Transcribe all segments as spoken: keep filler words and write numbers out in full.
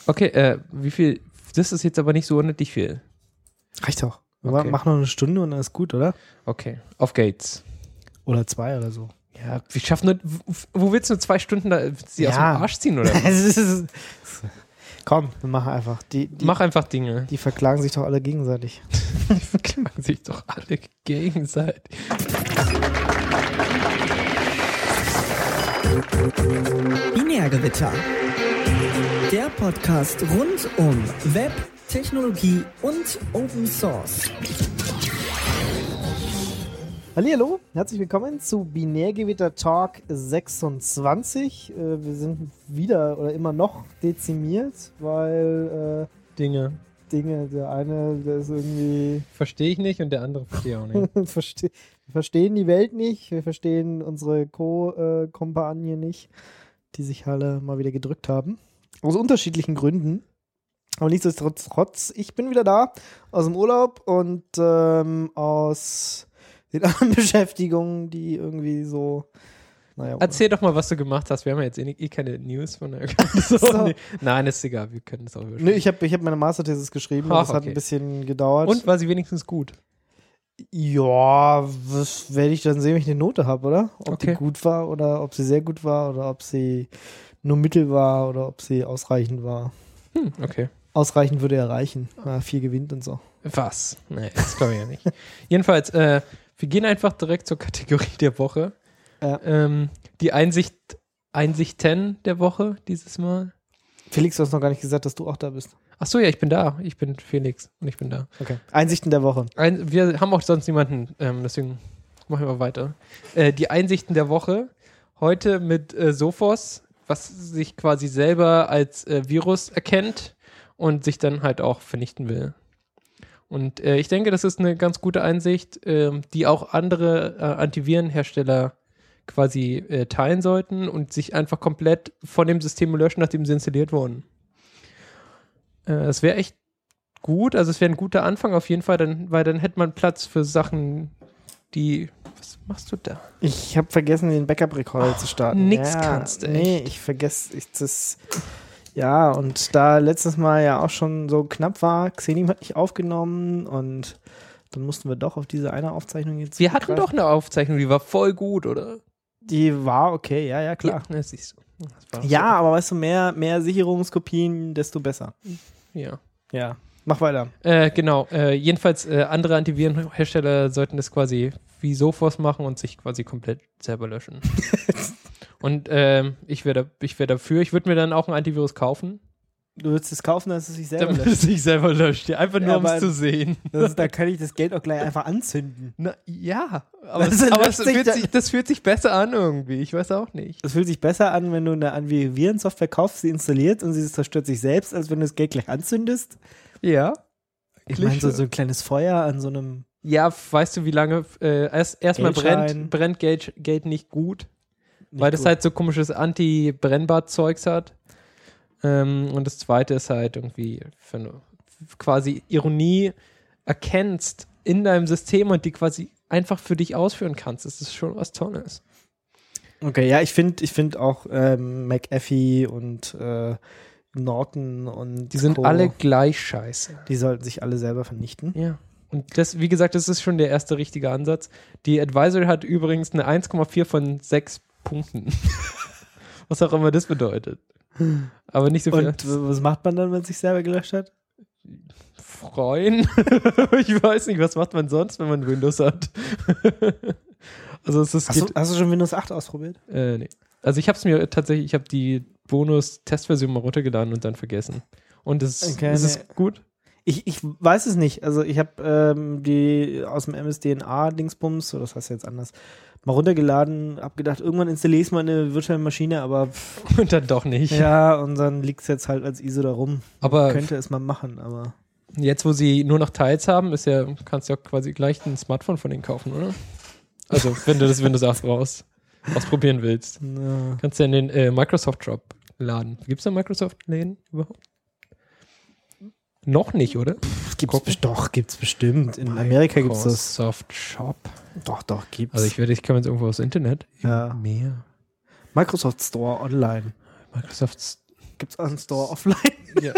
Okay, äh, wie viel? Das ist jetzt aber nicht so unendlich viel. Reicht doch. Okay. Mach noch eine Stunde und dann ist gut, oder? Okay, auf geht's. Oder zwei oder so. Ja, wir schaffen nur, wo willst du nur zwei Stunden da, sie Ja. aus dem Arsch ziehen, oder was? Komm, wir machen einfach. Die, die, Mach einfach Dinge. die verklagen sich doch alle gegenseitig. Die verklagen sich doch alle gegenseitig. Binärgewitter. Der Podcast rund um Web, Technologie und Open Source. Hallihallo, herzlich willkommen zu Binärgewitter Talk sechsundzwanzig. Äh, wir sind wieder oder immer noch dezimiert, weil äh, Dinge. Dinge, der eine, der ist irgendwie... Verstehe ich nicht und der andere verstehe auch nicht. Verste- wir verstehen die Welt nicht, wir verstehen unsere Co-Kompagne nicht, die sich alle mal wieder gedrückt haben. Aus unterschiedlichen Gründen. Aber nichtsdestotrotz, ich bin wieder da, aus dem Urlaub und ähm, aus den anderen Beschäftigungen, die irgendwie so, naja. Erzähl doch mal, was du gemacht hast. Wir haben ja jetzt eh, eh keine News von der so, So. nee. Nein, ist egal, wir können es auch überspringen. Nö, ich habe ich hab meine Masterthesis geschrieben, Ach, das hat okay. ein bisschen gedauert. Und war sie wenigstens gut? Ja, das werde ich dann sehen, wenn ich eine Note habe, oder? Ob Okay. die gut war oder ob sie sehr gut war oder ob sie nur mittel war oder ob sie ausreichend war. Hm, okay. Ausreichend würde erreichen. Ja, vier gewinnt und so. Was? Nee, das glaube ich ja nicht. Jedenfalls, äh, wir gehen einfach direkt zur Kategorie der Woche. Ja. Ähm, die Einsicht, Einsichten der Woche dieses Mal. Felix, du hast noch gar nicht gesagt, dass du auch da bist. Ach so, ja, ich bin da. Ich bin Felix und ich bin da. Okay. Einsichten der Woche. Ein, wir haben auch sonst niemanden, ähm, deswegen machen wir weiter. Äh, die Einsichten der Woche. Heute mit äh, Sophos, was sich quasi selber als äh, Virus erkennt und sich dann halt auch vernichten will. Und äh, ich denke, das ist eine ganz gute Einsicht, ähm, die auch andere äh, Antivirenhersteller quasi äh, teilen sollten und sich einfach komplett von dem System löschen, nachdem sie installiert wurden. Äh, das wäre echt gut, also es wäre ein guter Anfang auf jeden Fall, dann, weil dann hätte man Platz für Sachen, die... Was machst du da? Ich habe vergessen, den Backup-Recorder zu starten. nix ja, kannst du Nee, echt. ich vergesse ich, das. Ja, und da letztes Mal ja auch schon so knapp war, Xenim hat nicht aufgenommen und dann mussten wir doch auf diese eine Aufzeichnung jetzt Wir hatten zurückgreifen. doch eine Aufzeichnung, die war voll gut, oder? Die war okay, ja, ja, klar. Ja, das siehst du. Das war Ja, so. aber weißt du, mehr, mehr Sicherungskopien, desto besser. Ja. Ja, mach weiter. Äh, genau. Äh, jedenfalls, äh, andere Antivirenhersteller sollten das quasi wie Sophos machen und sich quasi komplett selber löschen. Und ähm, ich wäre da, ich wär dafür. Ich würde mir dann auch ein Antivirus kaufen, Du würdest es kaufen, dass es sich selber damit löscht. es sich selber löscht. Ja, einfach nur, Ja, um es aber- zu sehen. Das ist, da kann ich das Geld auch gleich einfach anzünden. Na, ja, aber, Das es, aber löscht es sich fühlt da- sich, das fühlt sich besser an irgendwie. Ich weiß auch nicht. Das fühlt sich besser an, wenn du eine Antivirensoftware kaufst, sie installiert und sie zerstört sich selbst, als wenn du das Geld gleich anzündest. Ja. Ich meine, so, so ein kleines Feuer an so einem Ja, weißt du, wie lange? Äh, erst erstmal Geldschein. brennt, brennt Geld, Geld nicht gut, nicht weil das gut. halt so komisches Anti-Brennbar-Zeugs hat. Ähm, und das zweite ist halt irgendwie für eine, quasi Ironie erkennst in deinem System und die quasi einfach für dich ausführen kannst. Das ist schon was Tolles. Okay, ja, ich finde ich find auch ähm, McAfee und äh, Norton und Die sind Co., alle gleich scheiße. die sollten sich alle selber vernichten. Ja. Und das, wie gesagt, das ist schon der erste richtige Ansatz. Die Advisory hat übrigens eine eins Komma vier von sechs Punkten. Was auch immer das bedeutet. Aber nicht so viel. Und w- was macht man dann, wenn es sich selber gelöscht hat? Freuen. Ich weiß nicht, was macht man sonst, wenn man Windows hat? Also es ist Hast du, geht, hast du schon Windows acht ausprobiert? äh, nee. Also ich habe es mir tatsächlich, ich habe die Bonus-Testversion mal runtergeladen und dann vergessen. Und es, Okay, es nee. ist gut. Ich, ich weiß es nicht. Also ich habe ähm, die aus dem M S D N A-Dingsbums, oder das heißt jetzt anders, mal runtergeladen, hab gedacht, irgendwann installiere ich es mal in eine virtuelle Maschine, aber pff, Und dann doch nicht. ja, und dann liegt es jetzt halt als I S O da rum. Aber Könnte es mal machen, aber jetzt, wo sie nur noch Teils haben, ist ja, kannst du ja quasi gleich ein Smartphone von denen kaufen, oder? Also, wenn du das Windows acht raus ausprobieren willst. na, Kannst du ja in den äh, Microsoft Shop laden. Gibt es da Microsoft-Läden überhaupt? Noch nicht, oder? gibt's Gucken. best- doch, gibt's bestimmt. In Amerika gibt's das. Microsoft Shop. Doch, doch, gibt's. Also ich werde, ich kann jetzt irgendwo aufs Internet. Ja. Mehr. Microsoft Store online. Microsoft. Gibt's auch einen Store offline? Ja.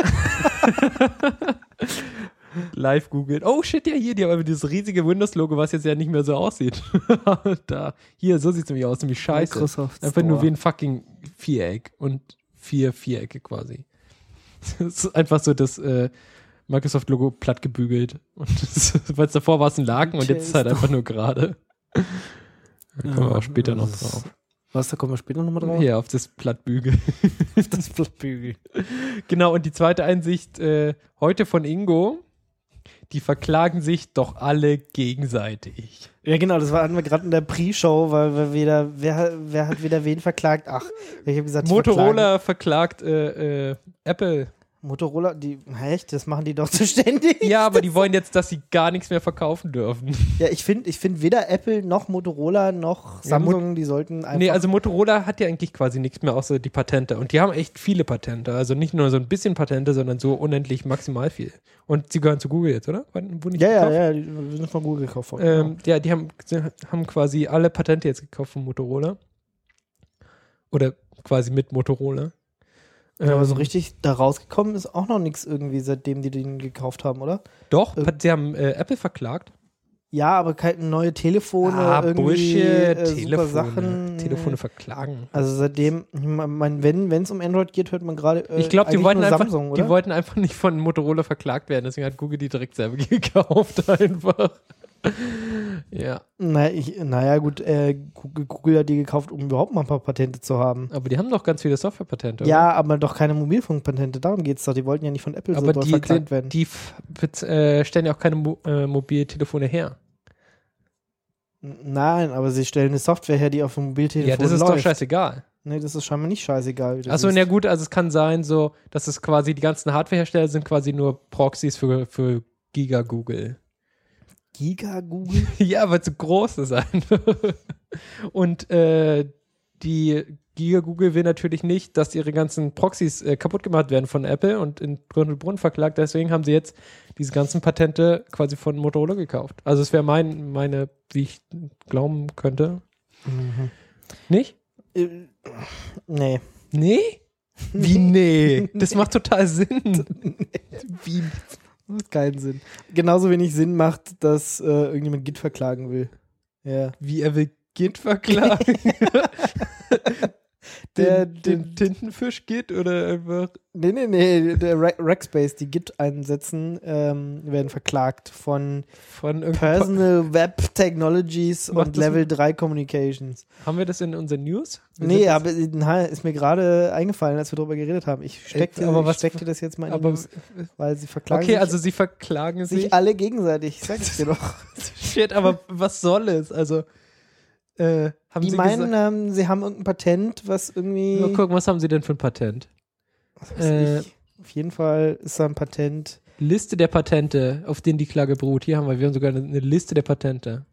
Live googelt. Oh shit, ja hier, die haben aber dieses riesige Windows-Logo, was jetzt ja nicht mehr so aussieht. Da, hier, so sieht es nämlich aus, nämlich scheiße. Microsoft Einfach Store. nur wie ein fucking Viereck und vier Vierecke quasi. Das ist einfach so das äh, Microsoft-Logo platt gebügelt. Und weil es davor war es ein Laken und jetzt ist es halt einfach nur gerade. Da kommen wir auch später noch drauf. Was, da kommen wir später nochmal drauf? Hier, auf das Plattbügel. Das Plattbügel. Genau, und die zweite Einsicht äh, heute von Ingo. Die verklagen sich doch alle gegenseitig. Ja, genau, das war, hatten wir gerade in der Pre-Show, weil wir wieder, wer, wer hat wieder wen verklagt? Ach, ich habe gesagt, die Motorola verklagt äh, äh, Apple. Motorola, die, echt, das machen die doch so ständig. Ja, aber die wollen jetzt, dass sie gar nichts mehr verkaufen dürfen. Ja, ich finde ich find weder Apple noch Motorola noch Samsung, ja, die sollten einfach... Nee, also Motorola hat ja eigentlich quasi nichts mehr außer die Patente. Und die haben echt viele Patente. Also nicht nur so ein bisschen Patente, sondern so unendlich maximal viel. Und sie gehören zu Google jetzt, oder? Wurden nicht ja, gekauft? ja, ja, die sind von Google gekauft worden. Ähm, ja, die haben, haben quasi alle Patente jetzt gekauft von Motorola. Oder quasi mit Motorola. Ja, aber so richtig da rausgekommen ist auch noch nichts irgendwie, seitdem die den gekauft haben, oder? Doch, Ähm, sie haben äh, Apple verklagt. Ja, aber keine neue Telefone, Ah, irgendwie Bullshit, äh, super Telefone, Sachen. Telefone verklagen. Also seitdem, ich mein, wenn es um Android geht, hört man gerade äh, Ich glaube, die, eigentlich wollten nur einfach- Samsung, oder? die wollten einfach nicht von Motorola verklagt werden, deswegen hat Google die direkt selber gekauft einfach. Ja, Na, ich, naja, gut, äh, Google, Google hat die gekauft, um überhaupt mal ein paar Patente zu haben. aber die haben doch ganz viele Softwarepatente. Ja, aber doch keine Mobilfunkpatente, darum geht's doch. Die wollten ja nicht von Apple oder? so Aber doll die, verklagt die, werden. die f- bez- äh, stellen ja auch keine Mo äh, Mobiltelefone her. Nein, aber sie stellen eine Software her, die auf dem Mobiltelefon Ja, das ist läuft. doch scheißegal. Nee, das ist scheinbar nicht scheißegal. wie du Achso, siehst. na gut, also es kann sein, so, dass es quasi, die ganzen Hardwarehersteller sind quasi nur Proxys für, für Giga Google. Giga Google? Ja, weil es so groß ist einfach. Und äh, die Giga Google will natürlich nicht, dass ihre ganzen Proxys äh, kaputt gemacht werden von Apple und in Grund und Boden verklagt. Deswegen haben sie jetzt diese ganzen Patente quasi von Motorola gekauft. Also es wäre mein, meine, wie ich glauben könnte. Mhm. Nicht? Äh, nee. Nee? Wie nee? Das macht total Sinn. Wie? Macht keinen Sinn. Genauso wenig Sinn macht, dass äh, irgendjemand Git verklagen will. Ja. Wie er will Git verklagen? Der- den, den Tintenfisch Git oder einfach. Nee, nee, nee. Der Ra- Rackspace, die Git einsetzen, ähm, werden verklagt von Von irgendeinem Personal Web Technologies Macht und das Level drei Communications. Haben wir das in unseren News? Wir Nee, sind das- aber na, ist mir gerade eingefallen, als wir darüber geredet haben. Ich steckte, Äh, aber ich was- steckte das jetzt mal in die aber News, weil sie verklagen okay, sich, also sie verklagen sich. sich alle gegenseitig. Sag ich dir doch. Shit, aber was soll es? Also, äh, haben Die sie meinen, gesagt, ähm, sie haben irgendein Patent, was irgendwie. mal gucken, was haben sie denn für ein Patent? Was weiß äh, ich. Auf jeden Fall ist da ein Patent. Liste der Patente, auf denen die Klage beruht. Hier haben wir, wir haben sogar eine, eine Liste der Patente.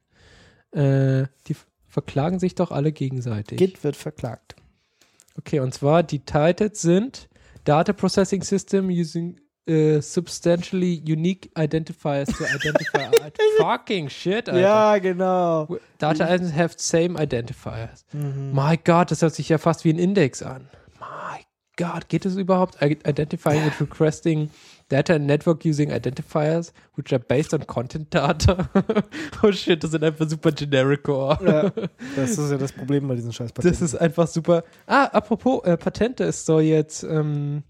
Äh, die f- verklagen sich doch alle gegenseitig. Git wird verklagt. Okay, und zwar die Titles sind Data Processing System using uh, substantially unique identifiers to identify fucking shit, Alter. Ja, genau. Data items have same identifiers. Mhm. My God, das hört sich ja fast wie ein Index an. My God, geht es überhaupt? I- Identifying and requesting data and network using identifiers, which are based on content data. Oh shit, das sind einfach super generic Core. Ja, das ist ja das Problem bei diesen scheiß Patenten. Das ist einfach super. Ah, apropos äh, Patente, es soll jetzt ähm,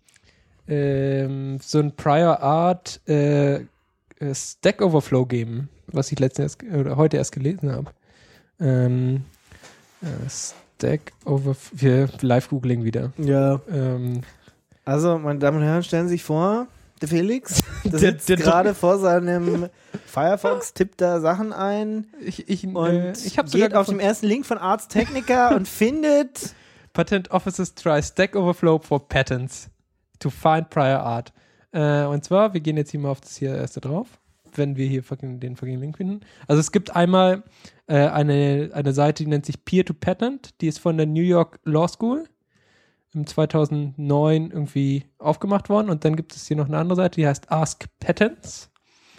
ähm, so ein Prior Art äh, äh, Stack Overflow geben, was ich letztens erst, oder heute erst gelesen habe. Ähm, äh, Stack Overflow, wir Live-Googling wieder. Ja. Ähm, Also, meine Damen und Herren, stellen Sie sich vor, der Felix, der Der- sitzt der- gerade vor seinem Firefox, tippt da Sachen ein ich ich, und äh, ich habe sogar geht auf dem gefunden, ersten Link von Ars Technica und findet Patent Offices try Stack Overflow for patents to find prior art. Äh, und zwar, wir gehen jetzt hier mal auf das hier erste drauf, wenn wir hier fucking, den fucking Link finden. Also es gibt einmal äh, eine, eine Seite, die nennt sich Peer to Patent, die ist von der New York Law School im zweitausendneun irgendwie aufgemacht worden, und dann gibt es hier noch eine andere Seite, die heißt Ask Patents.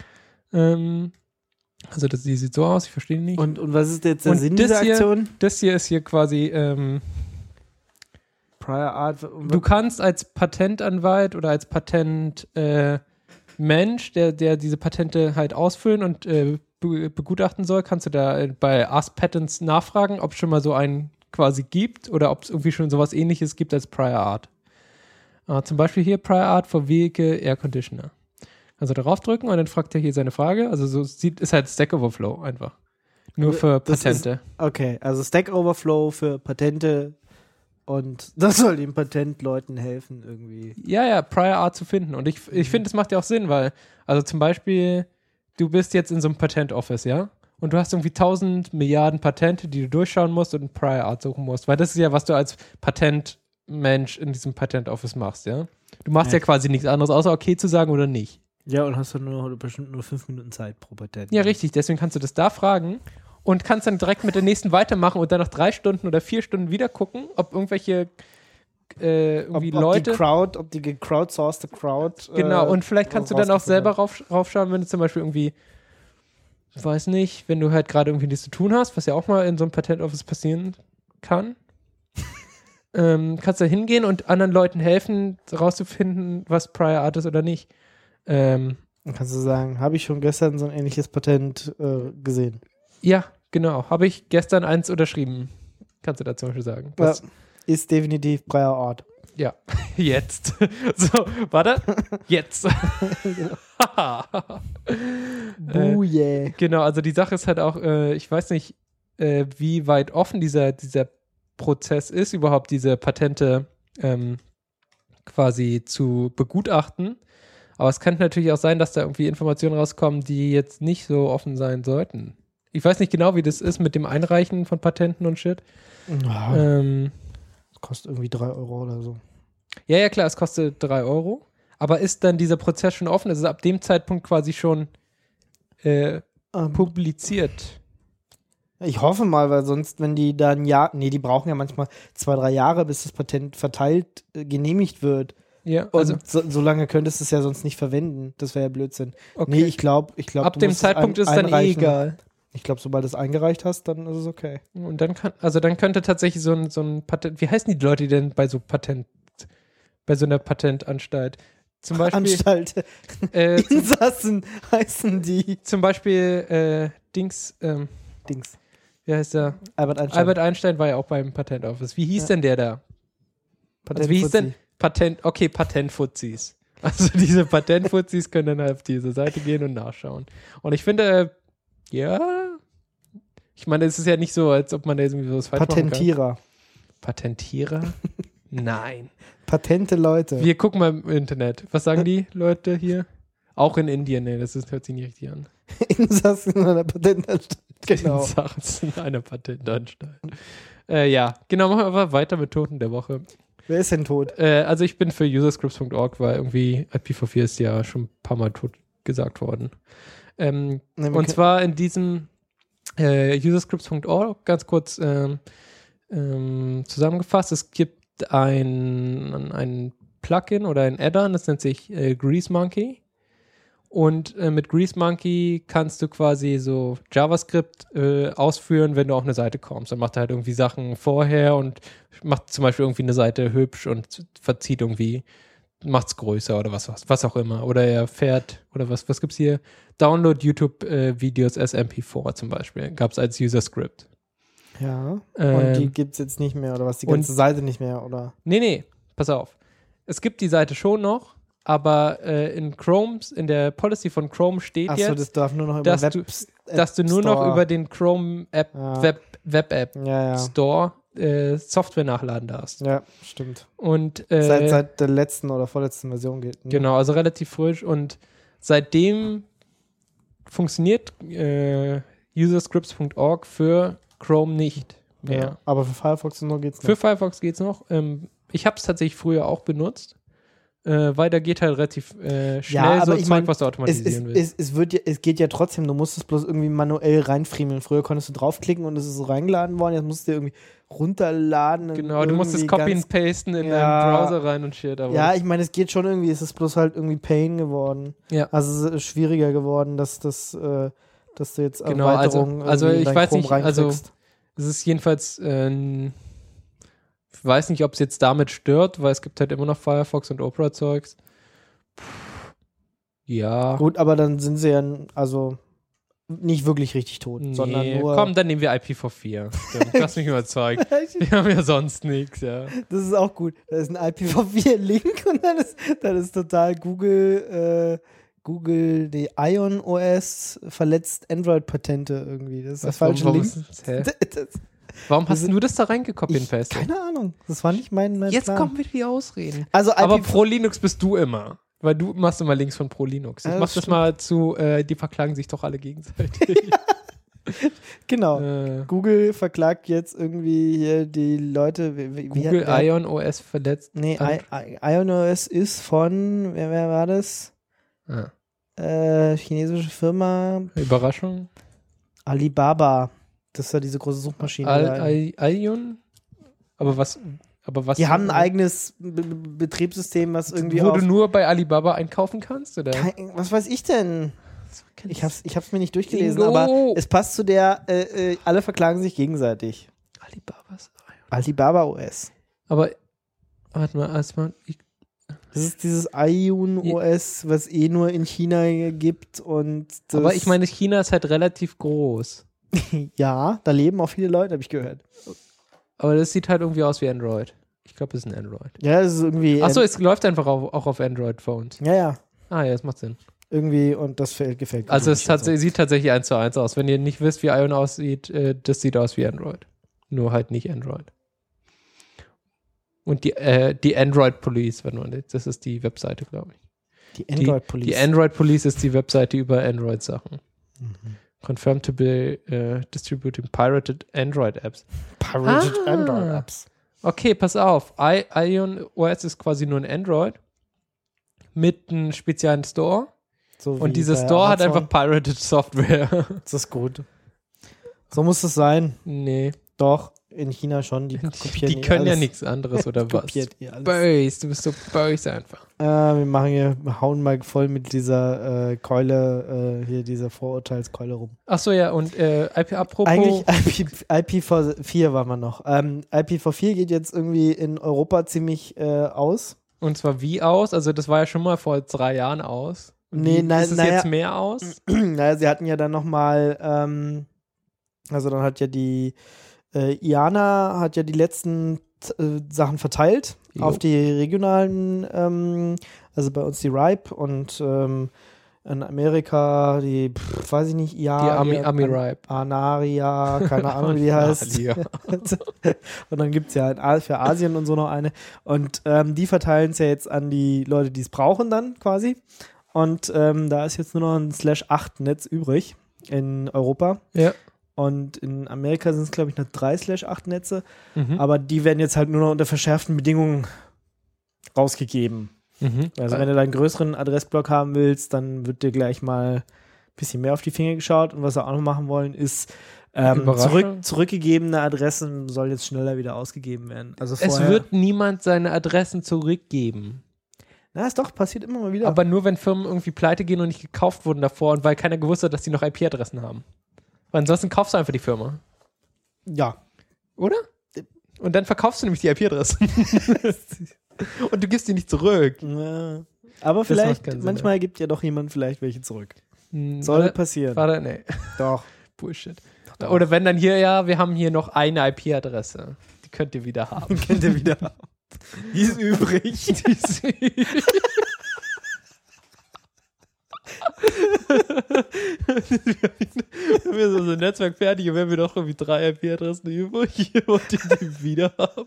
Ähm, also das, die sieht so aus, ich verstehe die nicht. und, und was ist jetzt der Und Sinn das dieser hier- Aktion? Das hier ist hier quasi ähm, Prior Art. Du kannst als Patentanwalt oder als Patentmensch, äh, Mensch, der, der diese Patente halt ausfüllen und äh, be- begutachten soll, kannst du da äh, bei Ask Patents nachfragen, ob es schon mal so einen quasi gibt oder ob es irgendwie schon sowas ähnliches gibt als Prior Art. Äh, zum Beispiel hier Prior Art for Vehicle Air Conditioner. Also darauf drücken und dann fragt er hier seine Frage. Also so sieht, ist halt Stack Overflow einfach. Nur für Das Patente. Ist, okay, also Stack Overflow für Patente und das soll den Patentleuten helfen irgendwie. Ja, ja, Prior Art zu finden. Und ich, ich finde, das macht ja auch Sinn, weil, also zum Beispiel, du bist jetzt in so einem Patent-Office, ja? Und du hast irgendwie tausend Milliarden Patente, die du durchschauen musst und Prior Art suchen musst. Weil das ist ja, was du als Patentmensch in diesem Patent-Office machst, ja? Du machst ja, ja quasi nichts anderes, außer okay zu sagen oder nicht. Ja, und hast dann nur bestimmt nur fünf Minuten Zeit pro Patent. Ja, richtig. Deswegen kannst du das da fragen und kannst dann direkt mit der nächsten weitermachen und dann noch drei Stunden oder vier Stunden wieder gucken, ob irgendwelche äh, irgendwie ob, ob Leute... Die Crowd, ob die gecrowdsourcete Crowd... Genau, äh, und vielleicht kannst du dann auch selber rauf, raufschauen, wenn du zum Beispiel irgendwie, ich weiß nicht, wenn du halt gerade irgendwie nichts zu tun hast, was ja auch mal in so einem Patent-Office passieren kann, ähm, kannst du da hingehen und anderen Leuten helfen, rauszufinden, was Prior Art ist oder nicht. Ähm, Dann kannst du sagen, habe ich schon gestern so ein ähnliches Patent äh, gesehen. Ja, genau. Habe ich gestern eins unterschrieben. Kannst du da zum Beispiel sagen. Ja, ist definitiv Prior Art. Ja, jetzt. So, warte. Jetzt. Buh, yeah. äh, genau, also die Sache ist halt auch, äh, ich weiß nicht, äh, wie weit offen dieser, dieser Prozess ist, überhaupt diese Patente ähm, quasi zu begutachten. Aber es könnte natürlich auch sein, dass da irgendwie Informationen rauskommen, die jetzt nicht so offen sein sollten. Ich weiß nicht genau, wie das ist mit dem Einreichen von Patenten und Shit. Ja, Ähm, das kostet irgendwie drei Euro oder so. ja, ja, klar, es kostet drei Euro. Aber ist dann dieser Prozess schon offen? Ist es ab dem Zeitpunkt quasi schon äh, Ähm, publiziert? Ich hoffe mal, weil sonst, wenn die da ein Jahr, nee, die brauchen ja manchmal zwei, drei Jahre, bis das Patent verteilt, äh, genehmigt wird. Ja, Und also so, so lange könntest du es ja sonst nicht verwenden. Das wäre ja Blödsinn. okay. Nee, ich glaube, ich glaube, ab dem Zeitpunkt ist dann eh egal. Ich glaube, sobald du es eingereicht hast, dann ist es okay. Und dann kann, also dann könnte tatsächlich so ein, so ein Patent, wie heißen die Leute denn bei so Patent, bei so einer Patentanstalt? Zum Beispiel, Anstalt. äh, zum, Insassen heißen die. zum Beispiel, äh, Dings, ähm, Dings. wie heißt der? Albert Einstein. Albert Einstein war ja auch beim Patent-Office. Wie hieß Ja. denn der da? Patent Also wie hieß Fuzzi. denn? Patent, okay, Patentfuzis. Also diese Patentfuzis können dann auf diese Seite gehen und nachschauen. Und ich finde, äh, ja, ich meine, es ist ja nicht so, als ob man da irgendwie was falsch machen kann. Patentierer. Patentierer? Nein. Patente Leute. Wir gucken mal im Internet. Was sagen die Leute hier? Auch in Indien, ne, das ist, hört sich nicht richtig an. Insassen in einer Patentanstalt. Genau. Insassen in einer Patentanstalt. äh, ja, genau, machen wir aber weiter mit Toten der Woche. Wer ist denn tot? Äh, also ich bin für userscripts punkt org, weil irgendwie I P v vier ist ja schon ein paar Mal tot gesagt worden. Ähm, Nee, wir und können- zwar in diesem äh, userscripts punkt org, ganz kurz ähm, ähm, zusammengefasst, es gibt ein, ein Plugin oder ein Add-on, das nennt sich äh, GreaseMonkey. Und äh, mit GreaseMonkey kannst du quasi so JavaScript äh, ausführen, wenn du auf eine Seite kommst. Dann macht er halt irgendwie Sachen vorher und macht zum Beispiel irgendwie eine Seite hübsch und verzieht irgendwie, macht es größer oder was, was, was auch immer. Oder er fährt, oder was, was gibt's hier? Download YouTube-Videos as M P vier zum Beispiel. Gab es als User-Script. Ja. Ähm, und die gibt es jetzt nicht mehr, oder was? Die und- ganze Seite nicht mehr, oder? Nee, nee, pass auf. Es gibt die Seite schon noch, aber äh, in Chrome, in der Policy von Chrome steht Achso, jetzt, das darf nur noch über dass Web du- dass du nur noch Store. über den Chrome App, Ja. Web, Web App Ja, ja. Store äh, Software nachladen darfst. Ja, stimmt. Und äh, Seit, seit der letzten oder vorletzten Version geht. Ne? genau, also relativ frisch und seitdem funktioniert äh, userscripts punkt org für Chrome nicht mehr. Ja, aber für Firefox und so geht's Für noch. Firefox geht's noch. Ähm, ich habe es tatsächlich früher auch benutzt, äh, weil da geht halt relativ äh, schnell Ja, aber so ich Zeug, mein, was du Es, automatisieren es, willst. es, es, wird ja, es geht ja trotzdem, du musst es bloß irgendwie manuell reinfriemeln. Früher konntest du draufklicken und es ist so reingeladen worden, jetzt musst du dir irgendwie runterladen. und Genau, du musst es irgendwie copy ganz- and pasten in Ja. deinen Browser rein und shit. Aber Ja, ich meine, es geht schon irgendwie, es ist bloß halt irgendwie Pain geworden. Ja. Also es ist schwieriger geworden, dass das, äh, dass du jetzt Genau, also- Erweiterungen also irgendwie in ich dein weiß Chrome nicht, also- reinkriegst. es ist jedenfalls äh, n- Ich weiß nicht, ob es jetzt damit stört, weil es gibt halt immer noch Firefox und Opera-Zeugs. Ja. Gut, aber dann sind sie ja, also nicht wirklich richtig tot, Nee, sondern nur... komm, dann nehmen wir I P v vier. Stimmt, du hast mich überzeugt. Wir haben ja sonst nichts, ja. Das ist auch gut. Da ist ein I P v vier-Link und dann ist, dann ist total Google, äh, Google, die Ion O S verletzt Android-Patente irgendwie. Das ist der falsche warum, Link. warum, ist, hä? Das, warum hast das- du das da reingekopiert, ich, Fest? keine Ahnung. Das war nicht mein, mein Jetzt Plan. kommen wieder die Ausreden. Also Aber I P v pro Linux bist du immer. Weil du machst immer Links von pro Linux. Ich Ja, mach das das stimmt. mal zu, äh, die verklagen sich doch alle gegenseitig. genau. äh, Google verklagt jetzt irgendwie hier die Leute. Wie, wie, Google wer, Ion O S verletzt. Nee, an- I, I, Ion O S ist von, wer, wer war das? ah, Äh, chinesische Firma Überraschung. Alibaba. Das ist ja diese große Suchmaschine. Al, da. I, Ion? Aber was? Aber was? Die haben ein eigenes Be Be Betriebssystem, was irgendwie wo auf... du nur bei Alibaba einkaufen kannst, oder? Kein, was weiß ich denn? Ich hab's, ich hab's mir nicht durchgelesen, Bingo. aber es passt zu der, äh, äh, alle verklagen sich gegenseitig. Alibabas Ion. Alibaba O S. Aber warte mal, erstmal. Ich, Das ist dieses Ion O S, was eh nur in China gibt und das, aber ich meine, China ist halt relativ groß. ja, da leben auch viele Leute, habe ich gehört. Aber das sieht halt irgendwie aus wie Android. Ich glaube, es ist ein Android. Ja, das ist irgendwie. Achso, es läuft einfach auch, auch auf Android-Phones. Ja, ja. Ah ja, das macht Sinn. Irgendwie und das gefällt, gefällt mir Also es nicht tats- und so. sieht tatsächlich eins zu eins aus. Wenn ihr nicht wisst, wie Ion aussieht, äh, das sieht aus wie Android. Nur halt nicht Android. Und die, äh, die Android Police, wenn man das ist die Webseite, glaube ich. Die Android Police. Die Android Police ist die Webseite über Android-Sachen. Mhm. Confirmed to be uh, distributing pirated Android Apps. Pirated Ah. Android Apps. Okay, pass auf. I Ion O S ist quasi nur ein Android mit einem speziellen Store. So wie Und dieser bei Store hat Amazon. einfach pirated Software. Das ist gut. So muss es sein. Nee. Doch, in China schon. Die kopieren Die eh können ja alles. nichts anderes, oder was? Kopiert eh alles. Böse, du bist so böse einfach. Äh, wir machen hier, wir hauen mal voll mit dieser äh, Keule, äh, hier dieser Vorurteilskeule rum. Achso, ja, und äh, I P, apropos. Eigentlich I P v vier waren wir noch. Ähm, I P v vier geht jetzt irgendwie in Europa ziemlich äh, aus. Und zwar wie aus? Also, das war ja schon mal vor drei Jahren aus. Und Nee, wie, na- ist es naja. jetzt mehr aus? Naja, sie hatten ja dann nochmal, ähm, also dann hat ja die äh, I A N A hat ja die letzten äh, Sachen verteilt Jo. auf die regionalen, ähm, also bei uns die RIPE und ähm, in Amerika die, pff, weiß ich nicht, I A, Die Ami, An- Ami Ripe. Anaria, keine Ahnung, wie die heißt. Ja. Und dann gibt es ja in A- für Asien und so noch eine. Und ähm, die verteilen es ja jetzt an die Leute, die es brauchen dann quasi. Und ähm, da ist jetzt nur noch ein Slash acht Netz übrig in Europa. Ja. Und in Amerika sind es, glaube ich, noch drei Slash acht Netze. Mhm. Aber die werden jetzt halt nur noch unter verschärften Bedingungen rausgegeben. Mhm. Also wenn du da einen größeren Adressblock haben willst, dann wird dir gleich mal ein bisschen mehr auf die Finger geschaut. Und was wir auch noch machen wollen, ist ähm, Überraschung. zurück, zurückgegebene Adressen sollen jetzt schneller wieder ausgegeben werden. Also Es vorher, wird niemand seine Adressen zurückgeben. Na, ist doch, passiert immer mal wieder. Aber nur, wenn Firmen irgendwie pleite gehen und nicht gekauft wurden davor und weil keiner gewusst hat, dass die noch I P-Adressen haben. Weil ansonsten kaufst du einfach die Firma. ja. Oder? Und dann verkaufst du nämlich die I P-Adressen. Und du gibst die nicht zurück. Ja. Aber Das vielleicht, macht keinen Sinn, manchmal gibt ja doch jemand vielleicht welche zurück. Hm, Soll warte, passieren. warte, nee. Doch. Bullshit. Doch. Oder wenn dann hier, ja, wir haben hier noch eine I P-Adresse. Die könnt ihr wieder haben. Kennt ihr wieder. Die ist übrig. Die ist Wenn wir so ein Netzwerk fertig und wenn wir doch irgendwie drei I P-Adressen übrig und die, die wieder haben.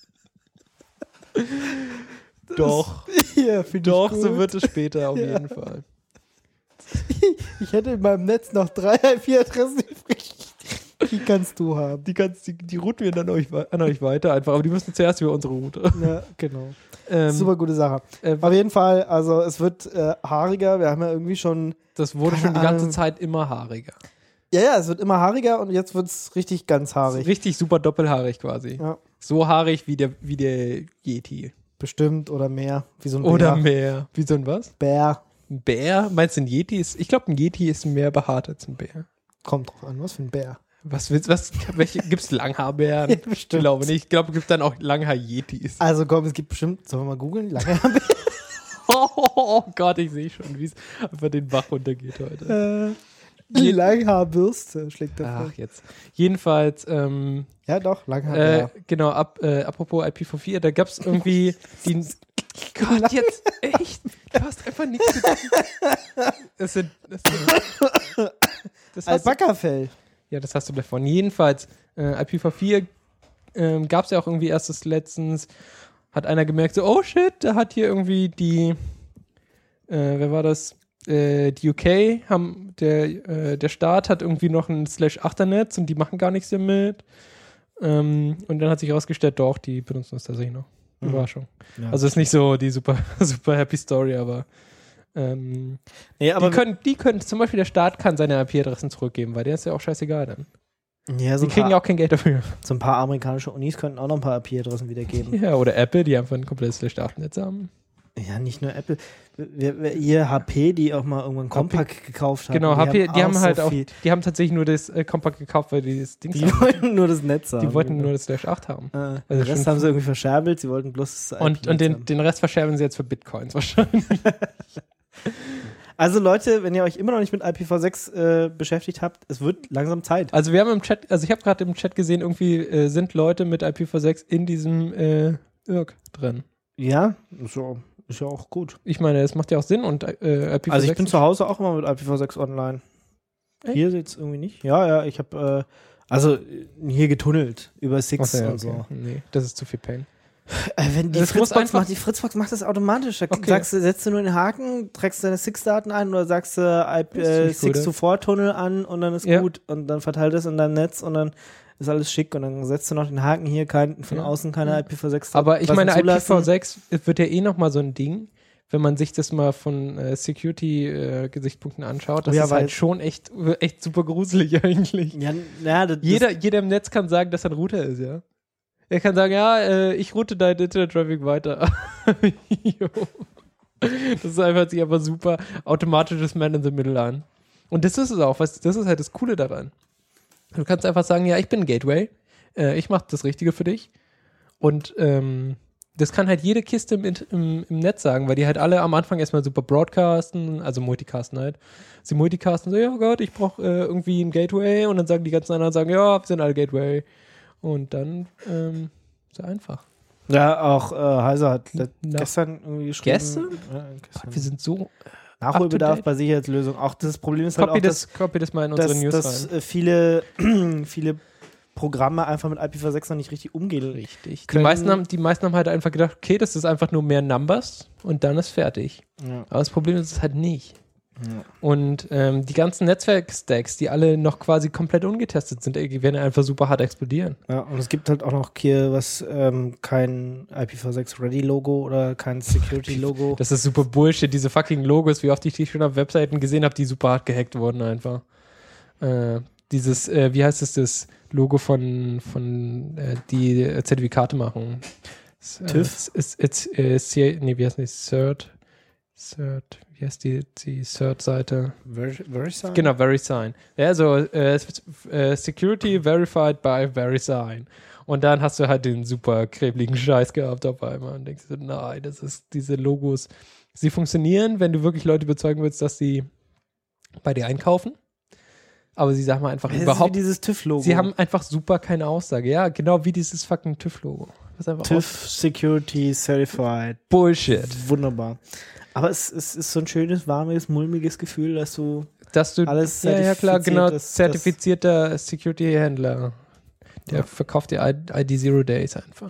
Doch, Ja, finde doch, ich so gut. wird es später auf Ja. jeden Fall. Ich hätte in meinem Netz noch drei I P-Adressen übrig. Die kannst du haben. Die, kannst, die, die routen wir dann euch, wei- an euch weiter einfach, aber die müssen zuerst über unsere Route. Ja, genau. Ähm, Super gute Sache. äh, Auf jeden Fall, also es wird äh, haariger. Wir haben ja irgendwie schon. das wurde Keine schon die ganze Ahnung. Zeit immer haariger. Ja, ja, es wird immer haariger und jetzt wird es richtig ganz haarig. Richtig super doppelhaarig quasi. Ja, So haarig wie der, wie der Yeti. bestimmt oder mehr. Wie so ein Oder Bär. mehr. Wie so ein was? Bär. Ein Bär? Meinst du, ein Yeti ist? Ich glaube, ein Yeti ist mehr behaart als ein Bär. Kommt drauf an, was für ein Bär. Was willst was, welche, gibt's Langhaarbären? Ja, Ich bestimmt. glaube nicht. Ich glaube, es gibt dann auch Langhaar-Yetis. Also komm, es gibt bestimmt, sollen wir mal googeln? Lange haben Oh, oh Gott, ich sehe schon, wie es einfach den Bach runtergeht heute. wir. Die Langhaarbürste schlägt der Ach, jetzt. Jedenfalls, ähm, Ja, doch, Langhaarbär. äh, genau, ab, äh, apropos I P v vier, da gab es irgendwie die. Gott, jetzt, echt? Du hast einfach nichts getan. Das sind. Das sind das hast du, Alpaka-Fell. ja, das hast du davon. Jedenfalls, äh, I P v vier ähm, gab es ja auch irgendwie erst das letztens. Hat einer gemerkt, so, oh shit, da hat hier irgendwie die. Äh, wer war das? Äh, die U K haben, der, äh, der Staat hat irgendwie noch ein Slash acht-Netz und die machen gar nichts damit. Ähm, und dann hat sich herausgestellt, doch, die benutzen das tatsächlich noch. Mhm. Überraschung. Ja. Also ist nicht so die super, super happy Story, aber, ähm, Nee, aber die, können, die können, zum Beispiel der Staat kann seine I P-Adressen zurückgeben, weil der ist ja auch scheißegal dann. ja, so Die ein, kriegen paar, ja auch kein Geld dafür. so ein paar amerikanische Unis könnten auch noch ein paar I P-Adressen wiedergeben. Ja, oder Apple, die einfach ein komplettes Slash acht-Netz haben. Ja, nicht nur Apple. Wir, wir, hier H P, die auch mal irgendwann Compaq gekauft haben. Genau, H P, die haben so halt auch, viel- die haben tatsächlich nur das äh, Compact gekauft, weil die das Ding Die wollten nur das Netz haben. Die wollten nur das Slash acht haben. Äh, Also den Rest schon- haben sie irgendwie verscherbelt, sie wollten bloß das Und, I P-Netz und den, haben. den Rest verscherben sie jetzt für Bitcoins wahrscheinlich. Also Leute, wenn ihr euch immer noch nicht mit I P v sechs äh, beschäftigt habt, es wird langsam Zeit. Also wir haben im Chat, also ich habe gerade im Chat gesehen, irgendwie äh, sind Leute mit I P v sechs in diesem äh, I R C drin. Ja, so, ist ja auch gut. Ich meine, das macht ja auch Sinn und äh, I P v sechs. Also ich bin zu Hause auch immer mit I P v sechs online. Echt? Hier sieht's irgendwie nicht. Ja, ja, ich habe äh, also äh, hier getunnelt über Six Ach so, ja, und okay. so. Nee, das ist zu viel Pain. Äh, wenn die Das muss Fritzbox einfach- macht, die Fritzbox macht das automatisch. Da Okay. sagst du, setzt du nur den Haken, trägst deine Six-Daten ein oder sagst du I P, Das ist äh, ziemlich cool, Six to four Tunnel an und dann ist Ja. gut und dann verteilt es in dein Netz und dann ist alles schick und dann setzt du noch den Haken hier, kein, von Ja. außen keine Ja. I P v sechs. Aber ich Lassen meine, I P zulassen. v sechs wird ja eh nochmal so ein Ding, wenn man sich das mal von äh, Security-Gesichtspunkten anschaut. Das Oh ja, ist weil- halt schon echt, echt super gruselig eigentlich. Ja, ja, das, Jeder, jeder im Netz kann sagen, dass er ein Router ist, ja. Er kann sagen, ja, äh, ich route deinen Internet-Traffic weiter. Jo. Das ist einfach, sich einfach super automatisches Man in the Middle an. Und das ist es auch, was, das ist halt das Coole daran. Du kannst einfach sagen, ja, ich bin ein Gateway, äh, ich mache das Richtige für dich. Und ähm, das kann halt jede Kiste im, im, im Netz sagen, weil die halt alle am Anfang erstmal super broadcasten, also multicasten halt. Sie multicasten so, ja Gott, ich brauche äh, irgendwie ein Gateway und dann sagen die ganzen anderen, sagen, ja, wir sind alle Gateway. Und dann, ähm, sehr einfach. ja, auch äh, Heiser hat le- Na- gestern irgendwie geschrieben. Gestern? Ja, gestern. Wir sind so, Nachholbedarf up to date. bei Sicherheitslösungen. Auch das Problem ist halt copy auch, das, dass, copy das mal in unsere dass, News dass rein. äh, viele, viele Programme einfach mit I P v sechs noch nicht richtig umgehen. Richtig. Die können- meisten, haben, die meisten haben halt einfach gedacht, okay, das ist einfach nur mehr Numbers und dann ist fertig. Ja. Aber das Problem ist es halt nicht. Ja. Und ähm, die ganzen Netzwerk-Stacks, die alle noch quasi komplett ungetestet sind, die werden einfach super hart explodieren. Ja, und es gibt halt auch noch hier was, ähm, kein I P v sechs Ready-Logo oder kein Security-Logo. Das ist super Bullshit, diese fucking Logos, wie oft ich die schon auf Webseiten gesehen habe, die super hart gehackt wurden einfach. Äh, dieses, äh, wie heißt es, das Logo von, von äh, die äh, Zertifikate machen. S- äh, TÜV? Ist, ist, ist, C- nee, wie heißt das? Cert. Cert. Wie heißt die, die Cert-Seite? Ver VeriSign? Genau, VeriSign. Ja, so äh, s- äh, Security verified by VeriSign. Und dann hast du halt den super krebligen Scheiß gehabt auf einmal und denkst du, nein, das ist diese Logos. Sie funktionieren, wenn du wirklich Leute überzeugen willst, dass sie bei dir einkaufen. Aber sie sagen mal einfach Das ist überhaupt, wie dieses TÜV-Logo. sie haben einfach super keine Aussage. Ja, genau wie dieses fucking TÜV-Logo. Das ist einfach TÜV aus- Security Certified. Bullshit. Wunderbar. Aber es, es ist so ein schönes, warmes, mulmiges Gefühl, dass du Dass du, alles ja, ja klar, zertifiziert, genau, das- zertifizierter Security-Händler. Der Ja. verkauft dir I D Zero Days einfach.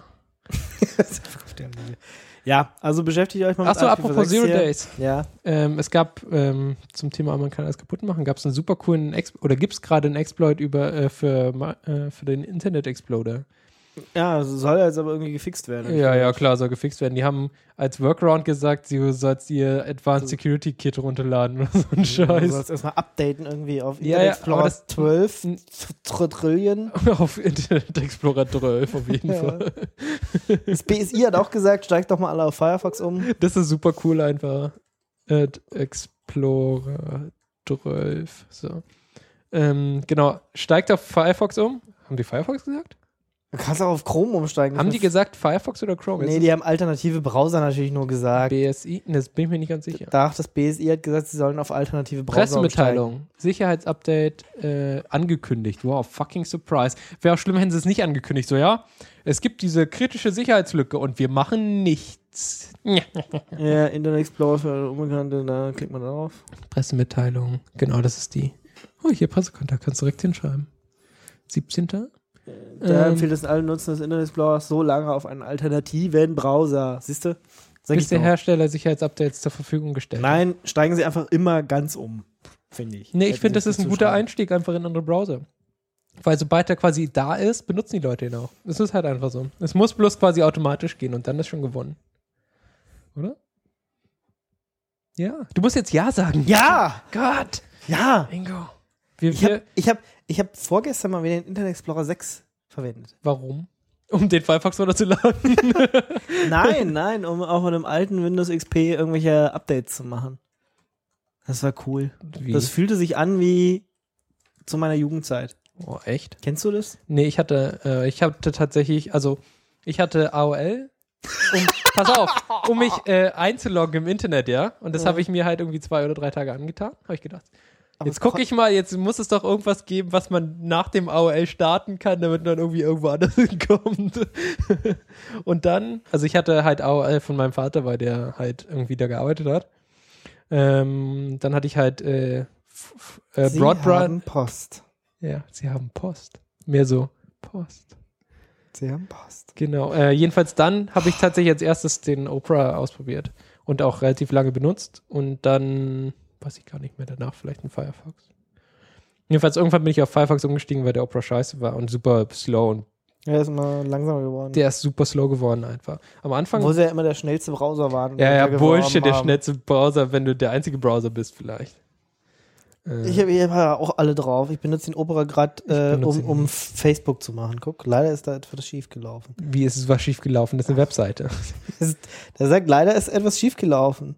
Ja, also beschäftigt euch mal mit Achso, I P v apropos sechs Zero hier. Days. Ja, Ähm, es gab ähm, zum Thema, man kann alles kaputt machen, gab es einen super coolen, Ex oder gibt es gerade einen Exploit über, äh, für, Ma- äh, für den Internet Exploder. ja, soll jetzt aber irgendwie gefixt werden. Ja, ja, klar, soll gefixt werden. Die haben als Workaround gesagt, sie sollst ihr Advanced So. Security Kit runterladen oder so ein Du Scheiß. sollst erstmal updaten irgendwie auf Ja, Internet ja, Explorer aber das- zwölf n- Tr- Trillion. Auf Internet Explorer zwölf auf jeden Ja. Fall. Das B S I hat auch gesagt, steigt doch mal alle auf Firefox um. Das ist super cool einfach. Ad Explorer zwölf. So. Ähm, genau, steigt auf Firefox um. Haben die Firefox gesagt? Du kannst auch auf Chrome umsteigen. Haben die gesagt Firefox oder Chrome? Nee, Ist die haben alternative Browser natürlich nur gesagt. B S I? Ne, das bin ich mir nicht ganz sicher. Da das B S I hat gesagt, sie sollen auf alternative Browser umsteigen. Pressemitteilung, Sicherheitsupdate äh, angekündigt. Wow, fucking surprise. Wäre auch schlimm, hätten sie es nicht angekündigt. So, ja, es gibt diese kritische Sicherheitslücke und wir machen nichts. Ja, Internet Explorer für Unbekannte, da klickt man drauf. Pressemitteilung, genau, das ist die. Oh, hier Pressekontakt, kannst du direkt hinschreiben. siebzehnten Da Ähm, empfiehlt es allen Nutzen des Internet Explorers so lange auf einen alternativen Browser. Siehst du? Sag Bis ich der doch. Hersteller Sicherheitsupdates zur Verfügung gestellt hat. Nein, steigen sie einfach immer ganz um, finde ich. Nee, ich Hätten finde, das sie ist ein zu guter schreiben. Einstieg einfach in andere Browser. Weil sobald er quasi da ist, benutzen die Leute ihn auch. Es ist halt einfach so. Es muss bloß quasi automatisch gehen und dann ist schon gewonnen. Oder? Ja. Du musst jetzt Ja sagen. Ja! Gott. Ja! Bingo. Wir, Ich wir, habe ich hab, ich hab vorgestern mal wieder den Internet Explorer sechs verwendet. warum? Um den Firefox runterzuladen. Nein, nein, um auch mit einem alten Windows X P irgendwelche Updates zu machen. Das war cool. Wie? Das fühlte sich an wie zu meiner Jugendzeit. Oh, echt? Kennst du das? Nee, ich hatte, äh, ich hatte tatsächlich, also ich hatte A O L, um, pass auf, um mich äh, einzuloggen im Internet, ja. Und das Ja. habe ich mir halt irgendwie zwei oder drei Tage angetan, habe ich gedacht. Aber Jetzt gucke ich mal, jetzt muss es doch irgendwas geben, was man nach dem A O L starten kann, damit man irgendwie irgendwo anders hinkommt. Und dann, also ich hatte halt A O L von meinem Vater, weil der halt irgendwie da gearbeitet hat. Ähm, dann hatte ich halt äh, f- f- äh, Sie Broadband. haben Post. Ja, sie haben Post. Mehr so Post. Sie haben Post. Genau. Äh, jedenfalls dann habe ich tatsächlich als erstes den Opera ausprobiert und auch relativ lange benutzt. Und dann weiß ich gar nicht mehr danach, vielleicht ein Firefox. Jedenfalls irgendwann bin ich auf Firefox umgestiegen, weil der Opera scheiße war und super slow. Und Er ist immer langsamer geworden. der ist super slow geworden einfach. Am Anfang. Wo sie ja immer der schnellste Browser waren. ja, ja, den wir geworben Bullshit, der haben. schnellste Browser, wenn du der einzige Browser bist, vielleicht. Äh, Ich habe hab ja auch alle drauf. Ich benutze den Opera gerade, äh, benutze um, ihn um nicht. Facebook zu machen. Guck, leider ist da etwas schief gelaufen. wie ist es was schief gelaufen? Das ist eine Webseite. Der sagt, leider ist etwas schief gelaufen.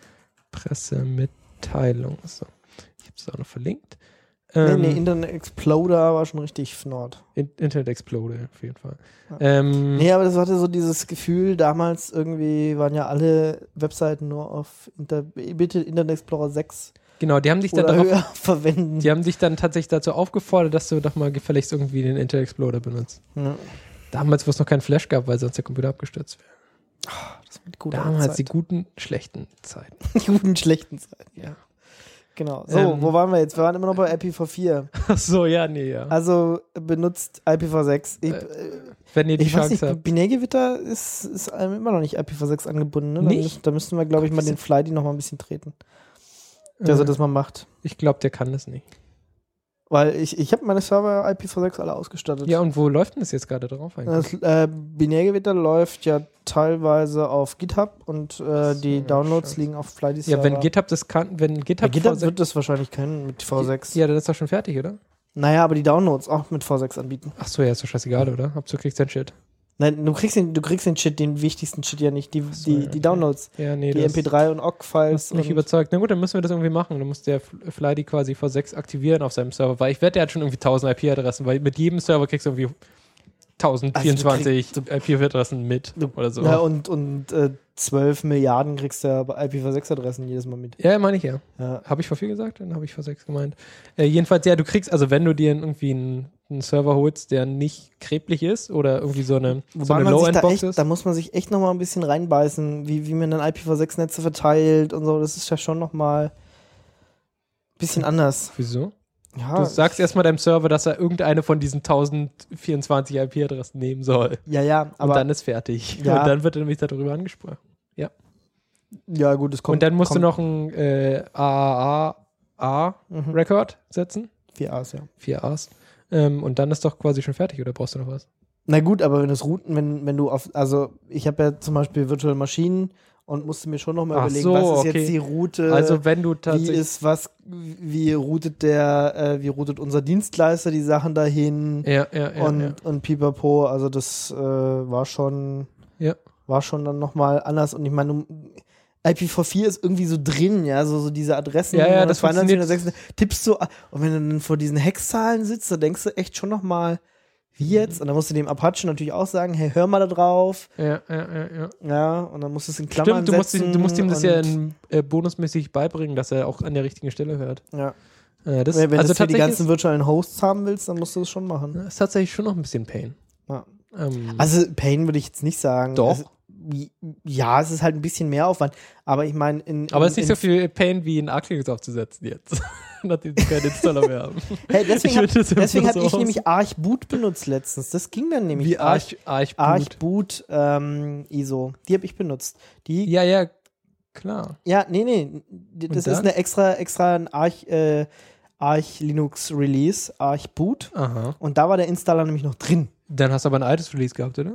Pressemitteilung. So. Ich habe es auch noch verlinkt. Nee, Ähm, nee, Internet Explorer war schon richtig fnord. In- Internet Exploder, auf jeden Fall. Ja. Ähm, Nee, aber das hatte so dieses Gefühl, damals irgendwie waren ja alle Webseiten nur auf Inter bitte Internet Explorer sechs Genau, die haben sich dann oder darauf, höher verwenden. die haben sich dann tatsächlich dazu aufgefordert, dass du doch mal gefälligst irgendwie den Internet Explorer benutzt. Ja. Damals, wo es noch keinen Flash gab, weil sonst der Computer abgestürzt wäre. Das war die gute Damals die Zeit. guten, schlechten Zeiten. Die guten, schlechten Zeiten. Ja. Genau. So, Ähm. wo waren wir jetzt? Wir waren immer noch bei I P v vier. Ach so, ja, nee, ja. Also benutzt I P v sechs. Ich, Äh, äh, Wenn ihr die ich weiß Chance nicht, habt. Binärgewitter ist, ist einem immer noch nicht I P v sechs angebunden. Ne? Da, Nicht? müssen, da müssten wir, glaube ich, mal den Flighty noch mal ein bisschen treten, dass Äh, er das mal macht. ich glaube, der kann das nicht. Weil ich, ich habe meine Server I P v sechs alle ausgestattet. Ja, und wo läuft denn das jetzt gerade drauf eigentlich? Das äh, Binärgewitter läuft ja teilweise auf GitHub und äh, Ach so, die Downloads scheiße. liegen auf Flighty Ja, Server. wenn GitHub das kann, wenn Bei GitHub, GitHub V sechs wird das wahrscheinlich können mit V sechs. ja, dann ist doch schon fertig, oder? Naja, aber die Downloads auch mit V sechs anbieten. Ach so, ja, ist doch scheißegal, oder? Hauptsache du kriegst dein Shit. Nein, du kriegst den, du kriegst den Shit, den wichtigsten Shit ja nicht. Die, so, die, ja, die okay. Downloads. Ja, nee, Die das M P drei und O G Files. hast mich und überzeugt. Na gut, dann müssen wir das irgendwie machen. Dann muss der Fl- Flighty quasi V sechs aktivieren auf seinem Server, weil ich wette, der hat schon irgendwie tausend I P-Adressen, weil mit jedem Server kriegst du irgendwie tausendvierundzwanzig Also du I P-Adressen mit oder so. Ja, und, und äh, zwölf Milliarden kriegst du ja bei I P v sechs Adressen jedes Mal mit. Ja, meine ich ja. Ja. Habe ich vor viel gesagt? Dann habe ich vor sechs gemeint. Äh, jedenfalls, ja, du kriegst, also wenn du dir irgendwie einen, einen Server holst, der nicht kreblich ist oder irgendwie so eine, so Wobei eine man sich da Low-End-Box echt, ist. da muss man sich echt nochmal ein bisschen reinbeißen, wie, wie man dann I P v sechs Netze verteilt und so. Das ist ja schon nochmal ein bisschen anders. Wieso? Ja, Du sagst erstmal deinem Server, dass er irgendeine von diesen tausendvierundzwanzig I P-Adressen nehmen soll. ja, ja, Und aber dann ist fertig. Ja. Und dann wird er nämlich darüber angesprochen. ja gut, es kommt. Und dann musst kommt, du noch ein äh, A A mhm. A-Record setzen. vier A's, ja. Vier A's. Ähm, und dann ist doch quasi schon fertig, oder brauchst du noch was? Na gut, aber wenn das Routen, wenn, wenn du auf, also ich habe ja zum Beispiel Virtual Maschinen und musste mir schon nochmal Ach überlegen, so, was ist okay. jetzt die Route, Also wenn du wie tatsächlich... ist was, wie routet der, äh, wie routet unser Dienstleister die Sachen dahin Ja, ja, ja. und, ja. und pipapo, also das äh, war schon, Ja. war schon dann nochmal anders und ich meine, du- I P v vier ist irgendwie so drin, ja, so, so diese Adressen. Ja, ja, das zweiundneunzig, funktioniert. hundertsechsundsechzig, tippst du, und wenn du dann vor diesen Hexzahlen sitzt, da denkst du echt schon nochmal, wie jetzt? Und dann musst du dem Apache natürlich auch sagen, hey, hör mal da drauf. Ja, ja, ja, ja. Ja, und dann musst du es in Klammern Stimmt, du musst, setzen. ihm, du musst ihm das ja und- in, äh, bonusmäßig beibringen, dass er auch an der richtigen Stelle hört. Ja. Äh, das, Wenn, wenn also du für die tatsächlich ganzen virtuellen Hosts haben willst, dann musst du das schon machen. ist, ist tatsächlich schon noch ein bisschen Pain. Ja. Ähm, Also Pain würde ich jetzt nicht sagen. Doch. Es, ja, es ist halt ein bisschen mehr Aufwand. Aber ich meine, in, in aber es ist nicht in, so viel Pain, wie ein Arc Linux aufzusetzen jetzt. Nachdem sie keinen Installer mehr haben. Hey, deswegen Ich habe finde das immer deswegen hab so ich aus. nämlich Arch Boot benutzt letztens. Das ging dann nämlich. Wie Arch, Arch, Arch Boot. Boot ähm, I S O. Die habe ich benutzt. Die, Ja, ja, klar. ja, nee, nee. Die- Das Und ist dann? eine extra, extra ein Arch, äh, Arch Linux Release, Arch Boot. Aha. Und da war der Installer nämlich noch drin. Dann hast du aber ein altes Release gehabt, oder?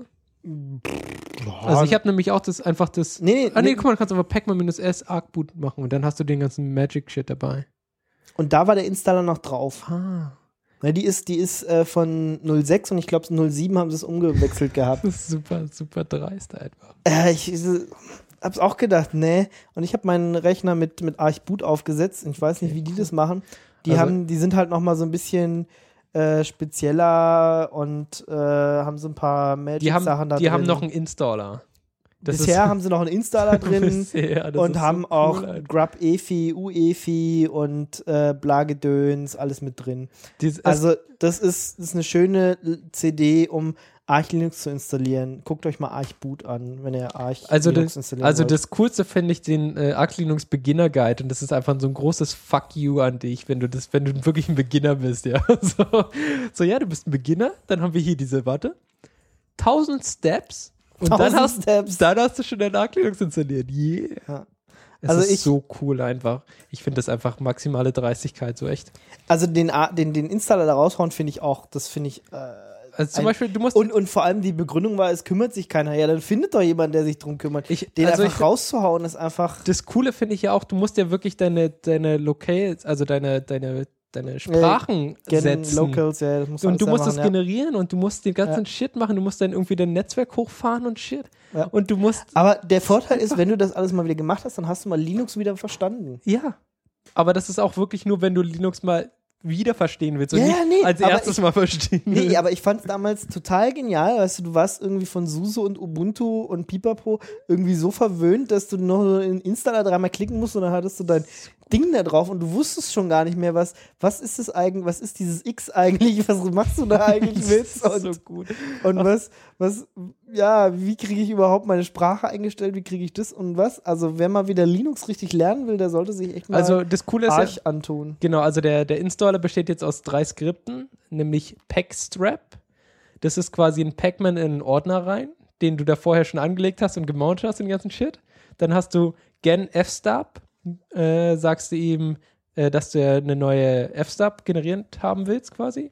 Ja, Also ich habe nämlich auch das einfach das. Nee, nee, ah nee, nee. guck mal, du kannst einfach Pacman-S Arc Boot machen und dann hast du den ganzen Magic-Shit dabei. Und da war der Installer noch drauf. Ah. Ja, die ist, die ist äh, von null sechs und ich glaube null sieben haben sie es umgewechselt gehabt. Das ist super, super dreist einfach. Äh, ich äh, hab's auch gedacht, nee. Und ich habe meinen Rechner mit, mit Arch Boot aufgesetzt. Ich weiß nicht, wie die das machen. Die Also- haben, die sind halt noch mal so ein bisschen äh, spezieller und äh, haben so ein paar Die haben, Magic-Sachen da die drin. haben noch einen Installer. Das Bisher ist, haben sie noch einen Installer drin. Bisher, das Und ist haben so auch cool, Alter. Grub E F I, U E F I und äh, Blagedöns, alles mit drin. Dies- es- Also das ist, das ist eine schöne C D, um Arch Linux zu installieren. Guckt euch mal Arch Boot an, wenn ihr Arch Also, Linux das, installieren also wollt. das Coolste finde ich den äh, Arc Linux Beginner Guide und das ist einfach so ein großes Fuck you an dich, wenn du das, wenn du wirklich ein Beginner bist, ja. So, so ja, du bist ein Beginner, dann haben wir hier diese, warte, tausend Steps und dann Tausend hast, Steps. dann hast du schon dein Arc Linux installiert. Yeah. Ja. Es Also ist ich- so cool einfach. Ich finde das einfach maximale Dreistigkeit, so echt. Also den, A- den, den Installer da raushauen, finde ich auch, das finde ich. Äh, Also zum ein- Beispiel, du musst und, und vor allem die Begründung war, es kümmert sich keiner. Ja, dann findet doch jemand, der sich drum kümmert. Ich- den also einfach ich- rauszuhauen, ist einfach. das Coole finde ich ja auch, du musst ja wirklich deine, deine Locales, also deine, deine, deine Sprachen Gen setzen. Locals, ja, das muss Und alles du musst selber das machen, ja. generieren und du musst den ganzen Ja. Shit machen. Du musst dann irgendwie dein Netzwerk hochfahren und Shit. Ja. Und du musst, Aber der Vorteil ist, wenn du das alles mal wieder gemacht hast, dann hast du mal Linux wieder verstanden. ja. Aber das ist auch wirklich nur, wenn du Linux mal wieder verstehen willst und Ja, nicht ja, nee, als aber erstes ich- mal verstehen Nee, willst. aber ich fand es damals total genial. Weißt du, du warst irgendwie von SUSE und Ubuntu und Pipapo irgendwie so verwöhnt, dass du noch so einen Installer dreimal klicken musst und dann hattest du dein Ding da drauf und du wusstest schon gar nicht mehr, was, was ist das eigentlich, was ist dieses X eigentlich, was machst du da eigentlich mit? Das ist Und, so gut. und was, was, ja, wie kriege ich überhaupt meine Sprache eingestellt, wie kriege ich das und was? Also, wer mal wieder Linux richtig lernen will, der sollte sich echt mal Also das Coole ist ja, Arch antun. genau, also der, der Installer besteht jetzt aus drei Skripten, nämlich Pacstrap. Das ist quasi ein Pacman in einen Ordner rein, den du da vorher schon angelegt hast und gemountet hast, den ganzen Shit. Dann hast du gen fstub, äh, sagst du ihm, äh, dass du eine neue fstub generiert haben willst quasi.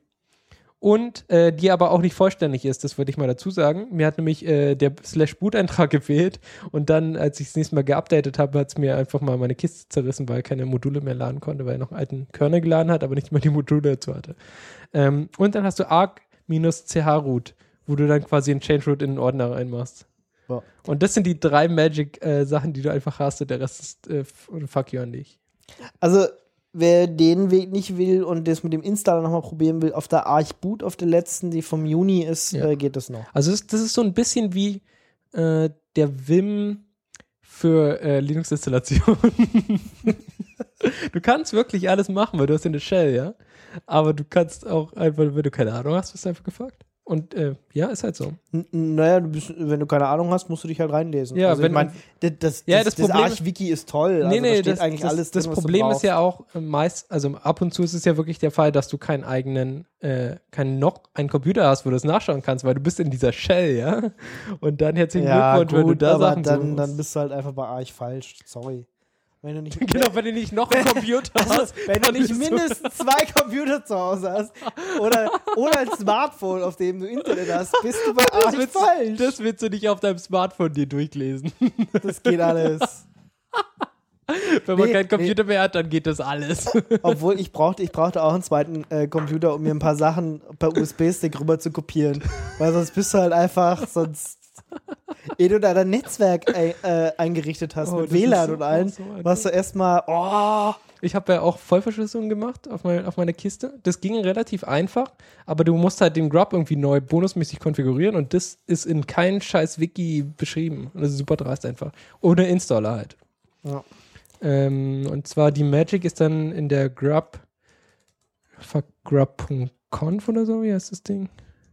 Und äh, die aber auch nicht vollständig ist, das würde ich mal dazu sagen. Mir hat nämlich äh, der Slash-Boot-Eintrag gefehlt und dann, als ich das nächste Mal geupdatet habe, hat es mir einfach mal meine Kiste zerrissen, weil er keine Module mehr laden konnte, weil er noch einen alten Kernel geladen hat, aber nicht mal die Module dazu hatte. Ähm, und dann hast du arc-ch-root, wo du dann quasi einen Change-Root in den Ordner reinmachst. Ja. Und das sind die drei Magic-Sachen, die du einfach hast und der Rest ist äh, fuck you an dich. Also, wer den Weg nicht will und das mit dem Installer nochmal probieren will, auf der Arch Boot, auf der letzten, die vom Juni ist, Ja. äh, geht das noch. Also das, das ist so ein bisschen wie äh, der Vim für äh, Linux-Installation. Du kannst wirklich alles machen, weil du hast ja eine Shell, ja. Aber du kannst auch einfach, wenn du keine Ahnung hast, wirst du einfach gefragt. Und äh, ja, ist halt so. N naja, du bist, wenn du keine Ahnung hast, musst du dich halt reinlesen. Ja, also wenn- ich meine, das, das, Ja, das, das das Problem- Arch-Wiki ist toll. Also nee, da nee, steht das, eigentlich das, alles das drin, was du Problem ist brauchst. ja auch äh, meist, also ab und zu ist es ja wirklich der Fall, dass du keinen eigenen, äh, keinen noch einen Computer hast, wo du das nachschauen kannst, weil du bist in dieser Shell, ja. Und dann herzlichen Ja, Glückwunsch, wenn du gut, da aber Sachen dann, suchst. dann bist du halt einfach bei Arch falsch. Sorry. Wenn du nicht, Genau, wenn du nicht noch einen Computer also, hast. wenn du dann nicht bist du- mindestens zwei Computer zu Hause hast oder, oder ein Smartphone, auf dem du Internet hast, bist du bei Das Arch willst, falsch. das willst du nicht auf deinem Smartphone dir durchlesen. Das geht alles. Wenn man Nee, keinen Computer mehr hat, dann geht das alles. Obwohl ich brauchte, ich brauchte auch einen zweiten äh, Computer, um mir ein paar Sachen per U S B-Stick rüber zu kopieren. Weil sonst bist du halt einfach, sonst Ehe du da dein Netzwerk ein, äh, eingerichtet hast Oh, mit das W L A N ist so- und allem, so einfach. warst du erstmal, oh, Ich habe ja auch Vollverschlüsselung gemacht auf, mein, auf meine Kiste. Das ging relativ einfach, aber du musst halt den Grub irgendwie neu bonusmäßig konfigurieren und das ist in keinem scheiß Wiki beschrieben. Und das ist super dreist einfach. Ohne Installer halt. Ja. Ähm, und zwar die Magic ist dann in der Grub, fuck, grub Punkt conf oder so, wie heißt das Ding?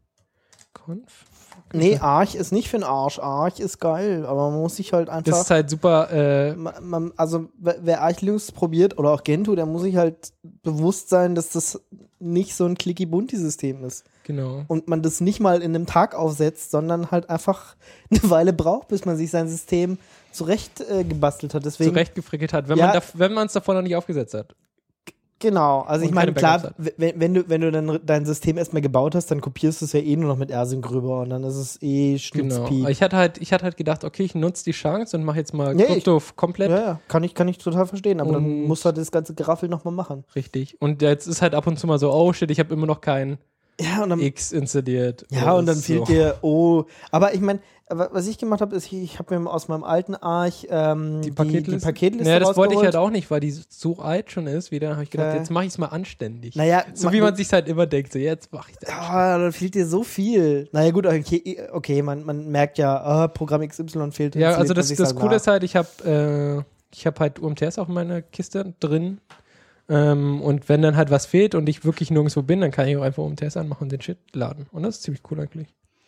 Conf? Nee, Arch ist nicht für den Arsch. Arch ist geil, aber man muss sich halt einfach. Das ist halt super, äh, man, man, also, wer wer Arch Linux probiert oder auch Gentoo, der muss sich halt bewusst sein, dass das nicht so ein clicky-bunti-System ist. genau. Und man das nicht mal in einem Tag aufsetzt, sondern halt einfach eine Weile braucht, bis man sich sein System zurecht äh, gebastelt hat. Deswegen, Zurechtgefrickelt hat, wenn Ja. man da, wenn man es davor noch nicht aufgesetzt hat. Genau, also Und ich meine, keine Backups klar, hat. wenn, wenn du, wenn du dann dein System erstmal gebaut hast, dann kopierst du es ja eh nur noch mit Rsync rüber und dann ist es eh Genau. Schnutzpi. Aber Ich hatte halt, ich hatte halt gedacht, okay, ich nutze die Chance und mache jetzt mal Nee, Krypto f- komplett. Ja, ja, kann ich, kann ich total verstehen, aber dann Und- musst du halt das ganze Geraffel nochmal machen. Richtig. Und jetzt ist halt ab und zu mal so, oh shit, ich habe immer noch kein Ja, und dann, X installiert. ja, Oh, und dann so. fehlt dir, oh, aber ich meine, was ich gemacht habe, ist, ich, ich habe mir aus meinem alten Arch ähm, die die, Paketliste. die Paketliste Naja, das wollte ich rausgeholt. halt auch nicht, weil die so alt schon ist. Wieder habe ich gedacht, Okay. jetzt mache ich es mal anständig. Naja, so wie man sich halt immer denkt, so jetzt mache ich das. Ja, da fehlt dir so viel. Naja, gut, okay, okay man, man merkt ja, ah, Programm X Y fehlt. Ja, also installiert man das, sich's das halt Coole nach. ist halt, ich habe äh, ich habe halt U M T S auch in meiner Kiste drin. Ähm, und wenn dann halt was fehlt und ich wirklich nirgendwo bin, dann kann ich auch einfach U M T S anmachen und den Shit laden. Und das ist ziemlich cool eigentlich.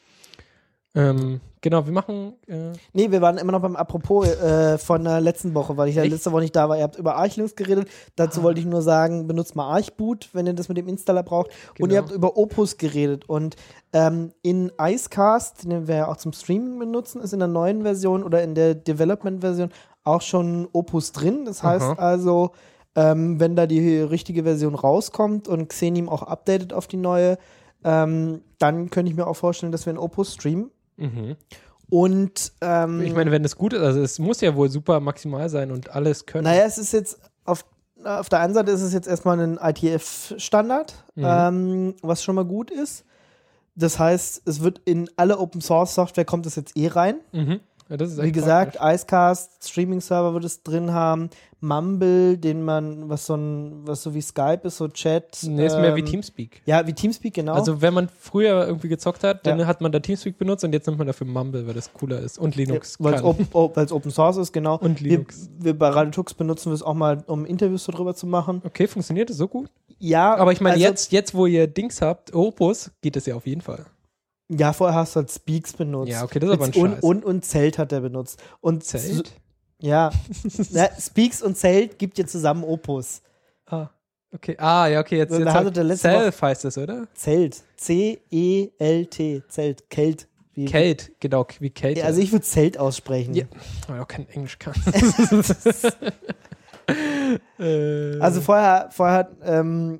Ähm, genau, wir machen äh, Nee, wir waren immer noch beim Apropos äh, von der letzten Woche, weil ich ja Echt? letzte Woche nicht da war. Ihr habt über Arch Linux geredet. Dazu Ah. wollte ich nur sagen, benutzt mal Archboot, wenn ihr das mit dem Installer braucht. Und ihr Genau. habt über Opus geredet. Und ähm, in Icecast, den wir ja auch zum Streaming benutzen, ist in der neuen Version oder in der Development-Version auch schon Opus drin. Das heißt Aha. also, ähm, wenn da die richtige Version rauskommt und Xenim auch updatet auf die neue, ähm, dann könnte ich mir auch vorstellen, dass wir in Opus streamen. mhm. Und ähm, Ich meine, wenn es gut ist, also es muss ja wohl super maximal sein und alles können. naja, es ist jetzt auf, auf der einen Seite ist es jetzt erstmal ein I T F-Standard, Mhm. ähm, was schon mal gut ist. Das heißt, es wird in alle Open-Source-Software kommt es jetzt eh rein. Mhm. Ja, das ist Wie echt gesagt, praktisch. Icecast, Streaming-Server wird es drin haben. Mumble, den man, was so ein, was so wie Skype ist, so Chat. Nee, ist mehr wie ähm, Teamspeak. Ja, wie Teamspeak, genau. Also wenn man früher irgendwie gezockt hat, dann Ja. hat man da Teamspeak benutzt und jetzt nimmt man dafür Mumble, weil das cooler ist und Linux weil es kann. Open, oh, weil's Open Source ist, genau. Und wir, Linux. wir bei Radio Tux benutzen wir es auch mal, um Interviews darüber zu machen. Okay, funktioniert das so gut? Ja, Aber ich meine, also- jetzt, jetzt, wo ihr Dings habt, Opus, geht das ja auf jeden Fall. Ja, vorher hast du halt Speaks benutzt. Ja, okay, das ist aber ein und, Scheiß. und, und Zelt hat er benutzt. Und Zelt? so- ja. Na, Speaks und Zelt gibt dir zusammen Opus. Ah, okay. Ah, ja, okay, jetzt, Da jetzt hatte halt der letzte Self heißt das, oder? Zelt. C E L T. Zelt. Kelt. Wie, Kate, genau, wie Kate. Ja, also ich würde Zelt aussprechen. Ja. weil ich auch kein Englisch kann. äh, Also vorher, vorher hat ähm,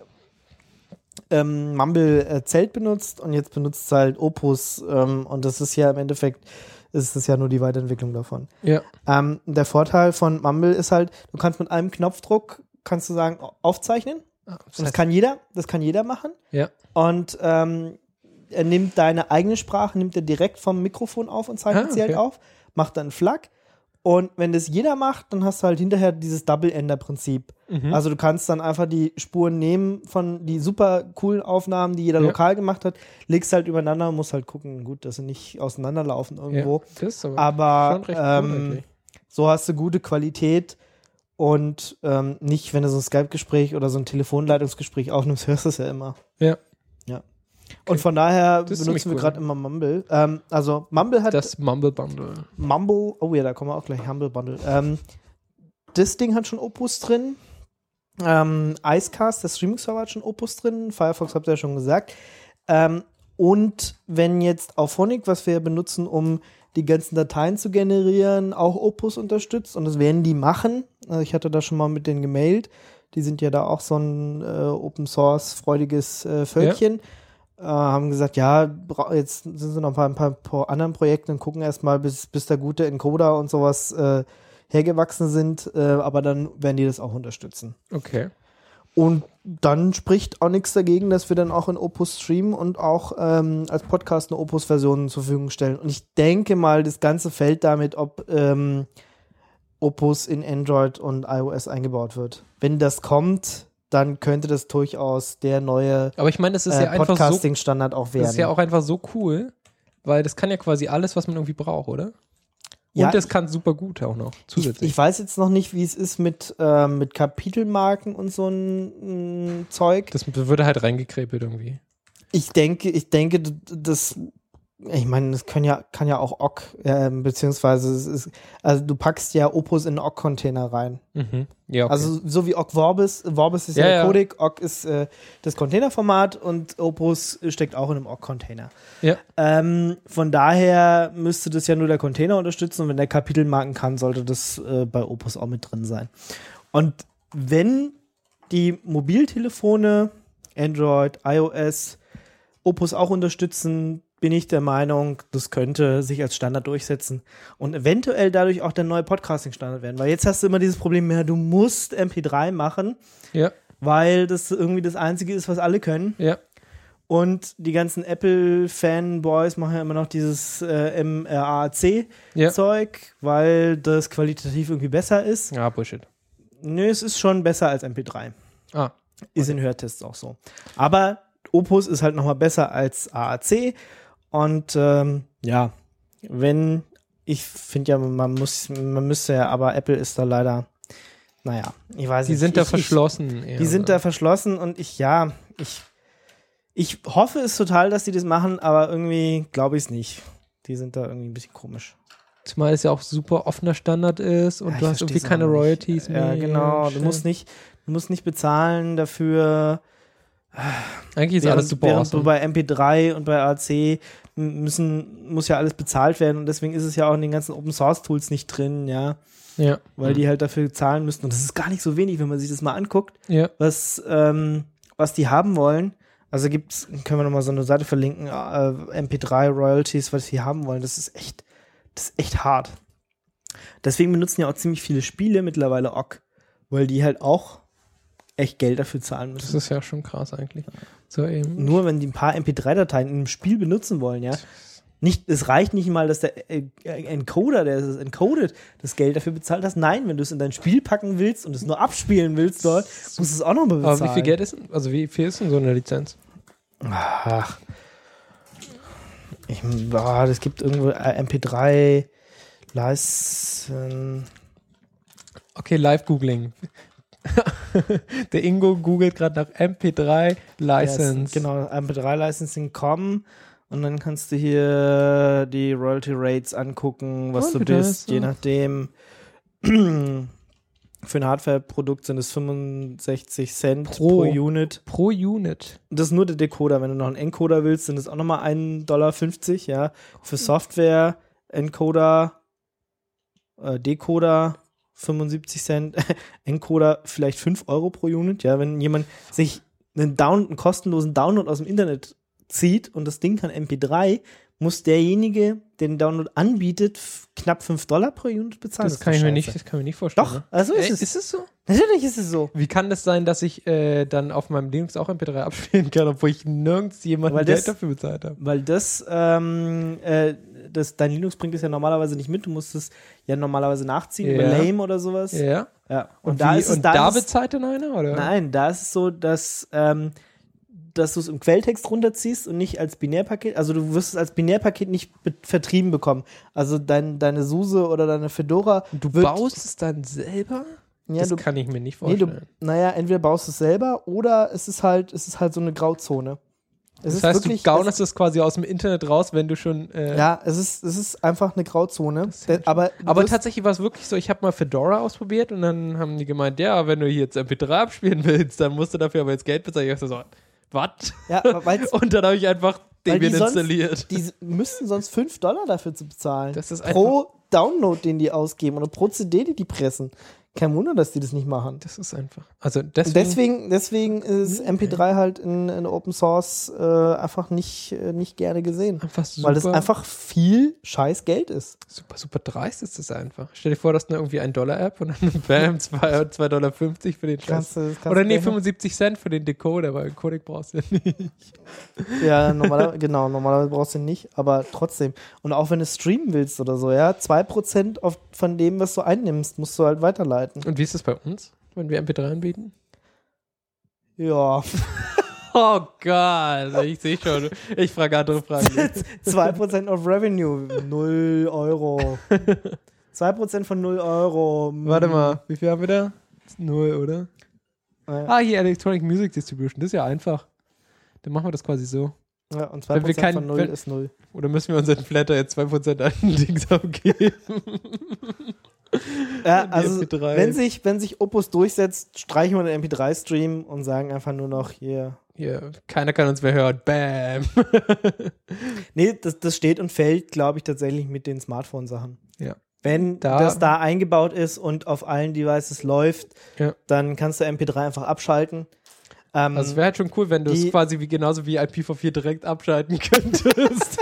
ähm, Mumble äh, Zelt benutzt und jetzt benutzt es halt Opus ähm, und das ist ja im Endeffekt ist es ja nur die Weiterentwicklung davon. ja. Ähm, der Vorteil von Mumble ist halt, du kannst mit einem Knopfdruck, kannst du sagen, aufzeichnen. Ah, Und das kann jeder, das kann jeder machen. ja. Und ähm, er nimmt deine eigene Sprache, nimmt er direkt vom Mikrofon auf und zeichnet Ah, sie halt okay. auf, macht dann Flag. Und wenn das jeder macht, dann hast du halt hinterher dieses Double-Ender-Prinzip. Mhm. Also du kannst dann einfach die Spuren nehmen von die super coolen Aufnahmen, die jeder Ja. lokal gemacht hat, legst halt übereinander und musst halt gucken, gut, dass sie nicht auseinanderlaufen irgendwo. Ja, das ist aber Aber schon recht cool ähm, eigentlich. so hast du gute Qualität und ähm, nicht, wenn du so ein Skype-Gespräch oder so ein Telefonleitungsgespräch aufnimmst, hörst du es ja immer. Ja. Ja. Und von daher Das ist benutzen ziemlich wir cool. gerade immer Mumble. Ähm, also Mumble hat Das Mumble Bundle. Mumble, oh ja, da kommen wir auch gleich, Humble Bundle. Ähm, das Ding hat schon Opus drin. Ähm, Icecast, der Streaming-Server hat schon Opus drin. Firefox habt ihr ja schon gesagt. Ähm, und wenn jetzt Auphonic, was wir ja benutzen, um die ganzen Dateien zu generieren, auch Opus unterstützt, und das werden die machen. Also ich hatte da schon mal mit denen gemailt. Die sind ja da auch so ein äh, Open-Source-freudiges äh, Völkchen. Äh, haben gesagt, ja, bra- jetzt sind sie noch ein paar, ein paar anderen Projekten und gucken erstmal, bis, bis da gute Encoder und sowas äh, hergewachsen sind, äh, aber dann werden die das auch unterstützen. Okay. Und dann spricht auch nichts dagegen, dass wir dann auch in Opus streamen und auch ähm, als Podcast eine Opus-Version zur Verfügung stellen. Und ich denke mal, das Ganze fällt damit, ob ähm, Opus in Android und iOS eingebaut wird. Wenn das kommt, dann könnte das durchaus der neue Aber ich meine, das ist äh, ja einfach so, Podcasting-Standard auch werden. das ist ja auch einfach so cool, weil das kann ja quasi alles, was man irgendwie braucht, oder? Ja, Und das kann super gut auch noch Ich, zusätzlich. ich weiß jetzt noch nicht, wie es ist mit, ähm, mit Kapitelmarken und so ein mh, Zeug. Das würde halt reingekrepelt irgendwie. Ich denke, ich denke, d- das, ich meine, das kann ja, kann ja auch Ogg, ähm, beziehungsweise es ist, also du packst ja Opus in einen Ogg-Container rein. Mhm. Ja, okay. Also so wie Ogg Vorbis, Vorbis ist ja, Ja, der ja. Codec, Ogg ist äh, das Containerformat und Opus steckt auch in einem Ogg-Container. ja. Ähm, von daher müsste das ja nur der Container unterstützen und wenn der Kapitelmarken kann, sollte das äh, bei Opus auch mit drin sein. Und wenn die Mobiltelefone, Android, iOS, Opus auch unterstützen, bin ich der Meinung, das könnte sich als Standard durchsetzen und eventuell dadurch auch der neue Podcasting-Standard werden. Weil jetzt hast du immer dieses Problem mehr, du musst M P drei machen, Ja, weil das irgendwie das Einzige ist, was alle können. ja. Und die ganzen Apple-Fanboys machen ja immer noch dieses äh, M R A C-Zeug, Ja. weil das qualitativ irgendwie besser ist. Ja, Bullshit. Nö, es ist schon besser als M P drei. Ah, Ist in Hörtests auch so. Aber Opus ist halt nochmal besser als A A C. Und ähm, ja, wenn, ich finde ja, man muss, man müsste ja, aber Apple ist da leider, naja, ich weiß die nicht. sind da ich, verschlossen. Ich, die sind da verschlossen und ich, ja, ich, ich hoffe es total, dass die das machen, aber irgendwie glaube ich es nicht. Die sind da irgendwie ein bisschen komisch. Zumal es ja auch super offener Standard ist und Ja, du ich hast irgendwie versteh's keine auch nicht. Royalties mehr. Ja, genau. Du musst nicht, du musst nicht bezahlen dafür. Eigentlich ist während, alles super während awesome. du bei M P drei und bei A A C müssen, muss ja alles bezahlt werden und deswegen ist es ja auch in den ganzen Open Source Tools nicht drin, ja, Ja. weil die halt dafür zahlen müssen und das ist gar nicht so wenig, wenn man sich das mal anguckt, Ja. was, ähm, was die haben wollen. Also gibt's, können wir nochmal so eine Seite verlinken, äh, M P drei Royalties, was die haben wollen, das ist echt, das ist echt hart. Deswegen benutzen ja auch ziemlich viele Spiele mittlerweile Ogg, weil die halt auch echt Geld dafür zahlen müssen. Das ist ja schon krass eigentlich. So eben. Nur wenn die ein paar M P drei Dateien in einem Spiel benutzen wollen, ja. Nicht, es reicht nicht mal, dass der äh, Encoder, der es encodet, das Geld dafür bezahlt hast. Nein, wenn du es in dein Spiel packen willst und es nur abspielen willst dort, musst du es auch noch mal bezahlen. Aber wie viel Geld ist denn, also wie viel ist denn so eine Lizenz? Ach. Ich, boah, das gibt irgendwo äh, M P drei License. Okay, Live-Googling. Der Ingo googelt gerade nach M P drei License. Yes, genau, M P drei Licensing Punkt com und dann kannst du hier die Royalty Rates angucken, was Und du wie das bist, so? je nachdem. Für ein Hardware-Produkt sind es fünfundsechzig Cent pro, Pro. Unit. Pro Unit. Das ist nur der Decoder. Wenn du noch einen Encoder willst, sind es auch nochmal ein Dollar fünfzig, ja. Für Software, Encoder, äh, Decoder fünfundsiebzig Cent, Encoder vielleicht fünf Euro pro Unit, ja. Wenn jemand sich einen, Down, einen kostenlosen Download aus dem Internet zieht und das Ding kann M P drei, muss derjenige, der den Download anbietet, f- knapp fünf Dollar pro Unit bezahlen. Das ist kann ich doch mir nicht, scheiße. das kann ich mir nicht vorstellen. Doch, ne? also ist Ey, es. Ist es so? Natürlich ist es so. Wie kann das sein, dass ich äh, dann auf meinem Linux auch M P drei abspielen kann, obwohl ich nirgends jemanden Weil Geld das- dafür bezahlt habe? Weil das, ähm, äh, das, dein Linux bringt es ja normalerweise nicht mit. Du musst es ja normalerweise nachziehen über Ja. Lame oder sowas. Ja. Ja. Und, Und, da wie, ist es und da, da ist es, bezahlt denn einer? Oder? Nein, da ist es so, dass, ähm, dass du es im Quelltext runterziehst und nicht als Binärpaket. Also du wirst es als Binärpaket nicht be- vertrieben bekommen. Also dein, deine SUSE oder deine Fedora. Du wird, baust es dann selber? ja, das du, kann ich mir nicht nee, vorstellen. du, naja, entweder baust du es selber oder es ist halt, es ist halt so eine Grauzone. Es das ist heißt, wirklich, du gaunerst es quasi aus dem Internet raus, wenn du schon. Äh, ja, es ist, es ist einfach eine Grauzone. ist ja Der, aber du Aber wirst- tatsächlich war es wirklich so, ich habe mal Fedora ausprobiert und dann haben die gemeint, ja, wenn du hier jetzt M P drei abspielen willst, dann musst du dafür aber jetzt Geld bezahlen. Ich dachte so, was? ja, weil's, Und dann habe ich einfach Weil die Debian sonst- installiert. die müssten sonst fünf Dollar dafür zu bezahlen. Das ist pro Download, den die ausgeben oder pro C D, die die pressen. Kein Wunder, dass die das nicht machen. Das ist einfach. Also deswegen, deswegen, deswegen ist M P drei halt in, in Open Source äh, einfach nicht, äh, nicht gerne gesehen. Einfach super, weil das einfach viel scheiß Geld ist. Super, super dreist ist das einfach. Stell dir vor, du hast eine irgendwie ein Dollar App und dann bam, zwei Dollar fünfzig für den Scheiß. Kannst du, kannst Oder du nee, gerne- fünfundsiebzig Cent für den Decoder, weil einen Codec brauchst du ja nicht. Ja, normalerweise, genau, normalerweise brauchst du ihn nicht, aber trotzdem. Und auch wenn du streamen willst oder so, ja, zwei Prozent auf, von dem, was du einnimmst, musst du halt weiterleiten. Und wie ist das bei uns, wenn wir M P drei anbieten? Ja, Oh Gott, ich sehe schon. Ich frage andere Fragen. zwei Prozent of Revenue, null Euro. zwei Prozent von null Euro. Warte mal, wie viel haben wir da? Null, oder? Ja, Ah, hier Electronic Music Distribution. Das ist ja einfach. Dann machen wir das quasi so. ja, und zwei wenn wir Prozent kein- von null wenn- ist null. Oder müssen wir unseren Flatter jetzt zwei Prozent an Dings abgeben? Ja, Die also, M P drei. wenn sich, wenn sich Opus durchsetzt, streichen wir den M P drei Stream und sagen einfach nur noch hier. Hier, keiner kann uns mehr hören. Bam. Nee, das, das steht und fällt, glaube ich, tatsächlich mit den Smartphone-Sachen. Ja. Wenn Da- das da eingebaut ist und auf allen Devices läuft, Ja. dann kannst du M P drei einfach abschalten. Ähm, Also es wäre halt schon cool, wenn du es die- quasi wie genauso wie I P v vier direkt abschalten könntest.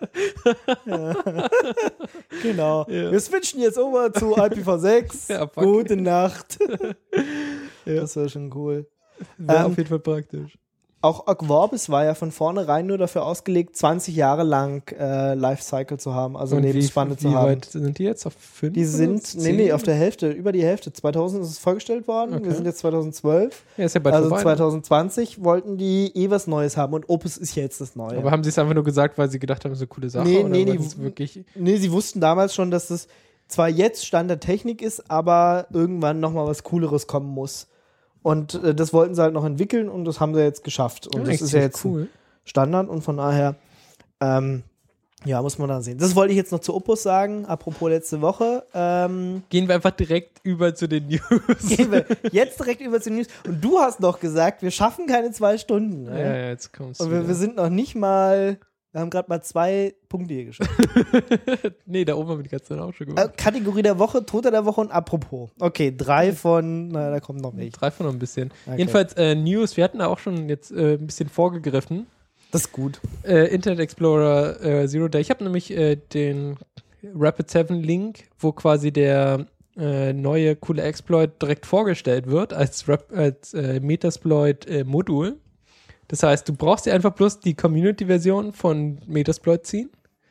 genau. Ja. Wir switchen jetzt over zu I P v sechs. Ja, fuck. Gute Nacht. Ja. Das wäre schon cool. Wäre Ähm, auf jeden Fall praktisch. Auch Ogg Vorbis war ja von vornherein nur dafür ausgelegt, zwanzig Jahre lang äh, Lifecycle zu haben, also Und wie, Lebensspanne wie zu haben. weit sind die jetzt? Auf fünf? Die oder sind, nee, zehn? nee, auf der Hälfte, über die Hälfte. zweitausend ist es vorgestellt worden, Okay. wir sind jetzt zweitausendzwölf. Ja, ist ja bald Also vorbei. zwanzig zwanzig wollten die eh was Neues haben und Opus ist ja jetzt das Neue. Aber haben sie es einfach nur gesagt, weil sie gedacht haben, so eine coole Sache? Nee, oder nee, weil die- es wirklich. Nee, sie wussten damals schon, dass das zwar jetzt Stand der Technik ist, aber irgendwann nochmal was Cooleres kommen muss. Und äh, das wollten sie halt noch entwickeln und das haben sie jetzt geschafft. Und Ja, das eigentlich ist ja ziemlich jetzt cool. Standard und von daher, ähm, ja, muss man da sehen. Das wollte ich jetzt noch zu Opus sagen, apropos letzte Woche. Ähm, Gehen wir einfach direkt über zu den News. gehen wir jetzt direkt über zu den News. Und du hast noch gesagt, wir schaffen keine zwei Stunden. Ja, Ne? ja, jetzt kommst du. Und wir, wir wieder. sind noch nicht mal, wir haben gerade mal zwei Punkte hier geschafft. Nee, da oben haben wir die ganze Zeit auch schon Äh, gemacht. Kategorie der Woche, Toter der Woche und apropos. Okay, drei von, naja, da kommt noch welche. Drei von noch ein bisschen. Okay. Jedenfalls äh, News, wir hatten da auch schon jetzt äh, ein bisschen vorgegriffen. Das ist gut. Äh, Internet Explorer äh, Zero Day. Ich habe nämlich äh, den Rapid seven Link, wo quasi der äh, neue coole Exploit direkt vorgestellt wird als, Rap als äh, Metasploit äh, Modul. Das heißt, du brauchst dir einfach bloß die Community-Version von Metasploit ziehen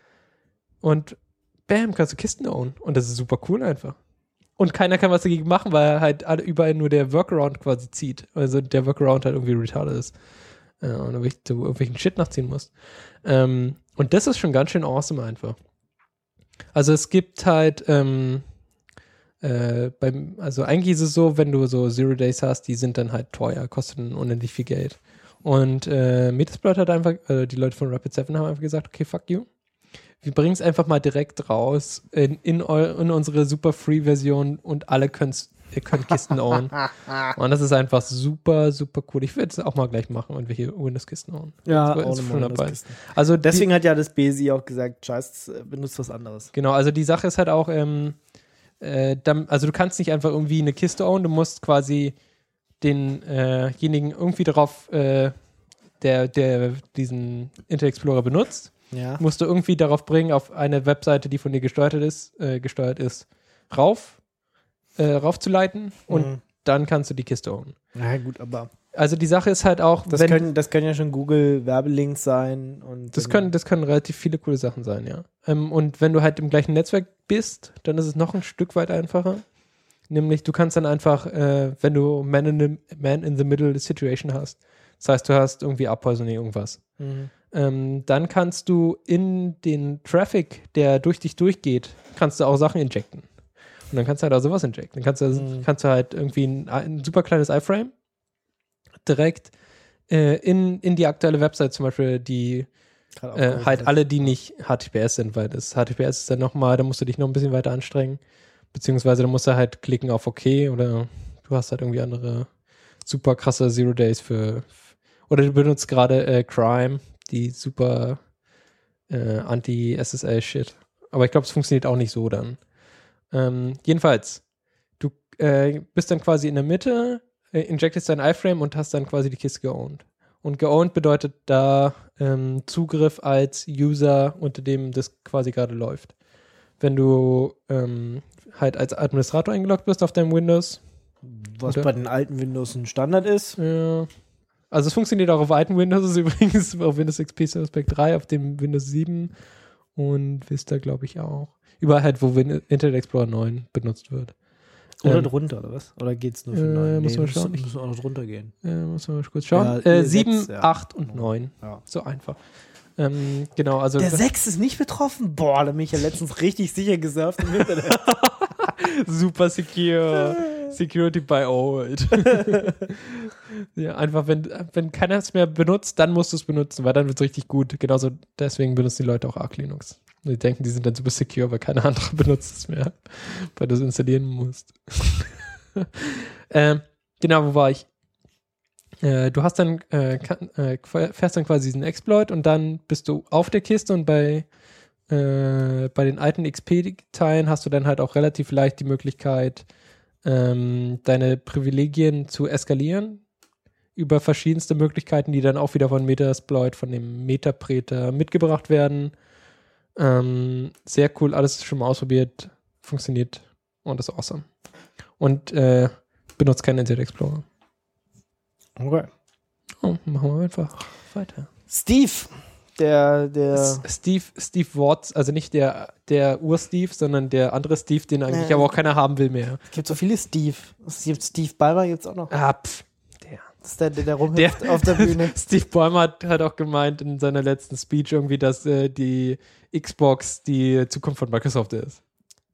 und bam, kannst du Kisten ownen. Und das ist super cool einfach. Und keiner kann was dagegen machen, weil halt alle überall nur der Workaround quasi zieht. Also der Workaround halt irgendwie retarded ist. Äh, und du irgendwelchen Shit nachziehen musst. Ähm, und das ist schon ganz schön awesome einfach. Also es gibt halt ähm, äh, beim, also eigentlich ist es so, wenn du so Zero Days hast, die sind dann halt teuer, kosten unendlich viel Geld. Und äh, Metasploit hat einfach, äh, die Leute von Rapid seven haben einfach gesagt, okay, fuck you. Wir bringen es einfach mal direkt raus in, in, eu, in unsere super Free-Version und alle können's, ihr könnt Kisten ownen. Und das ist einfach super, super cool. Ich werde es auch mal gleich machen, wenn wir hier Windows-Kisten ownen. Ja, Das ist ohne schon Windows dabei. Kisten. Also die, Deswegen hat ja das B S I auch gesagt, scheiß, äh, benutzt was anderes. Genau, also die Sache ist halt auch, ähm, äh, dann, also du kannst nicht einfach irgendwie eine Kiste ownen, du musst quasi denjenigen äh irgendwie darauf, äh, der, der diesen Internet Explorer benutzt, Ja. musst du irgendwie darauf bringen, auf eine Webseite, die von dir gesteuert ist, äh, gesteuert ist, rauf, äh, raufzuleiten und Mhm. dann kannst du die Kiste ownen. Ja, gut, aber Also die Sache ist halt auch, das, wenn, können, das können ja schon Google-Werbelinks sein. Und das können, das können relativ viele coole Sachen sein, ja. Ähm, und wenn du halt im gleichen Netzwerk bist, dann ist es noch ein Stück weit einfacher. Nämlich, du kannst dann einfach, äh, wenn du Man in, the, Man in the Middle Situation hast, das heißt, du hast irgendwie Abpoisoning, irgendwas, Mhm. ähm, dann kannst du in den Traffic, der durch dich durchgeht, kannst du auch Sachen injecten. Und dann kannst du halt auch sowas injecten. Dann kannst du, Mhm. kannst du halt irgendwie ein, ein super kleines iFrame direkt äh, in, in die aktuelle Website zum Beispiel, die Gerade äh, aufgerufen halt ist. alle, die nicht H T T P S sind, weil das H T T P S ist dann nochmal, da musst du dich noch ein bisschen weiter anstrengen. Beziehungsweise da musst du halt klicken auf OK oder du hast halt irgendwie andere super krasse Zero Days für, oder du benutzt gerade äh, Crime, die super äh, Anti-S S L-Shit. Aber ich glaube, es funktioniert auch nicht so dann. Ähm, jedenfalls, du äh, bist dann quasi in der Mitte, äh, injectest dein iFrame und hast dann quasi die Kiste geowned. Und geowned bedeutet da ähm, Zugriff als User, unter dem das quasi gerade läuft. Wenn du ähm, halt als Administrator eingeloggt bist auf deinem Windows. Was oder? bei den alten Windows ein Standard ist. Ja. Also es funktioniert auch auf alten Windows übrigens, auf Windows X P Service Pack drei, auf dem Windows sieben und Vista, glaube ich, auch. Überall halt, wo Win- Internet Explorer neun benutzt wird. Oder Ähm, drunter, oder was? Oder geht's nur für äh, neun? muss man muss, schauen. muss auch noch drunter gehen. Äh, muss man mal kurz schauen. Ja, äh, sechs, sieben, ja. acht und neun. Ja. So einfach. Ähm, genau, also. Der sechs ist nicht betroffen? Boah, da bin ich ja letztens richtig sicher gesurft im Internet. Super secure. Security by old. Ja, einfach, wenn, wenn keiner es mehr benutzt, dann musst du es benutzen, weil dann wird es richtig gut. Genauso deswegen benutzen die Leute auch Arch Linux. Die denken, die sind dann super secure, weil keiner andere benutzt es mehr, weil du es installieren musst. ähm, genau, wo war ich? Äh, du hast dann, äh, kann, äh, fährst dann quasi diesen Exploit und dann bist du auf der Kiste und bei äh, bei den alten X P-Teilen hast du dann halt auch relativ leicht die Möglichkeit, ähm, deine Privilegien zu eskalieren über verschiedenste Möglichkeiten, die dann auch wieder von Metasploit, von dem Metapreter mitgebracht werden. Ähm, sehr cool, alles schon mal ausprobiert, funktioniert und ist awesome. Und äh, benutzt keinen Internet Explorer. Okay. Oh, machen wir einfach weiter. Steve, der, der. S- Steve, Steve Watts, also nicht der, der Ur-Steve, sondern der andere Steve, den eigentlich Äh. aber auch keiner haben will mehr. Es gibt so viele Steve. Es gibt Steve Ballmer, gibt's auch noch. Ah, pff, der. Das ist der, der, der rumhüpft auf der Bühne. Steve Ballmer hat, hat auch gemeint in seiner letzten Speech irgendwie, dass äh, die Xbox die Zukunft von Microsoft ist.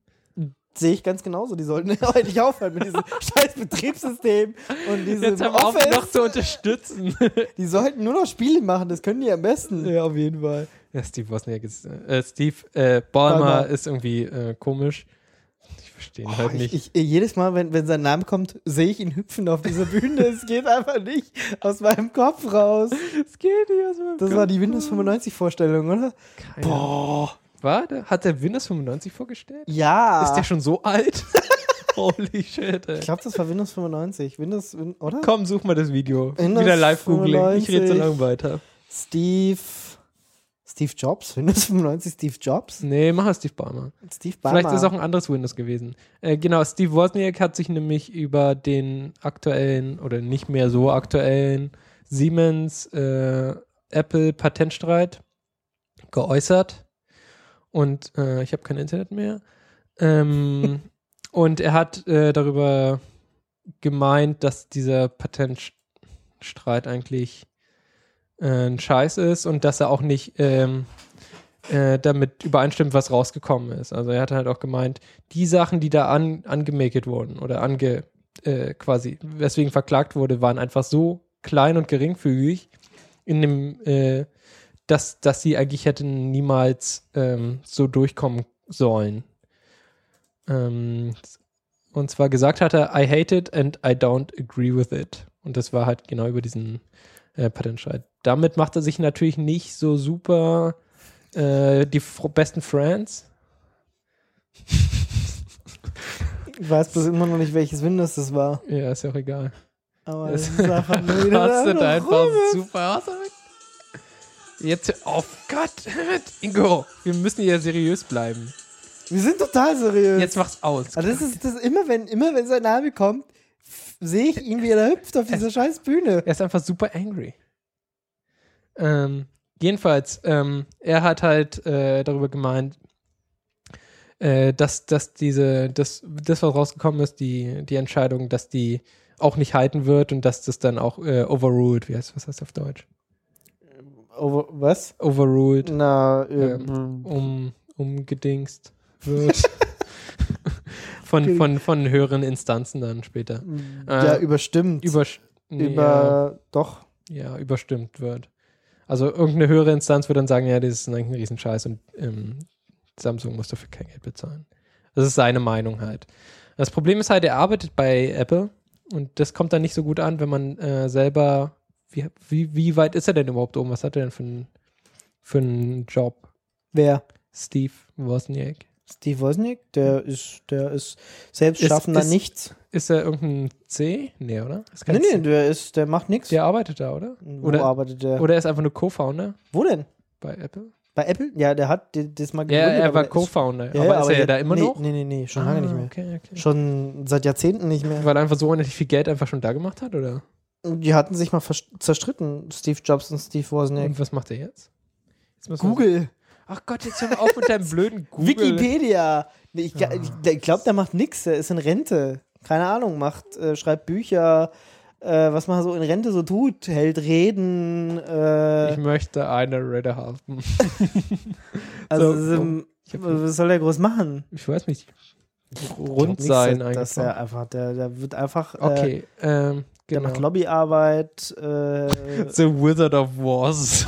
Sehe ich ganz genauso. Die sollten eigentlich aufhören mit diesem scheiß Betriebssystem und diesem Jetzt haben wir auf, Office. noch zu unterstützen. Die sollten nur noch Spiele machen, das können die am besten. Ja, auf jeden Fall. Ja, Steve Wozniak ist, äh, Steve äh, Ballmer Ballmer. ist irgendwie äh, komisch. Ich verstehe ihn Oh, halt ich, nicht. ich, jedes Mal, wenn, wenn sein Name kommt, sehe ich ihn hüpfen auf dieser Bühne. Es geht einfach nicht aus meinem Kopf raus. Es geht nicht aus meinem Das Kopf. war die Windows fünfundneunzig-Vorstellung, oder? Keine Ahnung. War der? Hat der Windows fünfundneunzig vorgestellt? Ja. Ist der schon so alt? Holy shit, ey. Ich glaube, das war Windows fünfundneunzig. Windows, Win- oder? Komm, such mal das Video. Windows Wieder live googling. Ich rede so fünfundneunzig. lange weiter. Steve. Steve Jobs? Windows fünfundneunzig Steve Jobs? Nee, mach es Steve Ballmer. Steve Ballmer. Vielleicht ist es auch ein anderes Windows gewesen. Äh, genau, Steve Wozniak hat sich nämlich über den aktuellen oder nicht mehr so aktuellen Siemens äh, Apple Patentstreit geäußert. Und äh, ich habe kein Internet mehr. Ähm, und er hat äh, darüber gemeint, dass dieser Patentstreit eigentlich äh, ein Scheiß ist und dass er auch nicht ähm, äh, damit übereinstimmt, was rausgekommen ist. Also er hat halt auch gemeint, die Sachen, die da an, angemaked wurden oder ange äh, quasi, weswegen verklagt wurde, waren einfach so klein und geringfügig in dem äh, dass, dass sie eigentlich hätten niemals ähm, so durchkommen sollen. Ähm, und zwar gesagt hat er, I hate it and I don't agree with it. Und das war halt genau über diesen äh, Patentstreit. Damit macht er sich natürlich nicht so super äh, die fr- besten Friends. Ich weiß bloß immer noch nicht, welches Windows das war. Ja, ist ja auch egal. Aber Das das ist einfach nur wieder rastet da einfach rum. super aus. Jetzt hör auf, Gott, Ingo, wir müssen hier seriös bleiben. Wir sind total seriös. Jetzt mach's aus. Also das ist das immer, wenn, immer wenn sein Name kommt, f- sehe ich ihn, wie er da hüpft auf dieser scheiß Bühne. Er ist einfach super angry. Ähm, jedenfalls, ähm, er hat halt äh, darüber gemeint, äh, dass, dass diese, das, das, was rausgekommen ist, die, die Entscheidung, dass die auch nicht halten wird und dass das dann auch äh, overruled, wie heißt, was heißt auf Deutsch? Over, was? Overruled, Na, Ähm, ähm, um, umgedingst wird. von, von, von höheren Instanzen dann später. ja, äh, überstimmt. Über, nee, Über, doch. ja, überstimmt wird. Also irgendeine höhere Instanz wird dann sagen, ja, das ist eigentlich ein Riesenscheiß und ähm, Samsung muss dafür kein Geld bezahlen. Das ist seine Meinung halt. Das Problem ist halt, er arbeitet bei Apple und das kommt dann nicht so gut an, wenn man äh, selber, wie, wie, wie weit ist er denn überhaupt oben? Was hat er denn für einen für einen Job? Wer? Steve Wozniak. Steve Wozniak, der ist, der ist selbstschaffender ist, nichts. Ist er irgendein C? Nee, oder? Ist kein Nee, nee, C. der ist, der macht nichts. Der arbeitet da, oder? Wo Oder, arbeitet der? oder er ist einfach nur Co-Founder Wo denn? bei Apple? Bei Apple? Ja, der hat die- das mal Ja, gegründet, er aber war der ist- Co-Founder. Ja, aber ja, ist er ja da der- immer nee, noch? Nee, nee, nee, schon lange nicht mehr. Okay, okay. Schon seit Jahrzehnten nicht mehr. Weil er einfach so unendlich viel Geld einfach schon da gemacht hat, oder? Die hatten sich mal vers- zerstritten, Steve Jobs und Steve Wozniak. Und was macht er jetzt? jetzt müssen wir- Google. Ach Gott, jetzt hör mal auf mit deinem blöden Google. Wikipedia. Nee, ich Ah, ich, ich glaube, der macht nichts. Der ist in Rente. Keine Ahnung, macht, äh, schreibt Bücher, äh, was man so in Rente so tut. Hält Reden. Äh, Ich möchte eine Rede haben. also, so, es ist, ähm, ich hab- was soll der groß machen? Ich weiß nicht. Ich Rund glaub nicht, sein dass, dass einfach. er einfach, der, der wird einfach, äh, Okay, ähm, der genau. macht Lobbyarbeit. Äh, The Wizard of Wars.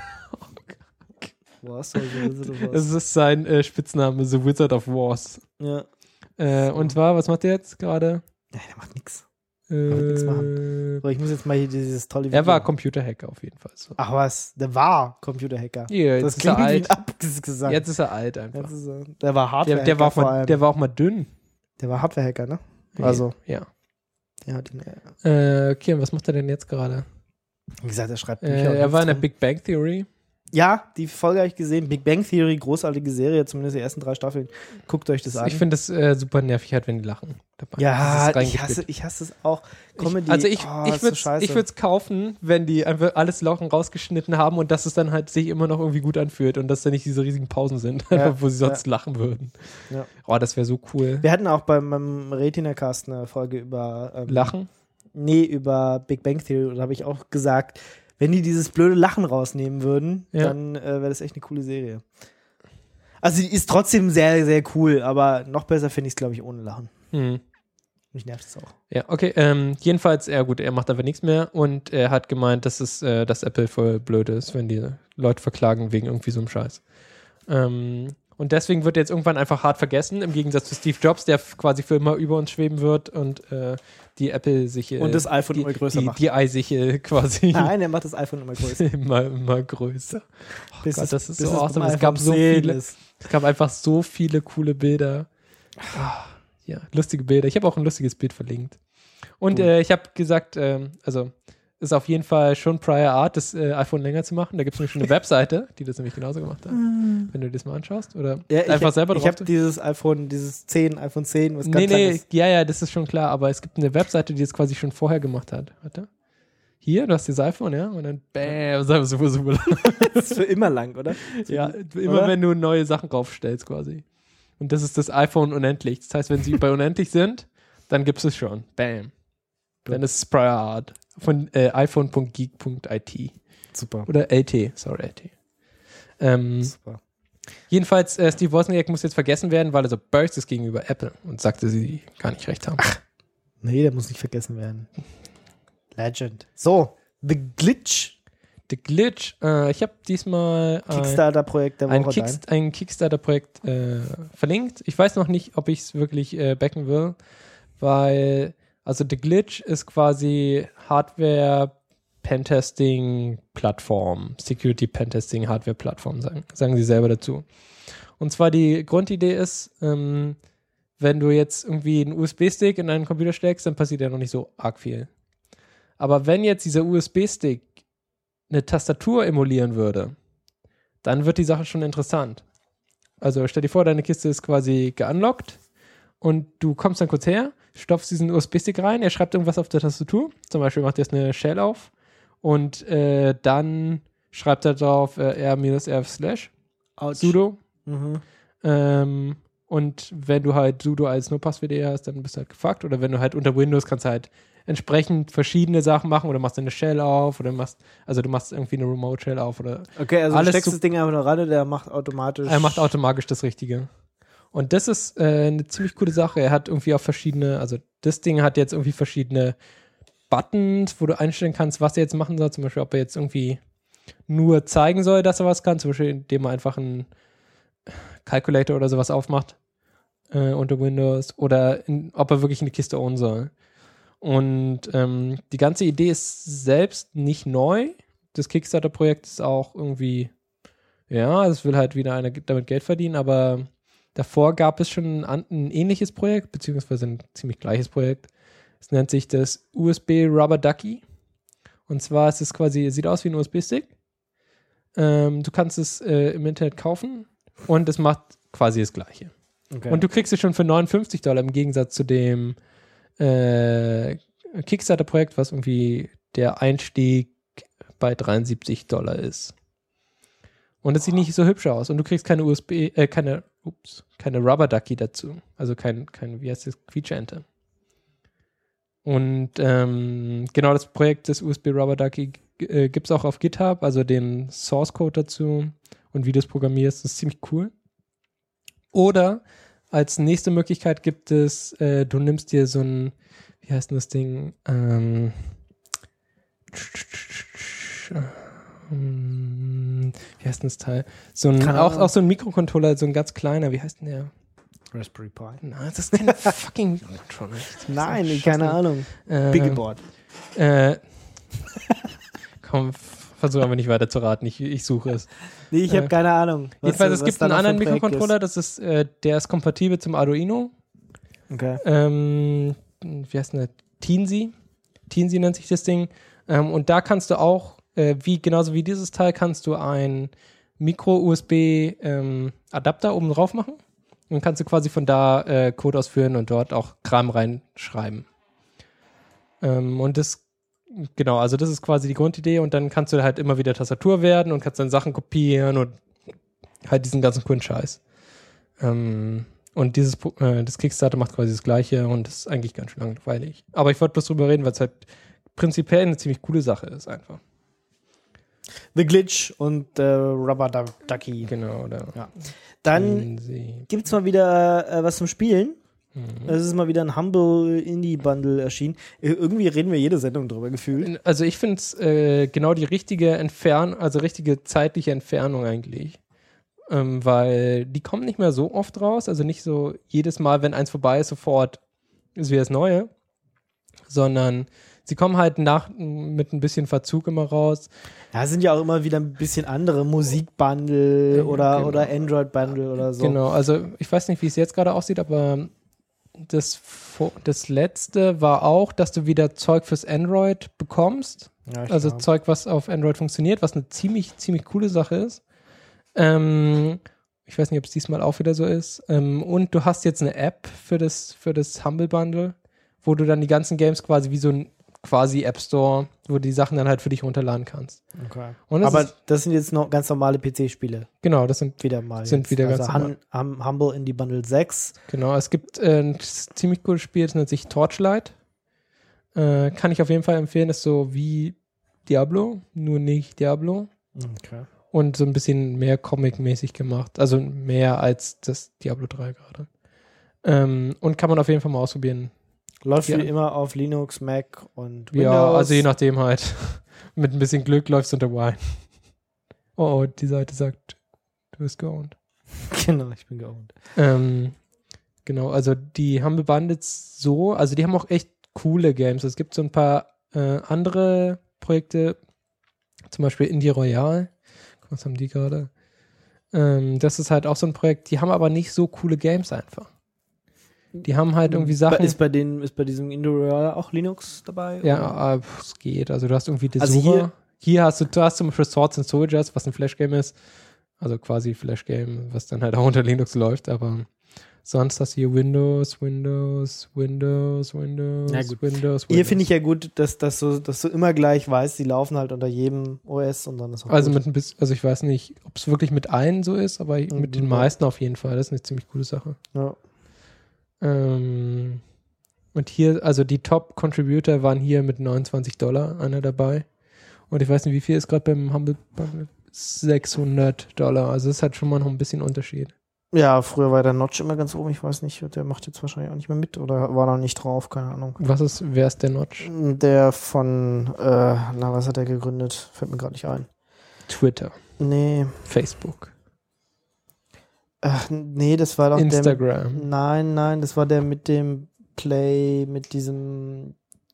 was soll so, so, Das ist sein äh, Spitzname, The Wizard of Wars. ja. Äh, und zwar, was macht er jetzt gerade? Nein, der macht nichts. Äh, nichts machen. So, ich muss jetzt mal hier dieses tolle Video. er war Computerhacker auf jeden Fall. So. Ach was, der war Computerhacker. Ja, jetzt Das ist er klingt wie ein alt. Abgesang. Jetzt ist er alt einfach. Jetzt ist er, der war Der, Hardware-Hacker der, war auch vor mal, allem. der war auch mal dünn. Der war Hardware-Hacker, ne? Also, Ja. der hat ihn, äh, Äh, okay, und was macht er denn jetzt gerade? wie gesagt, er schreibt Bücher. Äh, und er war in der nichts Big Bang Theory. drum. Ja, die Folge habe ich gesehen. Big Bang Theory, großartige Serie, zumindest die ersten drei Staffeln. Guckt euch das an. Ich finde das äh, super nervig, halt, wenn die lachen. Dabei. ja, Das ist ich hasse, ich hasse es auch. Comedy. Ich, also ich, oh, ich ist so würde scheiße. ich würde es kaufen, wenn die einfach alles Lachen rausgeschnitten haben und dass es dann halt sich immer noch irgendwie gut anfühlt und dass da nicht diese riesigen Pausen sind, Ja, wo sie sonst lachen würden. Ja. Oh, das wäre so cool. Wir hatten auch beim, beim Retina-Cast eine Folge über ähm, Lachen? Nee, über Big Bang Theory. Da habe ich auch gesagt, wenn die dieses blöde Lachen rausnehmen würden, Ja. dann äh, wäre das echt eine coole Serie. Also die ist trotzdem sehr, sehr cool, aber noch besser finde ich es, glaube ich, ohne Lachen. Hm. Mich nervt es auch. Ja, okay. Ähm, jedenfalls, ja gut, er macht aber nichts mehr und er hat gemeint, dass es, äh, dass Apple voll blöd ist, wenn die Leute verklagen wegen irgendwie so einem Scheiß. Ähm, und deswegen wird er jetzt irgendwann einfach hart vergessen, im Gegensatz zu Steve Jobs, der f- quasi für immer über uns schweben wird und äh, die Apple sich äh, Und das iPhone die, immer größer die, macht. die Eisiche quasi Nein, er macht das iPhone immer größer. immer, immer größer. Oh Bis Gott, es- das ist bis so es awesome. beim Es gab iPhone so zehn viele, ist. es gab einfach so viele coole Bilder. Ah, ja, lustige Bilder. Ich habe auch ein lustiges Bild verlinkt. Und Cool. äh, ich habe gesagt, ähm, also ist auf jeden Fall schon Prior Art, das äh, iPhone länger zu machen. Da gibt es nämlich schon eine Webseite, die das nämlich genauso gemacht hat. Wenn du dir das mal anschaust. Oder Ja, ich, einfach selber Ich drauf. habe dieses iPhone, dieses zehn, iPhone zehn, was ganz nee, lang nee, ist. ja, ja, das ist schon klar. Aber es gibt eine Webseite, die das quasi schon vorher gemacht hat. Warte. Hier, du hast dieses iPhone, ja? Und dann bam, ist einfach super, super lang. Das ist für immer lang, oder? Ja, immer Oder? wenn du neue Sachen raufstellst quasi. Und das ist das iPhone unendlich. Das heißt, wenn sie bei unendlich sind, dann gibt es schon. Bam. Dann ist es Prior Art von äh, iPhone Punkt geek Punkt I T. Super. Oder L T, sorry, L T. Ähm, Super. jedenfalls, äh, Steve Wozniak muss jetzt vergessen werden, weil er so böse ist gegenüber Apple und sagte, sie gar nicht recht haben. Nee, der muss nicht vergessen werden. Legend. So, The Glitch. The Glitch, äh, ich habe diesmal ein, Kickstarter-Projekt der ein, Woche. Kickst ein Kickstarter-Projekt äh, verlinkt. Ich weiß noch nicht, ob ich es wirklich äh, backen will, weil, also The Glitch ist quasi Hardware Pentesting-Plattform, Security Pentesting Hardware-Plattform, sagen, sagen sie selber dazu. Und zwar die Grundidee ist, ähm, wenn du jetzt irgendwie einen U S B-Stick in einen Computer steckst, dann passiert ja noch nicht so arg viel. Aber wenn jetzt dieser U S B-Stick eine Tastatur emulieren würde, dann wird die Sache schon interessant. Also stell dir vor, deine Kiste ist quasi geunlockt und du kommst dann kurz her, stopfst diesen U S B-Stick rein, er schreibt irgendwas auf der Tastatur, zum Beispiel macht er jetzt eine Shell auf und äh, dann schreibt er drauf äh, r-r slash sudo. Mhm. Ähm, und wenn du halt sudo als No-Passwd hast, dann bist du halt gefuckt. Oder wenn du halt unter Windows kannst du halt entsprechend verschiedene Sachen machen oder machst eine Shell auf oder machst, also du machst irgendwie eine Remote-Shell auf oder Okay, also Alles du steckst so- das Ding einfach nur ran, der macht automatisch. er macht automatisch das Richtige. Und das ist äh, eine ziemlich coole Sache. Er hat irgendwie auch verschiedene, also das Ding hat jetzt irgendwie verschiedene Buttons, wo du einstellen kannst, was er jetzt machen soll. Zum Beispiel, ob er jetzt irgendwie nur zeigen soll, dass er was kann. Zum Beispiel, indem er einfach einen Calculator oder sowas aufmacht äh, unter Windows. Oder in, ob er wirklich eine Kiste ownen soll. Und ähm, die ganze Idee ist selbst nicht neu. Das Kickstarter-Projekt ist auch irgendwie, ja, es will halt wieder einer damit Geld verdienen, aber Davor gab es schon ein, ein ähnliches Projekt, beziehungsweise ein ziemlich gleiches Projekt. Es nennt sich das U S B Rubber Ducky. Und zwar ist es quasi, sieht aus wie ein U S B-Stick. Ähm, du kannst es äh, im Internet kaufen und es macht quasi das Gleiche. Okay. Und du kriegst es schon für neunundfünfzig Dollar im Gegensatz zu dem äh, Kickstarter-Projekt, was irgendwie der Einstieg bei dreiundsiebzig Dollar ist. Und es sieht nicht so hübsch aus. Und du kriegst keine U S B, äh, keine, ups, keine Rubber Ducky dazu. Also kein, kein wie heißt das, Quietscheente. Und ähm, genau das Projekt des U S B Rubber Ducky äh, gibt es auch auf GitHub, also den Source Code dazu und wie du es programmierst, das ist ziemlich cool. Oder als nächste Möglichkeit gibt es, äh, du nimmst dir so ein, wie heißt denn das Ding? Ähm, wie heißt denn das Teil? So ein, auch, auch so ein Mikrocontroller, so ein ganz kleiner, wie heißt denn der? Raspberry Pi. Nein, das ist kein fucking Mikrocontroller. Nein, ich keine Ahnung. Äh, Biggleboard. Äh, komm, versuch aber nicht weiter zu raten. Ich, ich suche es. Nee, ich habe äh, keine Ahnung. Was, Jedenfalls, es was gibt da einen noch für anderen ein Projekt Mikrocontroller, ist. das ist, äh, der ist kompatibel zum Arduino. Okay. Ähm, wie heißt denn der? Teensy. Teensy nennt sich das Ding. Ähm, und da kannst du auch, äh, wie genauso wie dieses Teil, kannst du einen Micro-U S B-Adapter oben drauf machen. Und kannst du quasi von da äh, Code ausführen und dort auch Kram reinschreiben. Ähm, und das, genau, also das ist quasi die Grundidee. Und dann kannst du halt immer wieder Tastatur werden und kannst dann Sachen kopieren und halt diesen ganzen coolen Scheiß. Ähm, und dieses, äh, das Kickstarter macht quasi das Gleiche und das ist eigentlich ganz schön langweilig. Aber ich wollte bloß drüber reden, weil es halt prinzipiell eine ziemlich coole Sache ist einfach. The Glitch und äh, Rubber Du- Ducky. Genau, oder? Ja. Dann gibt's mal wieder äh, was zum Spielen. Mhm. Es ist mal wieder ein Humble Indie Bundle erschienen. Ir- Irgendwie reden wir jede Sendung drüber gefühlt. Also ich finde es äh, genau die richtige Entfernung, also richtige zeitliche Entfernung eigentlich. Ähm, weil die kommen nicht mehr so oft raus, also nicht so jedes Mal, wenn eins vorbei ist, sofort ist wieder das Neue, sondern sie kommen halt nach mit ein bisschen Verzug immer raus. Ja, es sind ja auch immer wieder ein bisschen andere Musikbundle Ja, oder, genau. oder Android-Bundle oder so. Genau, also ich weiß nicht, wie es jetzt gerade aussieht, aber das, vor- das letzte war auch, dass du wieder Zeug fürs Android bekommst. Ja, ich Also glaub. Zeug, was auf Android funktioniert, was eine ziemlich, ziemlich coole Sache ist. Ähm, ich weiß nicht, ob es diesmal auch wieder so ist. Ähm, und du hast jetzt eine App für das, für das Humble Bundle, wo du dann die ganzen Games quasi wie so ein quasi App Store, wo du die Sachen dann halt für dich runterladen kannst. Okay. Und das Aber ist, das sind jetzt noch ganz normale P C-Spiele. genau, das sind, Wieder mal. Sind jetzt. wieder also ganz Hum, Hum, Humble Indie Bundle sechs. genau, es gibt äh, ein ziemlich cooles Spiel, das nennt sich Torchlight. Äh, kann ich auf jeden Fall empfehlen, ist so wie Diablo, nur nicht Diablo. Okay. Und so ein bisschen mehr Comic-mäßig gemacht. Also mehr als das Diablo drei gerade. Ähm, und kann man auf jeden Fall mal ausprobieren. Läuft Ja. wie immer auf Linux, Mac und Windows. Ja, also je nachdem halt. Mit ein bisschen Glück läuft es unter Wine. Oh, oh, die Seite sagt, du bist geowned. Genau, ich bin geowned. Ähm, genau, also die haben bebandet so, also die haben auch echt coole Games. Es gibt so ein paar äh, andere Projekte, zum Beispiel Indie Royale. Was haben die gerade? Ähm, das ist halt auch so ein Projekt, die haben aber nicht so coole Games einfach. Die haben halt irgendwie Sachen. Ist bei, den, ist bei diesem Indie Royale auch Linux dabei? oder? Ja, äh, pf, es geht. Also du hast irgendwie die Also Suche. hier- Hier hast du, du hast zum Beispiel Swords and Soldiers, was ein Flash-Game ist. Also quasi Flash-Game, was dann halt auch unter Linux läuft, aber sonst hast du hier Windows, Windows, Windows, Windows, Ja, gut. Windows, Windows. Hier finde ich ja gut, dass, dass, du, dass du immer gleich weißt, die laufen halt unter jedem O S und dann ist auch Also gut. mit ein bisschen, also ich weiß nicht, ob es wirklich mit allen so ist, aber mit den Mhm. meisten auf jeden Fall. Das ist eine ziemlich coole Sache. Ja. Ähm, und hier, also die Top-Contributor waren hier mit neunundzwanzig Dollar einer dabei. Und ich weiß nicht, wie viel ist gerade beim Humble Bundle? sechshundert Dollar. Also das ist halt schon mal noch ein bisschen Unterschied. ja, früher war der Notch immer ganz oben, ich weiß nicht, der macht jetzt wahrscheinlich auch nicht mehr mit oder war noch nicht drauf, keine Ahnung. Was ist, wer ist der Notch? Der von, äh, na, was hat er gegründet? Fällt mir gerade nicht ein. Twitter, Nee, Facebook, ach, nee, das war doch der. Instagram. Mit, nein, nein, das war der mit dem Play, mit diesem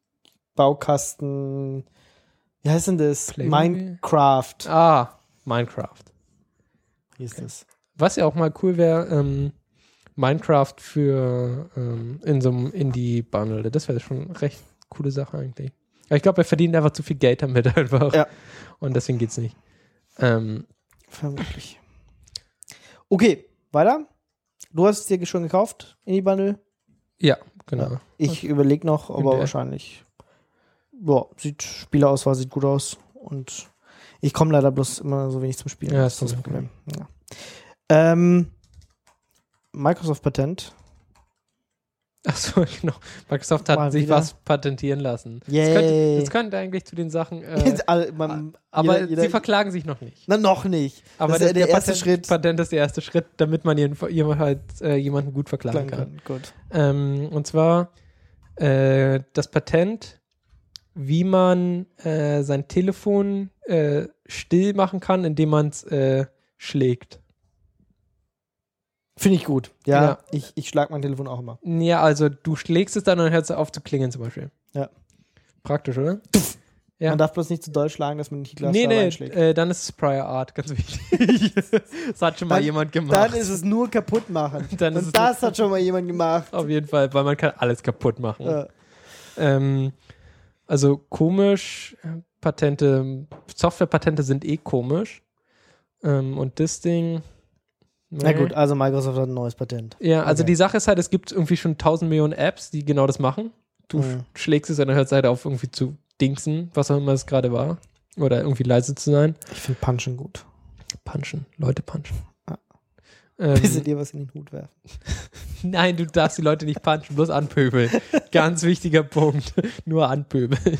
Baukasten. Wie heißt denn das? Playmobil? Minecraft. Ah, Minecraft. Wie ist das? Was ja auch mal cool wäre, ähm, Minecraft für ähm, in so einem Indie-Bundle. Das wäre schon eine recht coole Sache eigentlich. Aber ich glaube, er verdient einfach zu viel Geld damit einfach. Ja. Und deswegen geht's nicht. Ähm, Vermutlich. Okay, weiter. Du hast es dir schon gekauft, Indie-Bundle? ja, genau. Ja. Ich überlege noch, aber der- wahrscheinlich. Ja, sieht, Spielerauswahl sieht gut aus. Und ich komme leider bloß immer so wenig zum Spielen. Ja, das ist ist das okay. Problem. Ja. Ähm, Microsoft-Patent. Achso, genau. Microsoft hat Mal sich wieder. was patentieren lassen. Das Yay. könnte, das könnte eigentlich zu den Sachen. Äh, Alle- man- aber jeder- jeder- sie verklagen sich noch nicht. Na, noch nicht. Aber das ist ja der, erste Patent, Schritt. Patent ist der erste Schritt, damit man jeden, jemand halt, äh, jemanden gut verklagen kann. Gut. Ähm, und zwar äh, das Patent, wie man äh, sein Telefon äh, still machen kann, indem man es äh, schlägt. Finde ich gut. Ja, Ja. ich, ich schlag mein Telefon auch immer. Ja, also du schlägst es dann und dann hört es auf zu klingeln zum Beispiel. Ja. Praktisch, oder? Ja. Man darf bloß nicht zu doll schlagen, dass man nicht die Glas Nee, nee, reinschlägt. äh, dann ist es Prior Art, ganz wichtig. Das hat schon mal Dann- jemand gemacht. Dann ist es nur kaputt machen. Dann ist Und es das hat schon mal jemand gemacht. Auf jeden Fall, weil man kann alles kaputt machen. Ja. Ähm, also komisch, Patente, Softwarepatente sind eh komisch. Ähm, und das Ding. Na nee. gut, also Microsoft hat ein neues Patent. Ja, also Okay. die Sache ist halt, es gibt irgendwie schon tausend Millionen Apps, die genau das machen. Du Mhm. sch- schlägst es und dann hört es halt auf, irgendwie zu dingsen, was auch immer es gerade war. Oder irgendwie leise zu sein. Ich finde Punchen gut. Punchen, Leute punchen. Ja. Ähm, Bis sie dir was in den Hut werfen. Nein, du darfst die Leute nicht punchen, bloß anpöbeln. Ganz wichtiger Punkt. Nur anpöbeln.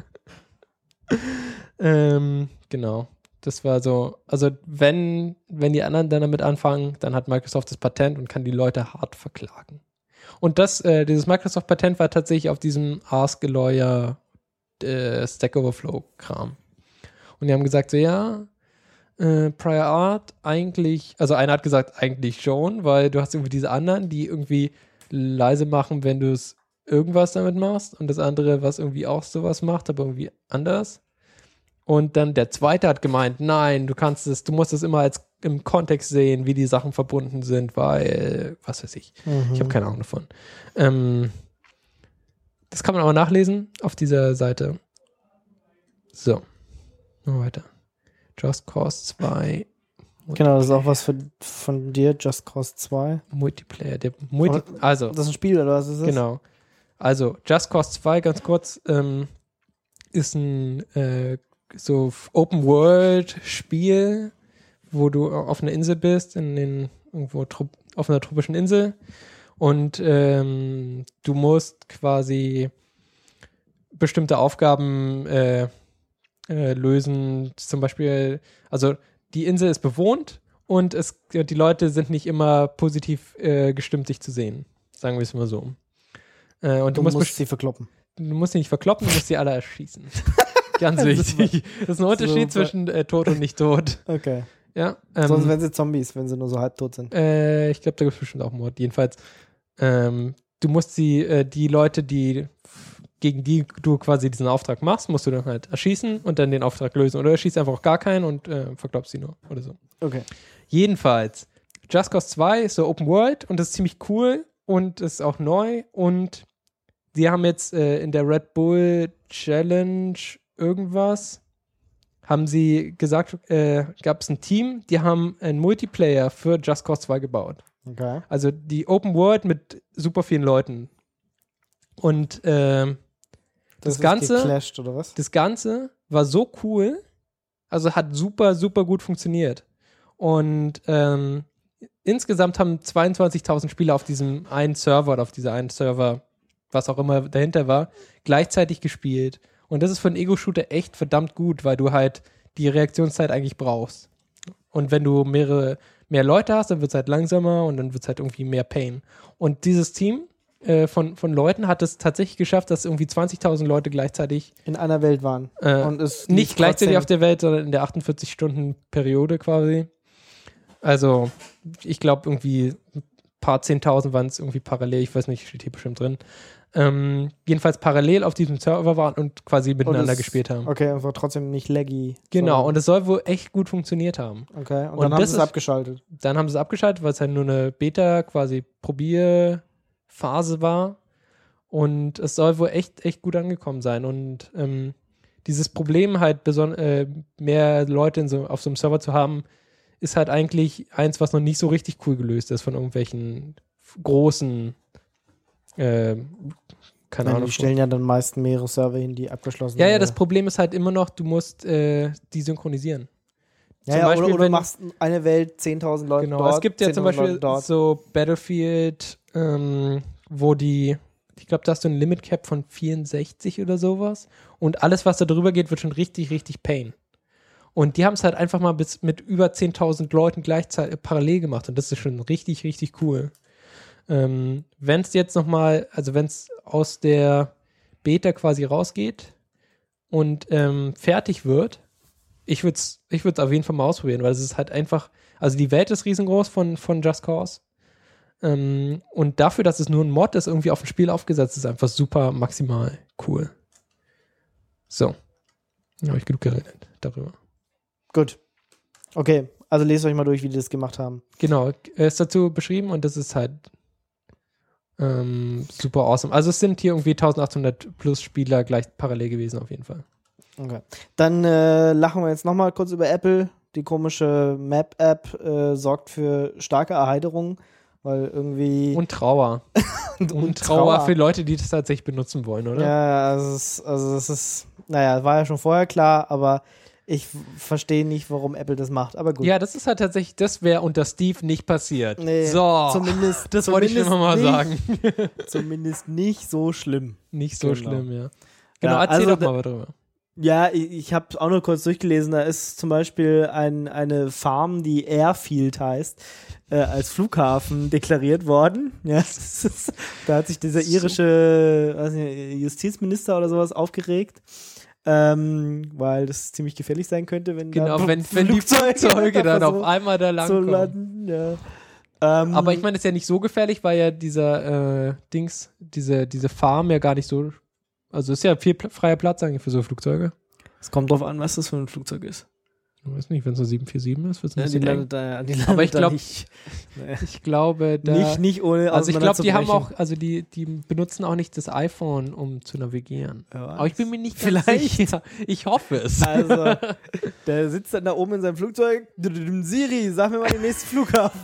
ähm, genau. Das war so, also wenn, wenn die anderen dann damit anfangen, dann hat Microsoft das Patent und kann die Leute hart verklagen. Und das, äh, dieses Microsoft-Patent war tatsächlich auf diesem Ask a Lawyer äh, Stack Overflow-Kram. Und die haben gesagt, so ja, äh, Prior Art eigentlich, also einer hat gesagt, eigentlich schon, weil du hast irgendwie diese anderen, die irgendwie leise machen, wenn du es irgendwas damit machst und das andere, was irgendwie auch sowas macht, aber irgendwie anders. Und dann der zweite hat gemeint, nein, du kannst es, du musst es immer als im Kontext sehen, wie die Sachen verbunden sind, weil, was weiß ich, Mhm. ich habe keine Ahnung davon. Ähm, das kann man aber nachlesen auf dieser Seite. So, mal weiter. Just Cause zwei Genau, das ist auch was für, von dir, Just Cause zwei. Multiplayer. Der Multi Aber also, Das ist ein Spiel, oder was ist das? genau. Also, Just Cause zwei, ganz kurz, ähm, ist ein äh, so Open-World-Spiel, wo du auf einer Insel bist, in den, irgendwo trop- auf einer tropischen Insel. Und ähm, du musst quasi bestimmte Aufgaben äh, äh, lösen. Zum Beispiel, also die Insel ist bewohnt und es, die Leute sind nicht immer positiv äh, gestimmt, dich zu sehen. Sagen wir es mal so. Äh, und Du du, musst, musst best- sie verkloppen. du musst sie nicht verkloppen, du musst sie alle erschießen. Ganz Das ist wichtig. Das ist ein Unterschied super. zwischen äh, tot und nicht tot. Okay. Ja. Ähm, Sonst wären sie Zombies, wenn sie nur so halbtot sind. äh, ich glaube, da gibt es bestimmt auch Mord. Jedenfalls, ähm, du musst sie, äh, die Leute, die gegen die du quasi diesen Auftrag machst, musst du dann halt erschießen und dann den Auftrag lösen. Oder erschießt einfach auch gar keinen und äh, verkloppst sie nur oder so. Okay. Jedenfalls, Just Cause zwei ist so Open World und das ist ziemlich cool und ist auch neu und sie haben jetzt äh, in der Red Bull Challenge irgendwas, haben sie gesagt, äh, gab es ein Team, die haben einen Multiplayer für Just Cause zwei gebaut. Okay. Also die Open World mit super vielen Leuten. Und ähm, das, ist Ganze, geclasht, oder was? das Ganze war so cool, also hat super, super gut funktioniert. Und ähm, insgesamt haben zweiundzwanzigtausend Spieler auf diesem einen Server oder auf dieser einen Server, was auch immer dahinter war, gleichzeitig gespielt. Und das ist für einen Ego-Shooter echt verdammt gut, weil du halt die Reaktionszeit eigentlich brauchst. Und wenn du mehrere, mehr Leute hast, dann wird es halt langsamer und dann wird es halt irgendwie mehr Pain. Und dieses Team äh, von, von Leuten hat es tatsächlich geschafft, dass irgendwie zwanzigtausend Leute gleichzeitig In einer Welt waren. äh, Und es nicht lief gleichzeitig trotzdem- auf der Welt, sondern in der achtundvierzig Stunden Periode quasi. Also, ich glaube irgendwie paar Zehntausend waren es irgendwie parallel, ich weiß nicht, steht hier bestimmt drin, ähm, jedenfalls parallel auf diesem Server waren und quasi miteinander es, gespielt haben. Okay, und war trotzdem nicht laggy. Genau, sondern- und es soll wohl echt gut funktioniert haben. Okay, und, und dann haben das sie es ist- abgeschaltet. Dann haben sie es abgeschaltet, weil es halt nur eine Beta, quasi Probierphase war. Und es soll wohl echt, echt gut angekommen sein. Und ähm, dieses Problem halt, beson- äh, mehr Leute in so, auf so einem Server zu haben, ist halt eigentlich eins, was noch nicht so richtig cool gelöst ist von irgendwelchen großen, äh, keine Ja, Ahnung. die stellen ja dann meist mehrere Server hin, die abgeschlossen Ja, ja, sind. das Problem ist halt immer noch, du musst äh, die synchronisieren. Ja, Zum ja, Beispiel, oder, oder wenn- machst eine Welt, zehntausend Leute Genau, dort, es gibt ja zum zehntausend Beispiel Leute dort. so Battlefield, ähm, wo die, ich glaube, da hast du ein Limit Cap von vierundsechzig oder sowas. Und alles, was da drüber geht, wird schon richtig, richtig Pain. Und die haben es halt einfach mal bis mit über zehntausend Leuten gleichzeitig parallel gemacht. Und das ist schon richtig, richtig cool. Ähm, wenn es jetzt nochmal, also wenn es aus der Beta quasi rausgeht und ähm, fertig wird, ich würde es ich würd's auf jeden Fall mal ausprobieren, weil es ist halt einfach, also die Welt ist riesengroß von, von Just Cause. Ähm, und dafür, dass es nur ein Mod ist, irgendwie auf ein Spiel aufgesetzt, ist einfach super maximal cool. So. Dann habe ich genug geredet darüber. Gut. Okay, also lest euch mal durch, wie die das gemacht haben. Genau, er ist dazu beschrieben und das ist halt ähm, super awesome. Also es sind hier irgendwie eintausendachthundert plus Spieler gleich parallel gewesen auf jeden Fall. Okay. Dann äh, lachen wir jetzt nochmal kurz über Apple. Die komische Map-App äh, sorgt für starke Erheiterung, weil irgendwie... Und Trauer. und, Und Trauer für Leute, die das tatsächlich benutzen wollen, oder? Ja, also es ist, also es ist, naja, war ja schon vorher klar, aber ich f- verstehe nicht, warum Apple das macht, aber gut. Ja, das ist halt tatsächlich, das wäre unter Steve nicht passiert. Nee, so, zumindest, das wollte ich schon zumindest mal nicht, sagen. Zumindest nicht so schlimm. Nicht so Genau. schlimm, ja. Genau, Ja, erzähl also doch mal darüber. Ja, ich, ich habe auch nur kurz durchgelesen, da ist zum Beispiel ein, eine Farm, die Airfield heißt, äh, als Flughafen deklariert worden. Ja, das ist, da hat sich dieser irische weiß nicht, Justizminister oder sowas aufgeregt, ähm, weil das ziemlich gefährlich sein könnte, wenn Genau, da wenn, wenn die Flugzeuge dann einfach auf so- einmal da so langkommen. landen. Ja. Ähm, Aber ich meine, das ist ja nicht so gefährlich, weil ja dieser äh, Dings, diese, diese Farm ja gar nicht so, also ist ja viel pl- freier Platz eigentlich für so Flugzeuge. es kommt drauf an, was das für ein Flugzeug ist. Ich weiß nicht, wenn es so sieben vier sieben ist, wird es ein Ja, die bisschen eng. landet da, die landet Aber ich da glaub, nicht, nee. Ich glaube, da... nicht, nicht ohne also ich glaube, die haben auseinanderzubrechen. auch, also die, die benutzen auch nicht das iPhone, um zu navigieren. Ja, Aber ich bin mir nicht ganz vielleicht. sicher. Ich hoffe es. Also, der sitzt dann da oben in seinem Flugzeug. Siri, sag mir mal den nächsten Flughafen.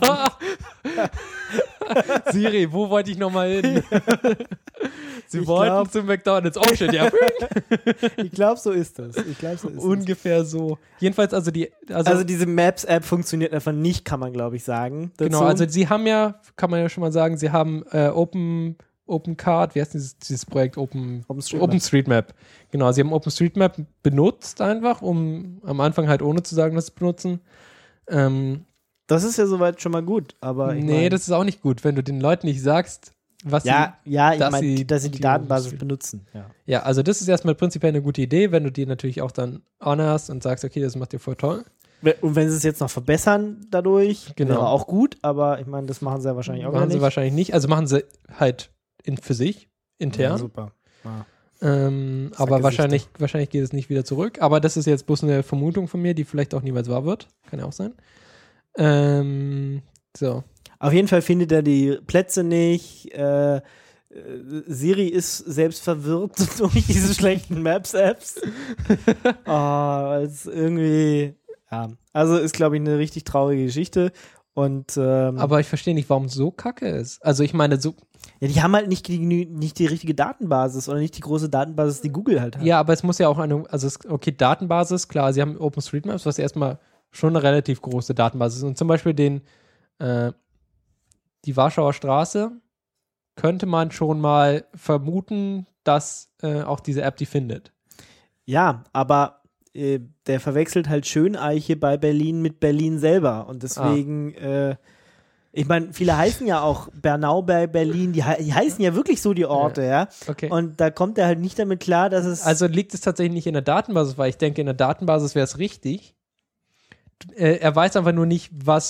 Siri, wo wollte ich nochmal hin? Sie Ich wollten glaub- zum McDonalds. Oh shit, ja. Ich glaube, so ist das. Ich glaube, so ist das. Ungefähr so. Jedenfalls, also die, also, Also diese Maps-App funktioniert einfach nicht, kann man glaube ich sagen. Dazu. genau, also sie haben ja, kann man ja schon mal sagen, sie haben äh, Open, OpenCard, wie heißt dieses, dieses Projekt? Open, OpenStreetMap. OpenStreetMap. Genau, sie haben OpenStreetMap benutzt einfach, um am Anfang halt ohne zu sagen, dass sie es benutzen. Ähm, Das ist ja soweit schon mal gut, aber ich nee, mein, das ist auch nicht gut, wenn du den Leuten nicht sagst, was ja, ja, ich dass meine, sie dass sie die die Datenbasis OpenStreet- benutzen. Ja. sie. Ja, also das ist erstmal prinzipiell eine gute Idee, wenn du die natürlich auch dann honorst und sagst, okay, das macht dir voll toll. Und wenn sie es jetzt noch verbessern dadurch, Genau. wäre auch gut, aber ich meine, das machen sie ja wahrscheinlich auch gar Machen sie nicht. wahrscheinlich nicht. Also machen sie halt in, für sich, intern. Ja, super. Ja. Ähm, aber Sackgesichter. wahrscheinlich, wahrscheinlich geht es nicht wieder zurück. Aber das ist jetzt bloß eine Vermutung von mir, die vielleicht auch niemals wahr wird. Kann ja auch sein. Ähm, so. Auf jeden Fall findet er die Plätze nicht. Äh, äh, Siri ist selbst verwirrt durch diese schlechten Maps-Apps. Oh, es ist irgendwie, ja. Also ist, glaube ich, eine richtig traurige Geschichte. Und ähm, Aber ich verstehe nicht, warum es so kacke ist. Also ich meine, so, ja, die haben halt nicht die, nicht die richtige Datenbasis oder nicht die große Datenbasis, die Google halt hat. ja, aber es muss ja auch eine, also es, okay, Datenbasis, klar, sie haben OpenStreetMaps, was erstmal schon eine relativ große Datenbasis ist. Und zum Beispiel den, äh, die Warschauer Straße könnte man schon mal vermuten, dass äh, auch diese App die findet. Ja, aber äh, der verwechselt halt Schöneiche bei Berlin mit Berlin selber. Und deswegen, äh, ich meine, viele heißen ja auch Bernau bei Berlin, die, he die heißen ja wirklich so die Orte, ja. Okay. Und da kommt er halt nicht damit klar, dass es. Also liegt es tatsächlich nicht in der Datenbasis, weil ich denke, in der Datenbasis wäre es richtig. Äh, er weiß einfach nur nicht, was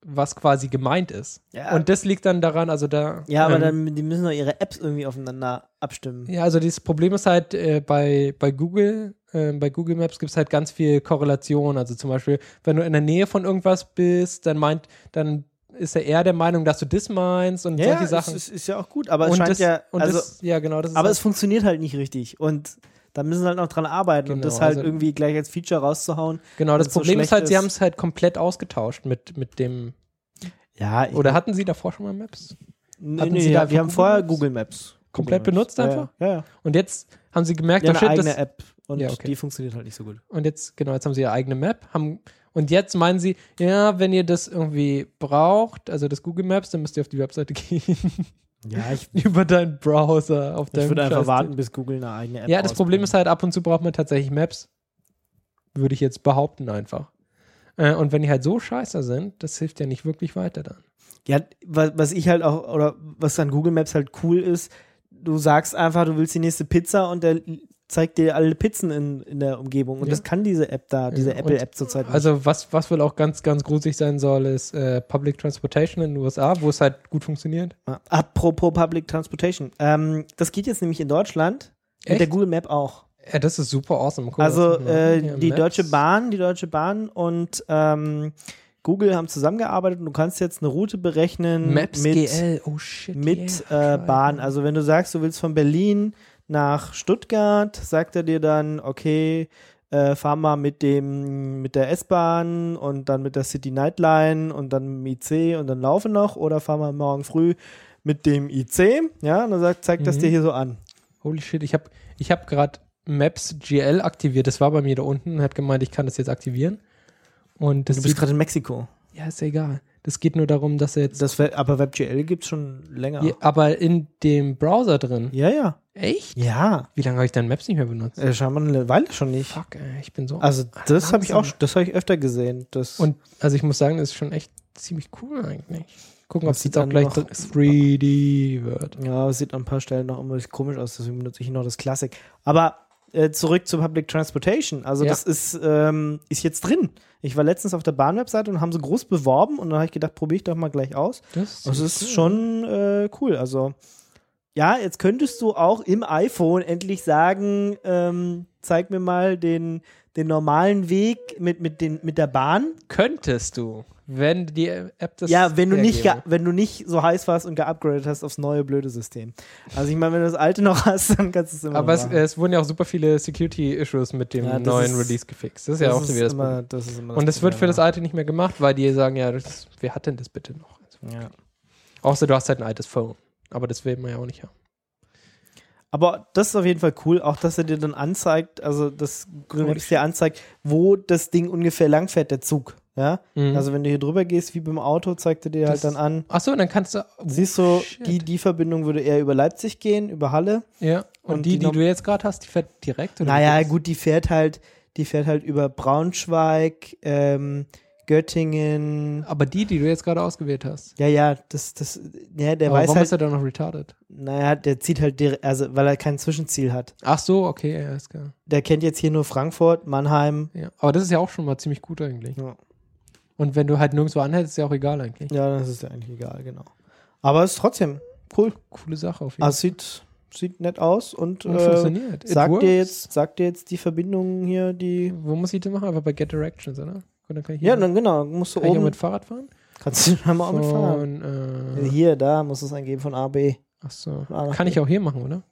was quasi gemeint ist. Ja. Und das liegt dann daran, also da... Ja, aber ähm, dann, die müssen doch ihre Apps irgendwie aufeinander abstimmen. Ja, also das Problem ist halt äh, bei, bei Google, äh, bei Google Maps gibt es halt ganz viel Korrelation. Also zum Beispiel, wenn du in der Nähe von irgendwas bist, dann meint, dann ist er eher der Meinung, dass du das meinst und Ja, solche ja, Sachen. Ist, ist ja auch gut, aber es und scheint das, ja, und also, das, ja genau, das ist aber halt, es funktioniert halt nicht richtig und da müssen sie halt noch dran arbeiten und Genau, das halt also- irgendwie gleich als Feature rauszuhauen. genau, das wenn's so Problem ist schlecht halt, sie ist. haben es halt komplett ausgetauscht mit, mit dem, Ja, ich oder hatten sie davor schon mal Maps? nee, hatten nee, Sie da ja, einfach wir haben Google vorher Maps? Google Maps Komplett Google Maps. benutzt einfach? Ja, ja. ja. Und jetzt haben sie gemerkt, Ja, oh eine shit, eigene das, App und Ja, okay. die funktioniert halt nicht so gut. und jetzt, genau, jetzt haben sie ihre eigene Map, haben, und jetzt meinen sie, ja, wenn ihr das irgendwie braucht, also das Google Maps, dann müsst ihr auf die Webseite gehen. Ja, ich, Über deinen Browser auf ich deinem würde einfach Scheiß- warten, bis Google eine eigene App Ja, das Problem rausbringt. ist halt, ab und zu braucht man tatsächlich Maps. Würde ich jetzt behaupten einfach. Äh, und wenn die halt so scheiße sind, das hilft ja nicht wirklich weiter dann. Ja, was, was ich halt auch, oder was an Google Maps halt cool ist, du sagst einfach, du willst die nächste Pizza und der zeigt dir alle Pizzen in, in der Umgebung. Und Ja. das kann diese App da, diese Ja, und Apple-App zurzeit nicht. Also was, was wohl auch ganz, ganz gruselig sein soll, ist äh, Public Transportation in den U S A, wo es halt gut funktioniert. Apropos Public Transportation. Ähm, das geht jetzt nämlich in Deutschland mit Echt? der Google Map auch. Ja, das ist super awesome. Guck, Also was ich mal- äh, hier, die Maps. Deutsche Bahn, die Deutsche Bahn und ähm, Google haben zusammengearbeitet und du kannst jetzt eine Route berechnen Maps mit, G L, oh shit. mit yeah. äh, Bahn. Also wenn du sagst, du willst von Berlin nach Stuttgart, sagt er dir dann, okay, äh, fahr mal mit dem mit der S-Bahn und dann mit der City Nightline und dann mit dem I C und dann laufe noch oder fahr mal morgen früh mit dem I C, ja, und dann sagt, zeigt das Mhm. dir hier so an. Holy shit, ich habe ich hab gerade Maps G L aktiviert. Das war bei mir da unten und hat gemeint, ich kann das jetzt aktivieren. Und das Du bist sieht, gerade in Mexiko. ja, ist ja egal. Das geht nur darum, dass er jetzt. Das Web, aber WebGL gibt's schon länger. Ja, aber in dem Browser drin. Ja, ja. Echt? Ja. Wie lange habe ich dann Maps nicht mehr benutzt? Äh, scheinbar eine Weile schon nicht. Fuck, ey, ich bin so. Also das habe ich auch, langsam. das habe ich öfter gesehen. Das Und also ich muss sagen, das ist schon echt ziemlich cool eigentlich. Gucken, ob Das es sieht jetzt auch dann gleich noch- drei D wird. ja, es sieht an ein paar Stellen noch immer komisch aus, deswegen benutze ich noch das Classic. Aber äh, zurück zu Public Transportation. Also Ja. das ist, ähm, ist jetzt drin. Ich war letztens auf der Bahn-Webseite und haben sie groß beworben und dann habe ich gedacht, probiere ich doch mal gleich aus. Das Das ist cool. schon äh, cool. Also ja, jetzt könntest du auch im iPhone endlich sagen, ähm, zeig mir mal den, den normalen Weg mit, mit, den, mit der Bahn. Könntest du, wenn die App das. Ja, wenn du, nicht hergeben. ge- wenn du nicht so heiß warst und geupgradet hast aufs neue blöde System. Also ich meine, wenn du das alte noch hast, dann kannst du es immer Aber noch es, machen. äh, es wurden ja auch super viele Security-Issues mit dem Ja, das neuen ist- Release gefixt. Das ist ja Das auch ist wieder das Problem. immer, das ist immer Und es wird für das Problem, alte nicht mehr gemacht, weil die sagen, ja, das, wer hat denn das bitte noch? Also, ja. Ja. außer du hast halt ein altes Phone. Aber das will man ja auch nicht haben. Aber das ist auf jeden Fall cool, auch dass er dir dann anzeigt, also das Google Maps dir anzeigt, wo das Ding ungefähr langfährt, der Zug. Ja? Mhm. Also wenn du hier drüber gehst, wie beim Auto, zeigt er dir Das- halt dann an, Achso, dann kannst du. siehst du, Shit. die, die Verbindung würde eher über Leipzig gehen, über Halle. Ja. Und, und die, die die noch- du jetzt gerade hast, die fährt direkt? Oder Naja, wie geht's? gut, die fährt halt, die fährt halt über Braunschweig, ähm, Göttingen. Aber die, die du jetzt gerade ausgewählt hast. Ja, ja, das, das, ja, der Aber weiß warum halt, ist er dann noch retarded? naja, der zieht halt, direkt, also weil er kein Zwischenziel hat. Ach so, okay, ja, ist klar. Der kennt jetzt hier nur Frankfurt, Mannheim. Ja. Aber das ist ja auch schon mal ziemlich gut eigentlich. Ja, Und wenn du halt nirgendwo anhältst, ist ja auch egal eigentlich. ja das ist ja eigentlich egal, genau. Aber es ist trotzdem cool. Coole Sache auf jeden Fall. Also sieht, sieht nett aus und Und äh, funktioniert. It sagt works. dir jetzt, sagt dir jetzt die Verbindung hier, die. Wo muss ich das machen? Einfach bei Get Directions, oder? Und dann kann ich Ja, hier, dann genau, musst du kann ich auch oben. mit Fahrrad fahren? Kannst du einmal auch mitfahren. Von, äh, Hier, da musst du es eingeben von A B. ach so. Ah, Kann ich auch hier machen, oder?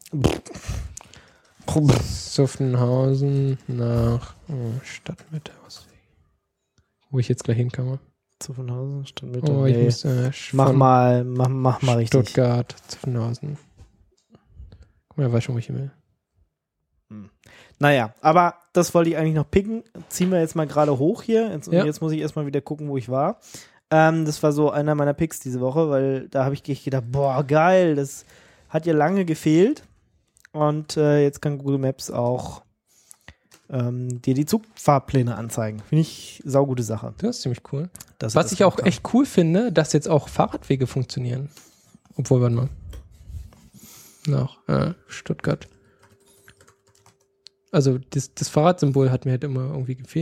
Zuffenhausen nach äh, Stadtmitte. Was, wo ich jetzt gleich hinkomme. Zuffenhausen, Stadtmitte. Oh, ich nee. muss äh, Mach von mal, mach, mach mal richtig. Stuttgart, Zuffenhausen. Guck mal, er weiß schon, wo ich hin will. Naja, aber das wollte ich eigentlich noch picken. Ziehen wir jetzt mal gerade hoch hier. Jetzt, und Ja. jetzt muss ich erstmal wieder gucken, wo ich war. Ähm, das war so einer meiner Picks diese Woche, weil da habe ich gedacht, boah, geil, das hat ja lange gefehlt. Und äh, jetzt kann Google Maps auch ähm, dir die Zugfahrpläne anzeigen. Finde ich saugute Sache. Das ist ziemlich cool. dass sie Was das ich auch gemacht haben. echt cool finde, dass jetzt auch Fahrradwege funktionieren. Obwohl, warte mal. Nach äh, Stuttgart. Also das, das Fahrradsymbol hat mir halt immer irgendwie gefehlt.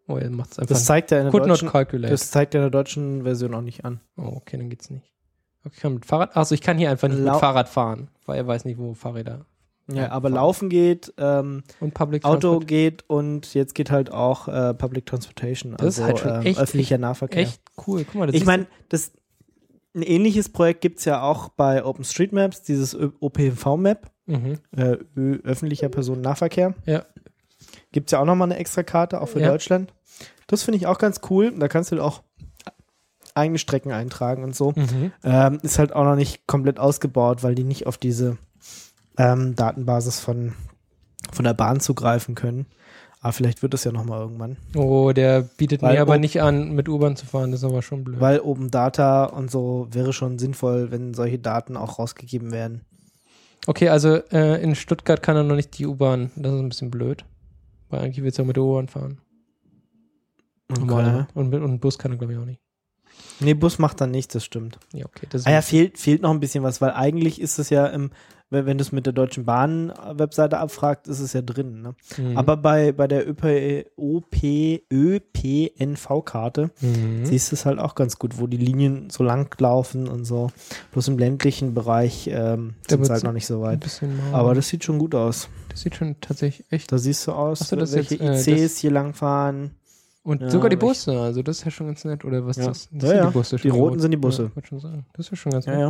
Oh, er macht es einfach Das zeigt er in der Could not deutschen, calculate. das zeigt er in der deutschen Version auch nicht an. Oh, okay, dann geht's nicht. Okay, ich kann mit Fahrrad. Achso, ich kann hier einfach nicht Lau- mit Fahrrad fahren, weil er weiß nicht, wo Fahrräder. Ja, Ja, aber fahren. Laufen geht, ähm, Und Public Auto Transport. geht und jetzt geht halt auch äh, Public Transportation, Das ist also halt schon ähm, echt- öffentlicher Nahverkehr. Echt cool. Guck mal, das Ich ist- meine, das ein ähnliches Projekt gibt es ja auch bei OpenStreetMaps, dieses Ö- O P N V-Map, Mhm. äh, Ö- öffentlicher Personennahverkehr. Ja. Gibt es ja auch nochmal eine extra Karte, auch für Ja. Deutschland. Das finde ich auch ganz cool. Da kannst du auch eigene Strecken eintragen und so. Mhm. Ähm, ist halt auch noch nicht komplett ausgebaut, weil die nicht auf diese ähm, Datenbasis von, von der Bahn zugreifen können. Aber vielleicht wird das ja nochmal irgendwann. Oh, der bietet Weil mir aber ob- nicht an, mit U-Bahn zu fahren. Das ist aber schon blöd. Weil Open Data und so wäre schon sinnvoll, wenn solche Daten auch rausgegeben werden. Okay, also äh, in Stuttgart kann er noch nicht die U-Bahn. Das ist ein bisschen blöd. Weil eigentlich willst du ja mit der U-Bahn fahren. Normalerweise. Und, mit- und Bus kann er, glaube ich, auch nicht. Nee, Bus macht dann nichts, das stimmt. Ja, okay. Das ist Ah ja, fehlt, fehlt noch ein bisschen was, weil eigentlich ist es ja, im, wenn, wenn du es mit der Deutschen Bahn-Webseite abfragst, ist es ja drin. Ne? Mhm. Aber bei, bei der ÖP, O P, Ö P N V-Karte Mhm. siehst du es halt auch ganz gut, wo die Linien so lang laufen und so. Bloß im ländlichen Bereich ähm, Da sind es wird's halt noch nicht so ein weit. bisschen mau. Aber das sieht schon gut aus. das sieht schon tatsächlich echt. Da siehst du aus, Ach so, das welche jetzt, äh, I Cs das- hier lang fahren. Und Ja, sogar die aber ich- Busse, also das ist ja schon ganz nett. Oder was Ja. ist das? Das Ja, sind ja. die Busse. Die schon, roten rot. sind die Busse. Ja, wollte schon sagen. Das ist schon ganz Ja, nett. ja.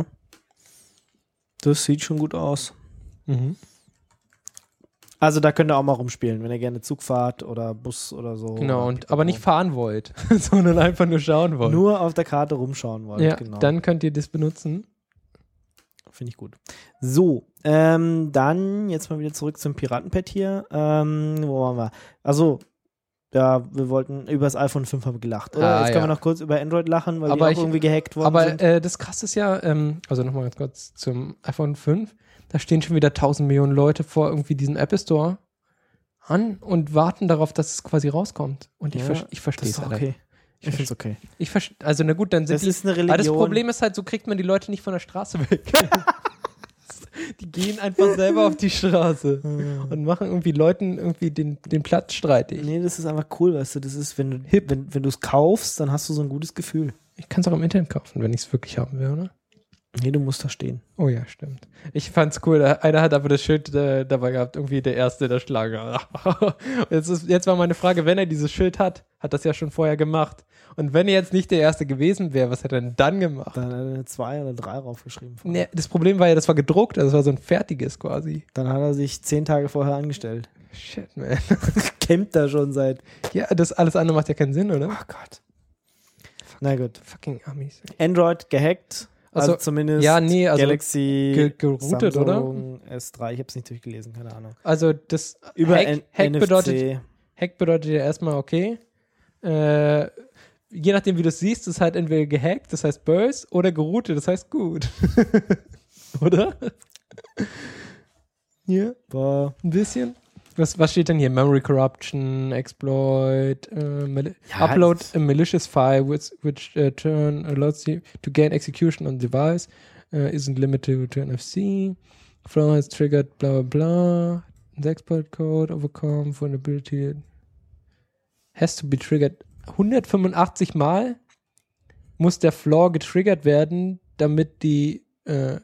Das sieht schon gut aus. Mhm. Also da könnt ihr auch mal rumspielen, wenn ihr gerne Zug fahrt oder Bus oder so. Genau, oder und pipapo. aber nicht fahren wollt, sondern einfach nur schauen wollt. Nur auf der Karte rumschauen wollt. ja, Genau. dann könnt ihr das benutzen. Finde ich gut. So, ähm, dann jetzt mal wieder zurück zum Piratenpad hier. Ähm, wo waren wir? Also, ja, wir wollten über das iPhone fünf haben wir gelacht. Oder? Ah, jetzt können ja. wir noch kurz über Android lachen, weil Aber die auch ich- irgendwie gehackt worden Aber sind. äh, das Krasse ist ja, ähm, also nochmal ganz kurz zum iPhone fünf, da stehen schon wieder tausend Millionen Leute vor irgendwie diesem Apple Store an und warten darauf, dass es quasi rauskommt. Und ich, Ja, ver ich verstehe das es ist doch halt. okay. Ich Ich finde es okay. Ich verste also na gut, dann sind Das die, ist eine aber Religion. das Problem ist halt, so kriegt man die Leute nicht von der Straße weg. Die gehen einfach selber auf die Straße und machen irgendwie Leuten irgendwie den, den Platz streitig. Nee, das ist einfach cool, weißt du. Das ist, wenn du Hip. wenn, wenn du es kaufst, dann hast du so ein gutes Gefühl. Ich kann es auch im Internet kaufen, wenn ich es wirklich haben will, oder? Nee, du musst da stehen. Oh ja, stimmt. Ich fand's cool. da- Einer hat aber das Schild äh, dabei gehabt, irgendwie der Erste der Schlange. jetzt, ist, jetzt war meine Frage, wenn er dieses Schild hat, hat das ja schon vorher gemacht. Und wenn er jetzt nicht der Erste gewesen wäre, was hätte er denn dann gemacht? Dann hat er eine zwei oder drei raufgeschrieben. Nee, das Problem war ja, das war gedruckt, also das war so ein fertiges quasi. Dann hat er sich zehn Tage vorher angestellt. Shit, man. Campt da schon seit. Ja, das alles andere macht ja keinen Sinn, oder? Oh Gott. Na gut. Fucking Amis. Android gehackt. Also, Also, zumindest ja, nee, also Galaxy ge- geroutet, Samsung S drei. Ich habe es nicht durchgelesen, keine Ahnung. Also das Über Hack, N Hack, N F C. bedeutet, Hack bedeutet ja erstmal okay. Äh, je nachdem, wie du es siehst, ist halt entweder gehackt, das heißt böse, oder geroutet, das heißt gut. Oder? Hier, Boah. ein bisschen. Was, was steht denn hier? Memory Corruption, Exploit, äh, mali- Ja, Upload es- a malicious file which, which uh, turn allows you to gain execution on device, uh, isn't limited to N F C, flaw is triggered, bla bla bla, the exploit code overcome vulnerability has to be triggered. hundertfünfundachtzig Mal muss der Flaw getriggert werden, damit die äh,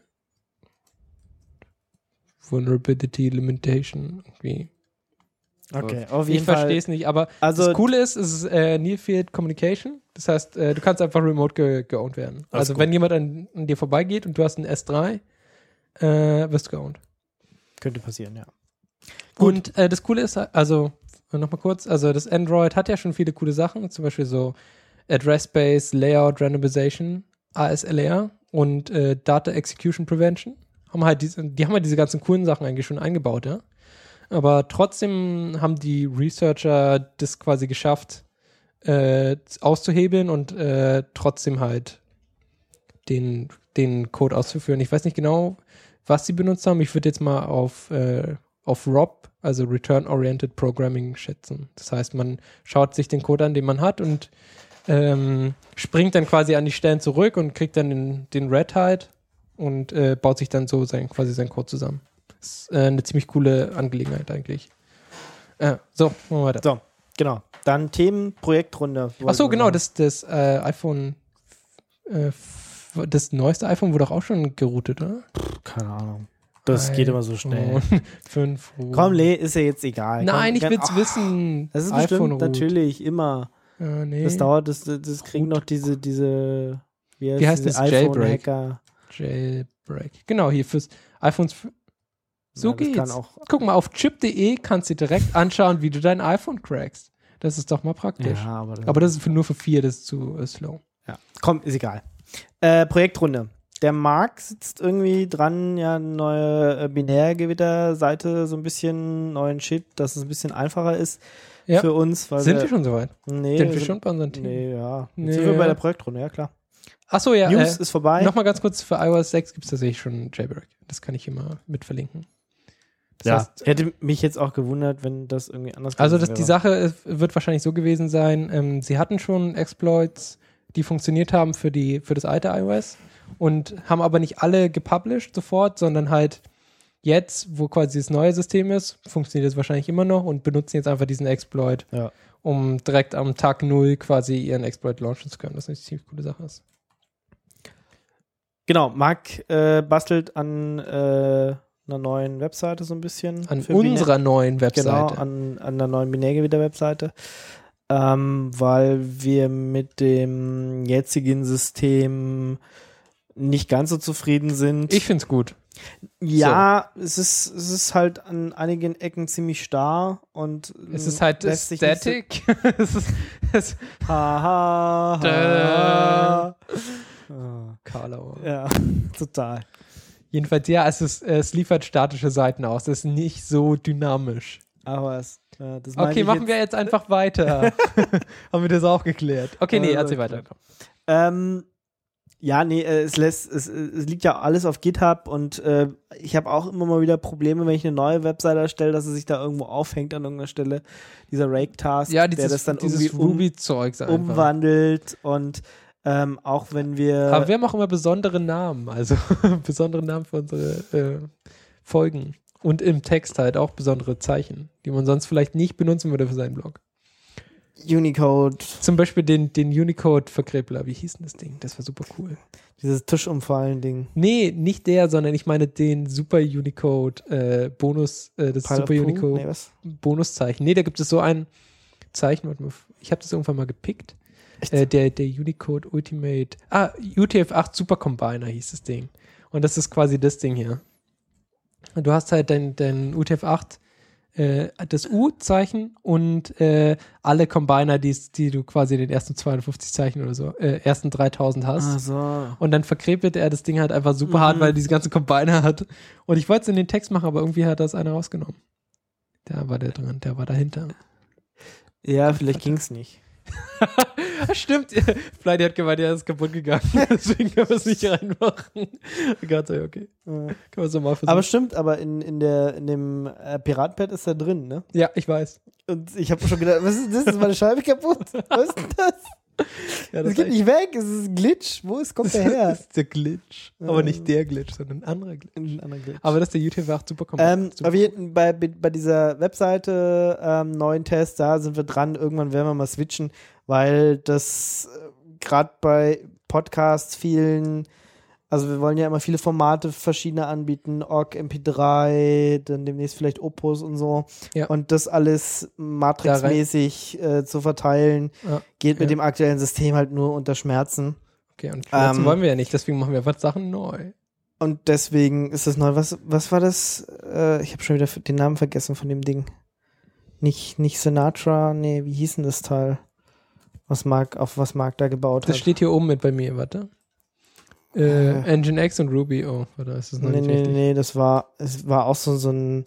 Vulnerability Limitation irgendwie. Okay, auf Ich jeden Fall. verstehe es nicht, aber Also- das Coole ist, es ist äh, Near Field Communication. Das heißt, äh, du kannst einfach remote ge geowned werden. Das ist Also gut. wenn jemand an, an dir vorbeigeht und du hast einen S drei, äh, wirst du geowned. Könnte passieren, ja. Gut. Und äh, das Coole ist, also nochmal kurz, also das Android hat ja schon viele coole Sachen, zum Beispiel so Address-Based Layout Randomization, A S L R und äh, Data Execution Prevention. Haben halt diese, die haben halt diese ganzen coolen Sachen eigentlich schon eingebaut, ja. Aber trotzdem haben die Researcher das quasi geschafft, äh, auszuhebeln und äh, trotzdem halt den, den Code auszuführen. Ich weiß nicht genau, was sie benutzt haben. Ich würde jetzt mal auf, äh, auf R O P, also Return-Oriented Programming, schätzen. Das heißt, man schaut sich den Code an, den man hat und ähm, springt dann quasi an die Stellen zurück und kriegt dann den, den Red halt und äh, baut sich dann so sein, quasi seinen Code zusammen. Das ist äh, eine ziemlich coole Angelegenheit eigentlich. Äh, so, machen wir weiter. So, Genau. Dann Themen, Projektrunde. Ach so, genau, das, das äh, iPhone, äh, f- das neueste iPhone wurde doch auch schon geroutet, oder? Keine Ahnung. Das geht immer so schnell. Fünf. Komm, Lee, ist ja jetzt egal. Nein, Komm, ich gern- will's Ach, wissen. Das ist iPhone bestimmt Root. natürlich immer. Ja, nee. Das dauert, das, das kriegen noch diese, diese, wie heißt, Wie heißt diese das? Jailbreak. iPhone-Hacker. Jailbreak. Genau, hier fürs iPhones. f- So Ja, das geht's. kann auch- Guck mal, auf chip punkt de kannst du direkt anschauen, wie du dein iPhone crackst. Das ist doch mal praktisch. Ja, aber das, Aber das ist für, nur für vier, das ist zu äh, slow. ja. Komm, ist egal. Äh, Projektrunde. Der Marc sitzt irgendwie dran, ja, eine neue äh, Binärgewitter-Seite, so ein bisschen neuen Shit, dass es ein bisschen einfacher ist Ja. für uns. Weil Sind wir schon soweit? Nee, Sind wir sind- schon bei unseren Themen? Nee, ja. Jetzt Nee. sind wir bei der Projektrunde, ja klar. Achso, ja. News äh, ist vorbei. Nochmal ganz kurz, für iOS sechs gibt es tatsächlich schon Jailbreak. Das kann ich immer mit verlinken. Das Ja, heißt, hätte mich jetzt auch gewundert, wenn das irgendwie anders also gewesen das, die wäre. Sache ist, wird wahrscheinlich so gewesen sein, ähm, sie hatten schon Exploits, die funktioniert haben für, die, für das alte iOS und haben aber nicht alle gepublished sofort, sondern halt jetzt, wo quasi das neue System ist, funktioniert es wahrscheinlich immer noch und benutzen jetzt einfach diesen Exploit, Ja. um direkt am Tag null quasi ihren Exploit launchen zu können, was eine ziemlich coole Sache ist. Genau, Marc äh, bastelt an äh, einer neuen Webseite so ein bisschen. An für unserer neuen Binär, genau, Webseite. an, an der neuen Binärgewitter-Webseite. Ähm, weil wir mit dem jetzigen System nicht ganz so zufrieden sind. Ich find's gut. ja, es ist, es ist halt an einigen Ecken ziemlich starr und Es ist halt lässt sich nicht so- Static. es ist, es Ha, ha, ha. Ah. Carlo. Ja, total. Jedenfalls, ja, es, ist, es liefert statische Seiten aus. Es ist nicht so dynamisch. Aber es, äh, das meine Okay, ich machen jetzt, wir jetzt einfach weiter. Haben wir das auch geklärt? Okay, nee, Also, erzähl weiter. Ähm, ja, nee, äh, es lässt, es, es liegt ja alles auf GitHub und äh, ich habe auch immer mal wieder Probleme, wenn ich eine neue Webseite erstelle, dass es sich da irgendwo aufhängt an irgendeiner Stelle. Dieser Rake-Task, Ja, der dieses, das dann dieses irgendwie um, Ruby-Zeugs einfach. umwandelt und ähm, auch wenn wir Aber wir haben auch immer besondere Namen, also besondere Namen für unsere äh, Folgen. Und im Text halt auch besondere Zeichen, die man sonst vielleicht nicht benutzen würde für seinen Blog. Unicode, Zum Beispiel den, den Unicode-Verkrebler. Wie hieß denn das Ding? Das war super cool. dieses Tischumfallen-Ding. Nee, nicht der, sondern ich meine den Super Unicode äh, Bonus, äh, das Pile of Super Poo? Unicode Nee, was? Bonuszeichen. Nee, da gibt es so ein Zeichen, warte mal, ich habe das irgendwann mal gepickt. Äh, der, der Unicode Ultimate, ah, U T F acht Super Combiner hieß das Ding. Und das ist quasi das Ding hier. Und du hast halt dein, dein U T F acht, äh, das U-Zeichen und äh, alle Combiner, die, die du quasi in den ersten zweihundertfünfzig Zeichen oder so, äh, ersten dreitausend hast. Ah, so. Und dann verkrebelt er das Ding halt einfach super hart, Mhm. weil er diese ganzen Combiner hat. Und ich wollte es in den Text machen, aber irgendwie hat das einer rausgenommen. Da war der drin, der war dahinter. Ja, vielleicht ging's nicht. Stimmt, Flighty hat gemeint, er ist kaputt gegangen. Deswegen können wir es nicht reinmachen. Gott sei Dank, okay. Ja. Können wir es nochmal versuchen. Aber stimmt, aber in, in, der, in dem äh, Piratenpad ist er drin, ne? ja, ich weiß. Und ich habe schon gedacht, was ist das? Ist meine Scheibe kaputt? Was ist denn das? Ja, Das geht nicht weg, es ist ein Glitch. Wo ist, kommt der her? Das ist der Glitch. Aber nicht der Glitch, sondern ein anderer Glitch. Ein anderer Glitch. Aber das ist der U T F acht super Ähm, super. auf jeden, bei, bei dieser Webseite ähm, neuen Test, da sind wir dran. Irgendwann werden wir mal switchen, weil das äh, gerade bei Podcasts vielen, also wir wollen ja immer viele Formate verschiedene anbieten, O G, M P drei, dann demnächst vielleicht Opus und so. Ja. Und das alles matrixmäßig äh, zu verteilen, Ja, geht mit ja. dem aktuellen System halt nur unter Schmerzen. Okay, und Schmerzen ähm, wollen wir ja nicht, deswegen machen wir einfach Sachen neu. Und deswegen ist das neu. Was, was war das? Äh, ich habe schon wieder den Namen vergessen von dem Ding. Nicht, nicht Sinatra, nee, wie hieß denn das Teil? Was Marc, auf was Marc da gebaut Das hat. steht hier oben mit bei mir, warte. Äh, Äh. Nginx und Ruby, oh, warte, ist das noch Nee, nicht nee, richtig? nee, das war, es war auch so, so ein,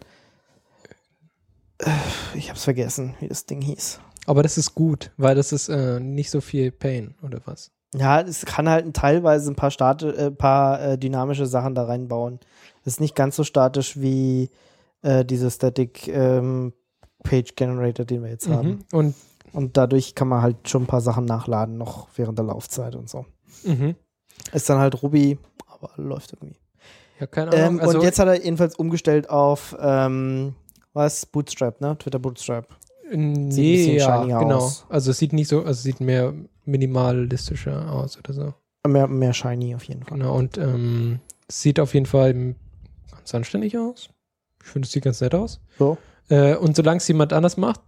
äh, ich hab's vergessen, wie das Ding hieß. Aber das ist gut, weil das ist äh, nicht so viel Pain, oder was? Ja, es kann halt teilweise ein paar, Stati- äh, paar äh, dynamische Sachen da reinbauen. Das ist nicht ganz so statisch wie äh, diese Static ähm, Page Generator, den wir jetzt haben. Mhm. Und Und dadurch kann man halt schon ein paar Sachen nachladen, noch während der Laufzeit und so. mhm. Ist dann halt Ruby, aber läuft irgendwie. ja, keine Ahnung. Ähm, also, und jetzt hat er jedenfalls umgestellt auf, ähm, was? Bootstrap, ne? Twitter Bootstrap. Nee, ja, shiny genau. aus. Also es sieht nicht so, also es sieht mehr minimalistischer aus oder so. Mehr, mehr shiny auf jeden Fall. Genau, und ähm, es sieht auf jeden Fall ganz anständig aus. Ich finde, es sieht ganz nett aus. So. Äh, und solange es jemand anders macht,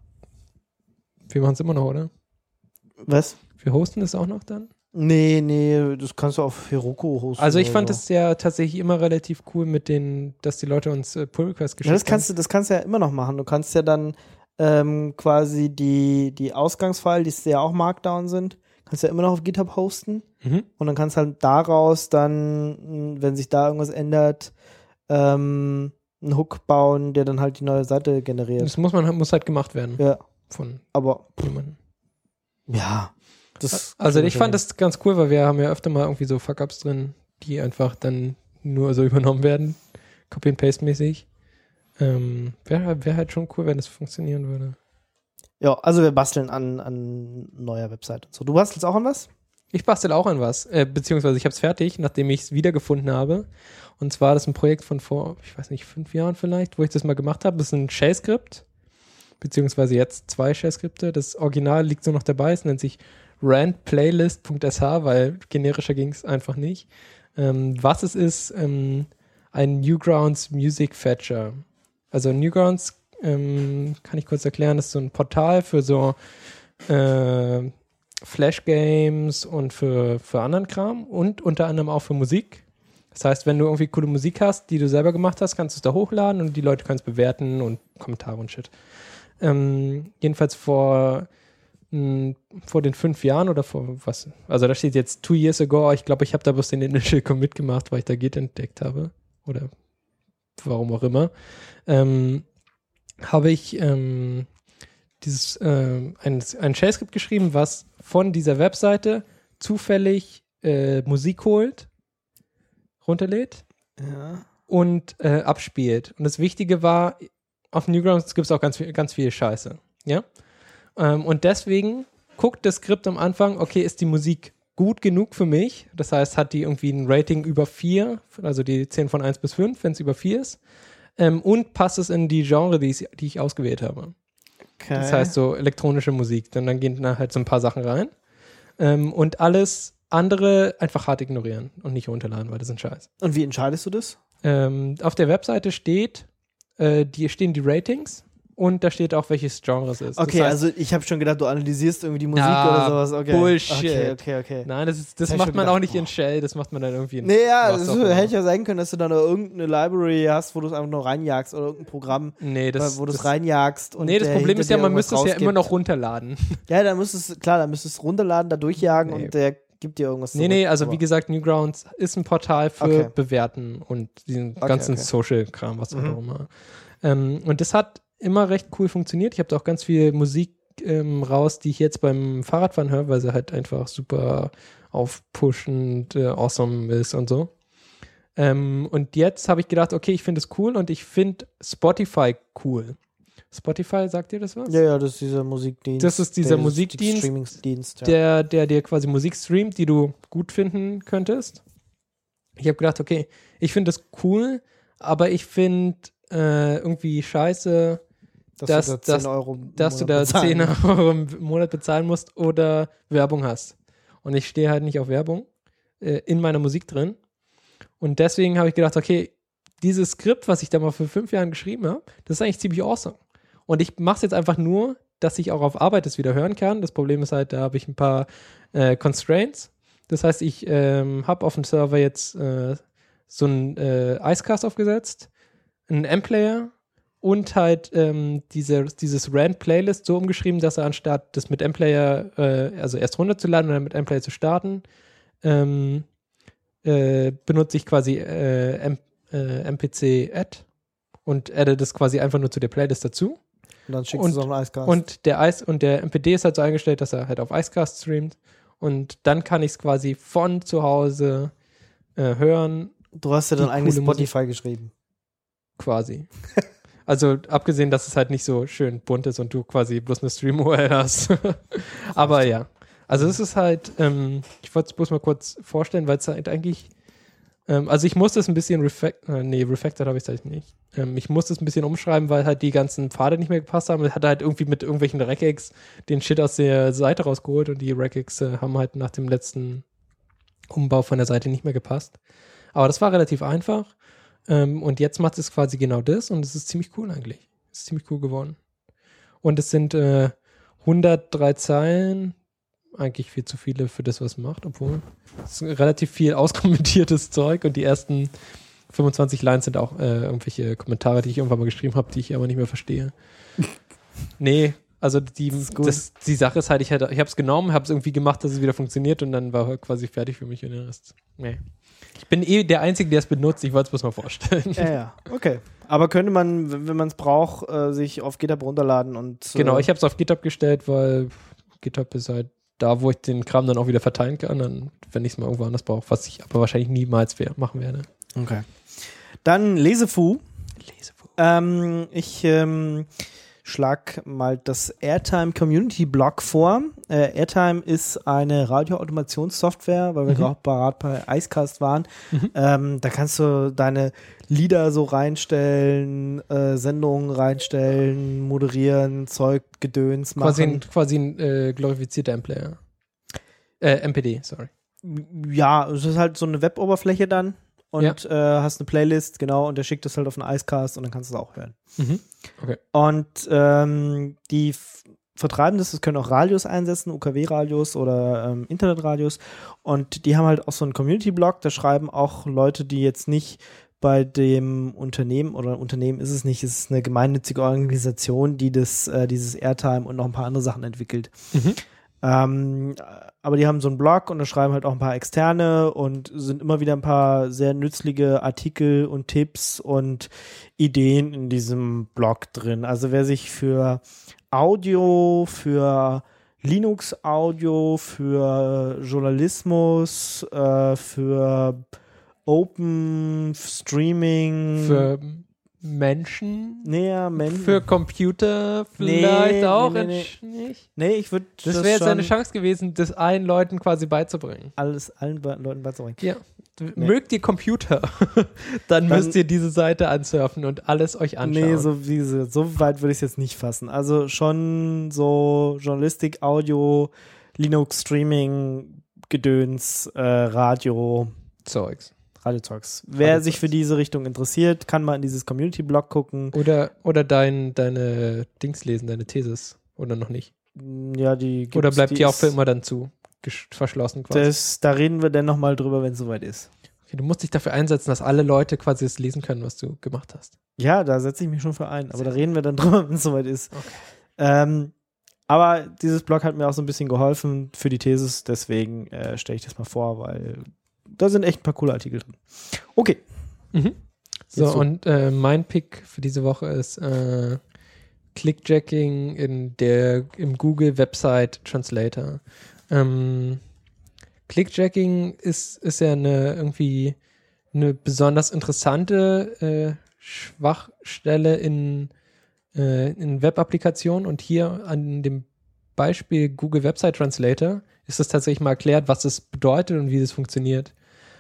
wir machen es immer noch, oder? Was? Wir hosten es auch noch dann? Nee, nee, das kannst du auf Heroku hosten. Also ich oder fand so. es ja tatsächlich immer relativ cool mit den, dass die Leute uns äh, Pull-Requests geschickt Ja, das kannst du, das kannst du ja immer noch machen. Du kannst ja dann ähm, quasi die, die Ausgangsfile, die ja auch Markdown sind, kannst du ja immer noch auf GitHub hosten. haben. Mhm. Und dann kannst du halt daraus dann, wenn sich da irgendwas ändert, ähm, einen Hook bauen, der dann halt die neue Seite generiert. Das muss man muss halt gemacht werden Ja, von aber jemandem. ja. Das Also ich fand das ganz cool, weil wir haben ja öfter mal irgendwie so Fuck-Ups drin, die einfach dann nur so übernommen werden, Copy- and Paste-mäßig. Ähm, Wäre wär halt schon cool, wenn das funktionieren würde. Ja, also wir basteln an, an neuer Website und so. Du bastelst auch an was? Ich bastel auch an was, äh, beziehungsweise ich habe es fertig, nachdem ich es wiedergefunden habe. Und zwar das ist ein Projekt von vor, ich weiß nicht, fünf Jahren vielleicht, wo ich das mal gemacht habe. Das ist ein Shell-Skript, beziehungsweise jetzt zwei Shell-Skripte. Das Original liegt so noch dabei, es nennt sich randplaylist.sh, weil generischer ging es einfach nicht. Ähm, was es ist, ähm, ein Newgrounds Music Fetcher. Also Newgrounds, ähm, kann ich kurz erklären, das ist so ein Portal für so äh, Flash-Games und für, für anderen Kram und unter anderem auch für Musik. Das heißt, wenn du irgendwie coole Musik hast, die du selber gemacht hast, kannst du es da hochladen und die Leute können es bewerten und Kommentare und Shit. Ähm, jedenfalls vor vor den fünf Jahren oder vor was, also da steht jetzt two years ago, ich glaube, ich habe da bloß den Initial Commit gemacht, weil ich da Git entdeckt habe oder warum auch immer, ähm, habe ich ähm, dieses, ähm, ein, ein Shell-Skript geschrieben, was von dieser Webseite zufällig äh, Musik holt, runterlädt Ja. und äh, abspielt. Und das Wichtige war, auf Newgrounds gibt es auch ganz viel, ganz viel Scheiße, ja. Ähm, und deswegen guckt das Skript am Anfang, okay, ist die Musik gut genug für mich? Das heißt, hat die irgendwie ein Rating über vier, also die zehn von eins bis fünf, wenn es über vier ist. Ähm, und passt es in die Genre, die ich, die ich ausgewählt habe. Okay. Das heißt so elektronische Musik. Dann, dann gehen da halt so ein paar Sachen rein. Ähm, und alles andere einfach hart ignorieren und nicht runterladen, weil das ist ein Scheiß. Und wie entscheidest du das? Ähm, auf der Webseite steht, äh, die stehen die Ratings. Und da steht auch, welches Genre es ist. Okay, das heißt, also ich habe schon gedacht, du analysierst irgendwie die Musik Ja, oder sowas. Okay. Bullshit. Okay, okay, okay. Nein, das, ist, das hab ich macht schon man gedacht, auch nicht boah. in Shell, das macht man dann irgendwie in Nee, ja, was das auch ist, immer. hätte ja sein können, dass du da noch irgendeine Library hast, wo du es einfach nur reinjagst oder irgendein Programm, Nee, das, wo du es das, reinjagst. Und nee, das der Problem hinter ist ja, dir man irgendwas müsste es ja rausgibt. immer noch runterladen. Ja, dann müsstest du, klar, dann müsstest du es runterladen, da durchjagen Nee. und der gibt dir irgendwas Nee, zurück. nee, also Aber- wie gesagt, Newgrounds ist ein Portal für Okay. Bewerten und diesen Okay, ganzen okay. Social-Kram, was Mhm. auch immer. Ähm, und das hat immer recht cool funktioniert. Ich habe da auch ganz viel Musik ähm, raus, die ich jetzt beim Fahrradfahren höre, weil sie halt einfach super aufpushend, äh, awesome ist und so. Ähm, und jetzt habe ich gedacht, okay, ich finde es cool und ich finde Spotify cool. Spotify, sagt dir das was? Ja, ja, das ist dieser Musikdienst. Das ist dieser der- Musikdienst, Streamingsdienst, ja. der, der dir quasi Musik streamt, die du gut finden könntest. Ich habe gedacht, okay, ich finde das cool, aber ich finde äh, irgendwie scheiße, dass- du da zehn dass- Euro im dass du Monat da bezahlen zehn Euro im Monat bezahlen musst oder Werbung hast. Und ich stehe halt nicht auf Werbung äh, in meiner Musik drin. Und deswegen habe ich gedacht, okay, dieses Skript, was ich da mal vor fünf Jahren geschrieben habe, das ist eigentlich ziemlich awesome. Und ich mache es jetzt einfach nur, dass ich auch auf Arbeit das wieder hören kann. Das Problem ist halt, da habe ich ein paar äh, Constraints. Das heißt, ich ähm, habe auf dem Server jetzt äh, so einen äh, Icecast aufgesetzt, einen M-Player und halt ähm, diese, dieses Rand-Playlist so umgeschrieben, dass er anstatt das mit M-Player, äh, also erst runterzuladen und dann mit M-Player zu starten, ähm, äh, benutze ich quasi äh, M äh, M P C-Add und adde das quasi einfach nur zu der Playlist dazu. Und dann schickst Und- du es auf einen Icecast. Und der Ice und der M P D ist halt so eingestellt, dass er halt auf Icecast streamt. Und dann kann ich es quasi von zu Hause äh, hören, du hast ja dann die eigentlich coole Musik. Spotify geschrieben. quasi. Also abgesehen, dass es halt nicht so schön bunt ist und du quasi bloß eine Stream-U R L hast. Aber ja. Also es ist halt, ähm, ich wollte es bloß mal kurz vorstellen, weil es halt eigentlich Ähm, also ich musste es ein bisschen refactored, äh, nee, refactored habe ich es nicht. Ähm, ich musste es ein bisschen umschreiben, weil halt die ganzen Pfade nicht mehr gepasst haben. Es hat halt irgendwie mit irgendwelchen Regex den Shit aus der Seite rausgeholt und die Regex äh, haben halt nach dem letzten Umbau von der Seite nicht mehr gepasst. Aber das war relativ einfach. Ähm, und jetzt macht es quasi genau das und es ist ziemlich cool eigentlich. Es ist ziemlich cool geworden. Und es sind äh, hundertdrei Zeilen, eigentlich viel zu viele für das, was es macht, obwohl es ist relativ viel auskommentiertes Zeug und die ersten fünfundzwanzig Lines sind auch äh, irgendwelche Kommentare, die ich irgendwann mal geschrieben habe, die ich aber nicht mehr verstehe. Nee, also die, das das, die Sache ist halt, ich, hätte, ich habe es genommen, habe es irgendwie gemacht, dass es wieder funktioniert und dann war halt quasi fertig für mich und den Rest. Nee. Ich bin eh der Einzige, der es benutzt, ich wollte es bloß mal vorstellen. Ja, ja, okay. Aber könnte man, wenn man es braucht, äh, sich auf GitHub runterladen und... Äh Genau, ich habe es auf GitHub gestellt, weil GitHub ist halt da, wo ich den Kram dann auch wieder verteilen kann, dann, wenn ich es mal irgendwo anders brauche, was ich aber wahrscheinlich niemals machen werde. Okay. Dann Lesefu. Lesefu. Ähm, ich ähm, schlag mal das Airtime Community Blog vor. Äh, Airtime ist eine Radioautomationssoftware, weil wir Mhm. gerade bei Icecast waren. Mhm. Ähm, da kannst du deine Lieder so reinstellen, äh, Sendungen reinstellen, moderieren, Zeug, Gedöns machen. Quasi ein, quasi ein äh, glorifizierter M-Player. Äh, M P D, sorry. Ja, es ist halt so eine Web-Oberfläche dann und Ja. äh, hast eine Playlist, genau, und der schickt das halt auf einen Icecast und dann kannst du es auch hören. Mhm. Okay. Und ähm, die f- vertreiben das, das können auch Radios einsetzen, U K W-Radios oder ähm, Internetradios, und die haben halt auch so einen Community-Blog, da schreiben auch Leute, die jetzt nicht bei dem Unternehmen, oder Unternehmen ist es nicht, es ist eine gemeinnützige Organisation, die das, äh, dieses Airtime und noch ein paar andere Sachen entwickelt. Mhm. Ähm, aber die haben so einen Blog und da schreiben halt auch ein paar Externe und sind immer wieder ein paar sehr nützliche Artikel und Tipps und Ideen in diesem Blog drin. Also wer sich für Audio, für Linux-Audio, für Journalismus, äh, für Open Streaming, Für Menschen, näher Menschen. für Computer vielleicht Nee, auch nee, nee, nicht. Nee, ich würde Das das wäre jetzt schon eine Chance gewesen, das allen Leuten quasi beizubringen. alles allen Be- Leuten beizubringen. Ja. Nee. Mögt ihr Computer, dann, Dann- müsst ihr diese Seite ansurfen und alles euch anschauen. Nee, so, wie, so so weit würde ich es jetzt nicht fassen. Also schon so Journalistik, Audio, Linux, Streaming, Gedöns, äh, Radio, Zeugs. Radiozeugs. Wer Radiozeugs. sich für diese Richtung interessiert, kann mal in dieses Community-Blog gucken. Oder, oder dein, deine Dings lesen, deine Thesis. Oder noch nicht. Ja, die gibt's, Oder bleibt die auch ist- für immer dann zu? gesch- Verschlossen quasi. Das, da reden wir dann nochmal drüber, wenn es soweit ist. Okay, du musst dich dafür einsetzen, dass alle Leute quasi das lesen können, was du gemacht hast. Ja, da setze ich mich schon für ein. Aber da reden wir dann drüber, wenn es soweit ist. Okay. Ähm, aber dieses Blog hat mir auch so ein bisschen geholfen für die Thesis. Deswegen äh, stelle ich das mal vor, weil da sind echt ein paar coole Artikel drin. Okay. Mhm. So, Jetzt so. und äh, mein Pick für diese Woche ist äh, Clickjacking in der, im Google Website Translator. Ähm, Clickjacking ist, ist ja eine irgendwie eine besonders interessante äh, Schwachstelle in, äh, in Web-Applikationen, und hier an dem Beispiel Google Website Translator ist es tatsächlich mal erklärt, was es bedeutet und wie das funktioniert.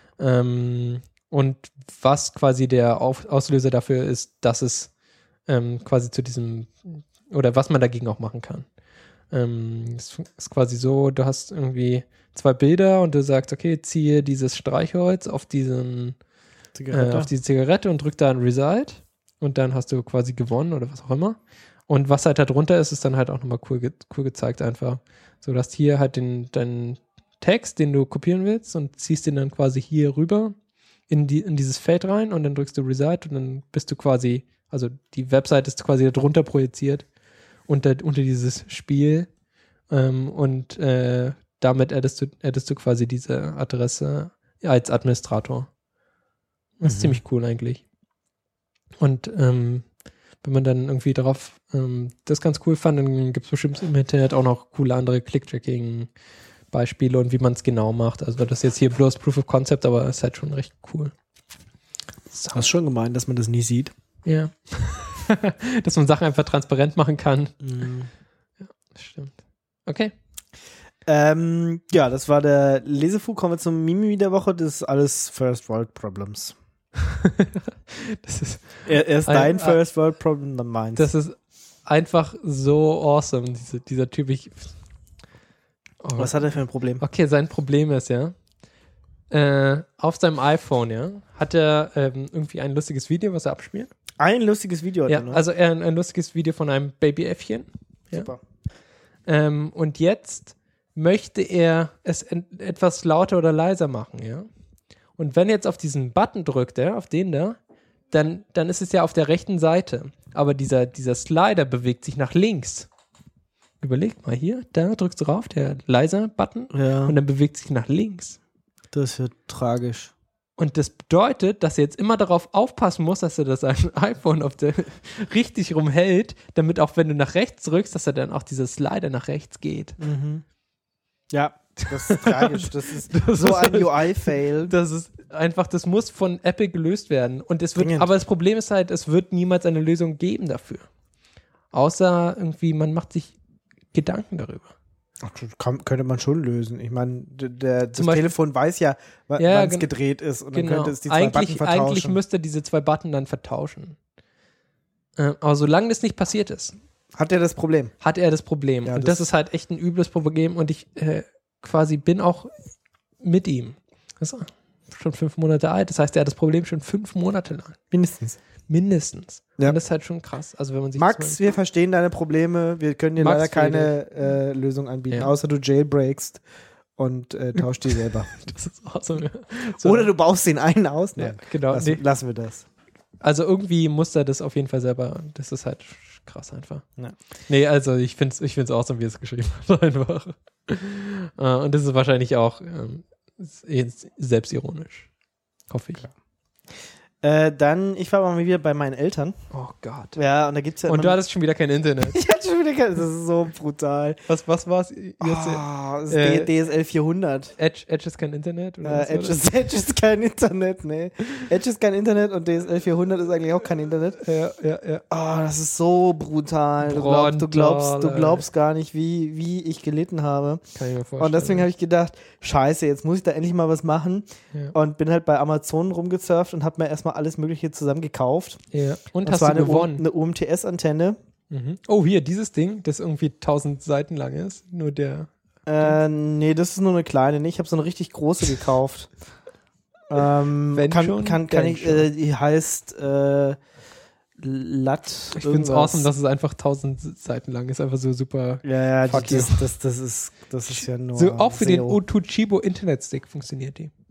Ähm, und was quasi der Auf- Auslöser dafür ist, dass es ähm, quasi zu diesem, oder was man dagegen auch machen kann. Ähm, es fun- ist quasi so, du hast irgendwie zwei Bilder und du sagst, okay, ziehe dieses Streichholz auf diesen äh, auf diese Zigarette und drück da ein Result und dann hast du quasi gewonnen oder was auch immer. Und was halt da drunter ist, ist dann halt auch nochmal cool, ge cool gezeigt einfach. So, du hast hier halt den, deinen Text, den du kopieren willst, und ziehst den dann quasi hier rüber in, die, in dieses Feld rein und dann drückst du Result und dann bist du quasi, also die Website ist quasi da drunter projiziert unter, unter dieses Spiel ähm, und äh, damit addest du, addest du quasi diese Adresse als Administrator. Das ist Mhm. ziemlich cool eigentlich. Und ähm, wenn man dann irgendwie darauf ähm, das ganz cool fand, dann gibt es bestimmt im Internet auch noch coole andere Click-Tracking-Beispiele und wie man es genau macht. Also das ist jetzt hier bloß Proof of Concept, aber es ist halt schon recht cool. So. Das ist schon gemein, dass man das nie sieht. Ja. Dass man Sachen einfach transparent machen kann. Mhm. Das stimmt. Okay. Ähm, ja, das war der Lesefug. Kommen wir zum Mimi der Woche. Das ist alles First World Problems. Das ist Er, erst ein, dein First World Problem, dann meins. Das ist einfach so awesome, diese, dieser Typ. Ich, oh. Was hat er für ein Problem? Okay, sein Problem ist ja, äh, auf seinem iPhone, ja, hat er ähm, irgendwie ein lustiges Video, was er abspielt. Ein lustiges Video hat Ja, er noch. also er, ein, ein lustiges Video von einem Babyäffchen. Ja. Super. Ähm, und jetzt möchte er es en- etwas lauter oder leiser machen, ja. Und wenn er jetzt auf diesen Button drückt, ja, auf den da, dann, dann ist es ja auf der rechten Seite. Aber dieser, dieser Slider bewegt sich nach links. Überleg mal hier, da drückst du drauf, der leiser-Button, Ja, und dann bewegt sich nach links. das wird tragisch. Und das bedeutet, dass er jetzt immer darauf aufpassen muss, dass er das sein iPhone auf der richtig rumhält, damit auch wenn du nach rechts drückst, dass er dann auch dieser Slider nach rechts geht. Mhm. Ja, das ist tragisch. Das ist Das so ist ein halt- U I-Fail. Das ist einfach, das muss von Apple gelöst werden. Und es wird, Dringend. aber das Problem ist halt, es wird niemals eine Lösung geben dafür. Außer irgendwie, man macht sich Gedanken darüber. Ach, das kann, könnte man schon lösen. Ich meine, d- der, das Zum Beispiel- Telefon weiß ja, w- Ja, wann es gen- gedreht ist und dann Genau. könnte es die zwei Button Eigentlich, vertauschen. eigentlich müsste er diese zwei Button dann vertauschen. Äh, aber solange das nicht passiert ist, Hat er das Problem? hat er das Problem. Ja, und das- das ist halt echt ein übles Problem. Und ich äh, quasi bin auch mit ihm. Das ist schon fünf Monate alt. Das heißt, er hat das Problem schon fünf Monate lang. Mindestens. Mindestens. Ja. Und das ist halt schon krass. Also wenn man sich das Max, mal- wir verstehen deine Probleme. Wir können dir Max, leider keine äh, Lösung anbieten, Ja. außer du jailbreakst und äh, tauschst die selber. das ist awesome. So, Oder du baust den einen aus. ja, Nein, genau. lass, Nee. lassen wir das. Also irgendwie muss er das auf jeden Fall selber. Das ist halt krass einfach. Ja. Nee, also ich finde es ich find's awesome, wie er es geschrieben hat. Einfach. Äh, und das ist wahrscheinlich auch ähm, ist selbstironisch. Hoffe ich. Äh, dann, ich war mal wieder bei meinen Eltern. Oh Gott. Ja, und da gibt es ja Und du immer- hattest schon wieder kein Internet. Ich hatte schon wieder kein, das ist so brutal. Was, was war's? Ah, das ist äh, D- D S L vierhundert. Edge, Edge ist kein Internet? Oder Äh, was war Edge, das? ist, Edge ist kein Internet, nee. Edge ist kein Internet und D S L vierhundert ist eigentlich auch kein Internet. Ja, ja, ja. Oh, das ist so brutal. Du glaubst, du glaubst, du Brutal, glaubst gar nicht, wie, wie ich gelitten habe. Kann ich mir vorstellen. Und deswegen habe ich gedacht, scheiße, jetzt muss ich da endlich mal was machen. Ja. Und bin halt bei Amazon rumgesurft und habe mir erstmal alles Mögliche zusammen gekauft. Ja. Und Und hast zwar du eine, U- gewonnen? eine U M T S-Antenne. Mhm. Oh, hier, dieses Ding, das irgendwie tausend Seiten lang ist. Nur der. Äh, nee, das ist nur eine kleine. Nee, ich habe so eine richtig große gekauft. ähm, Wenn kann, schon, kann, kann denn ich, äh, die heißt äh, Lat. Ich finde es awesome, dass es einfach tausend Seiten lang ist. Einfach so super. Ja, ja, Fuck die, das, das, das, ist, das ist ja nur. So, auch für den S E O. Otuchibo Internet Stick funktioniert die.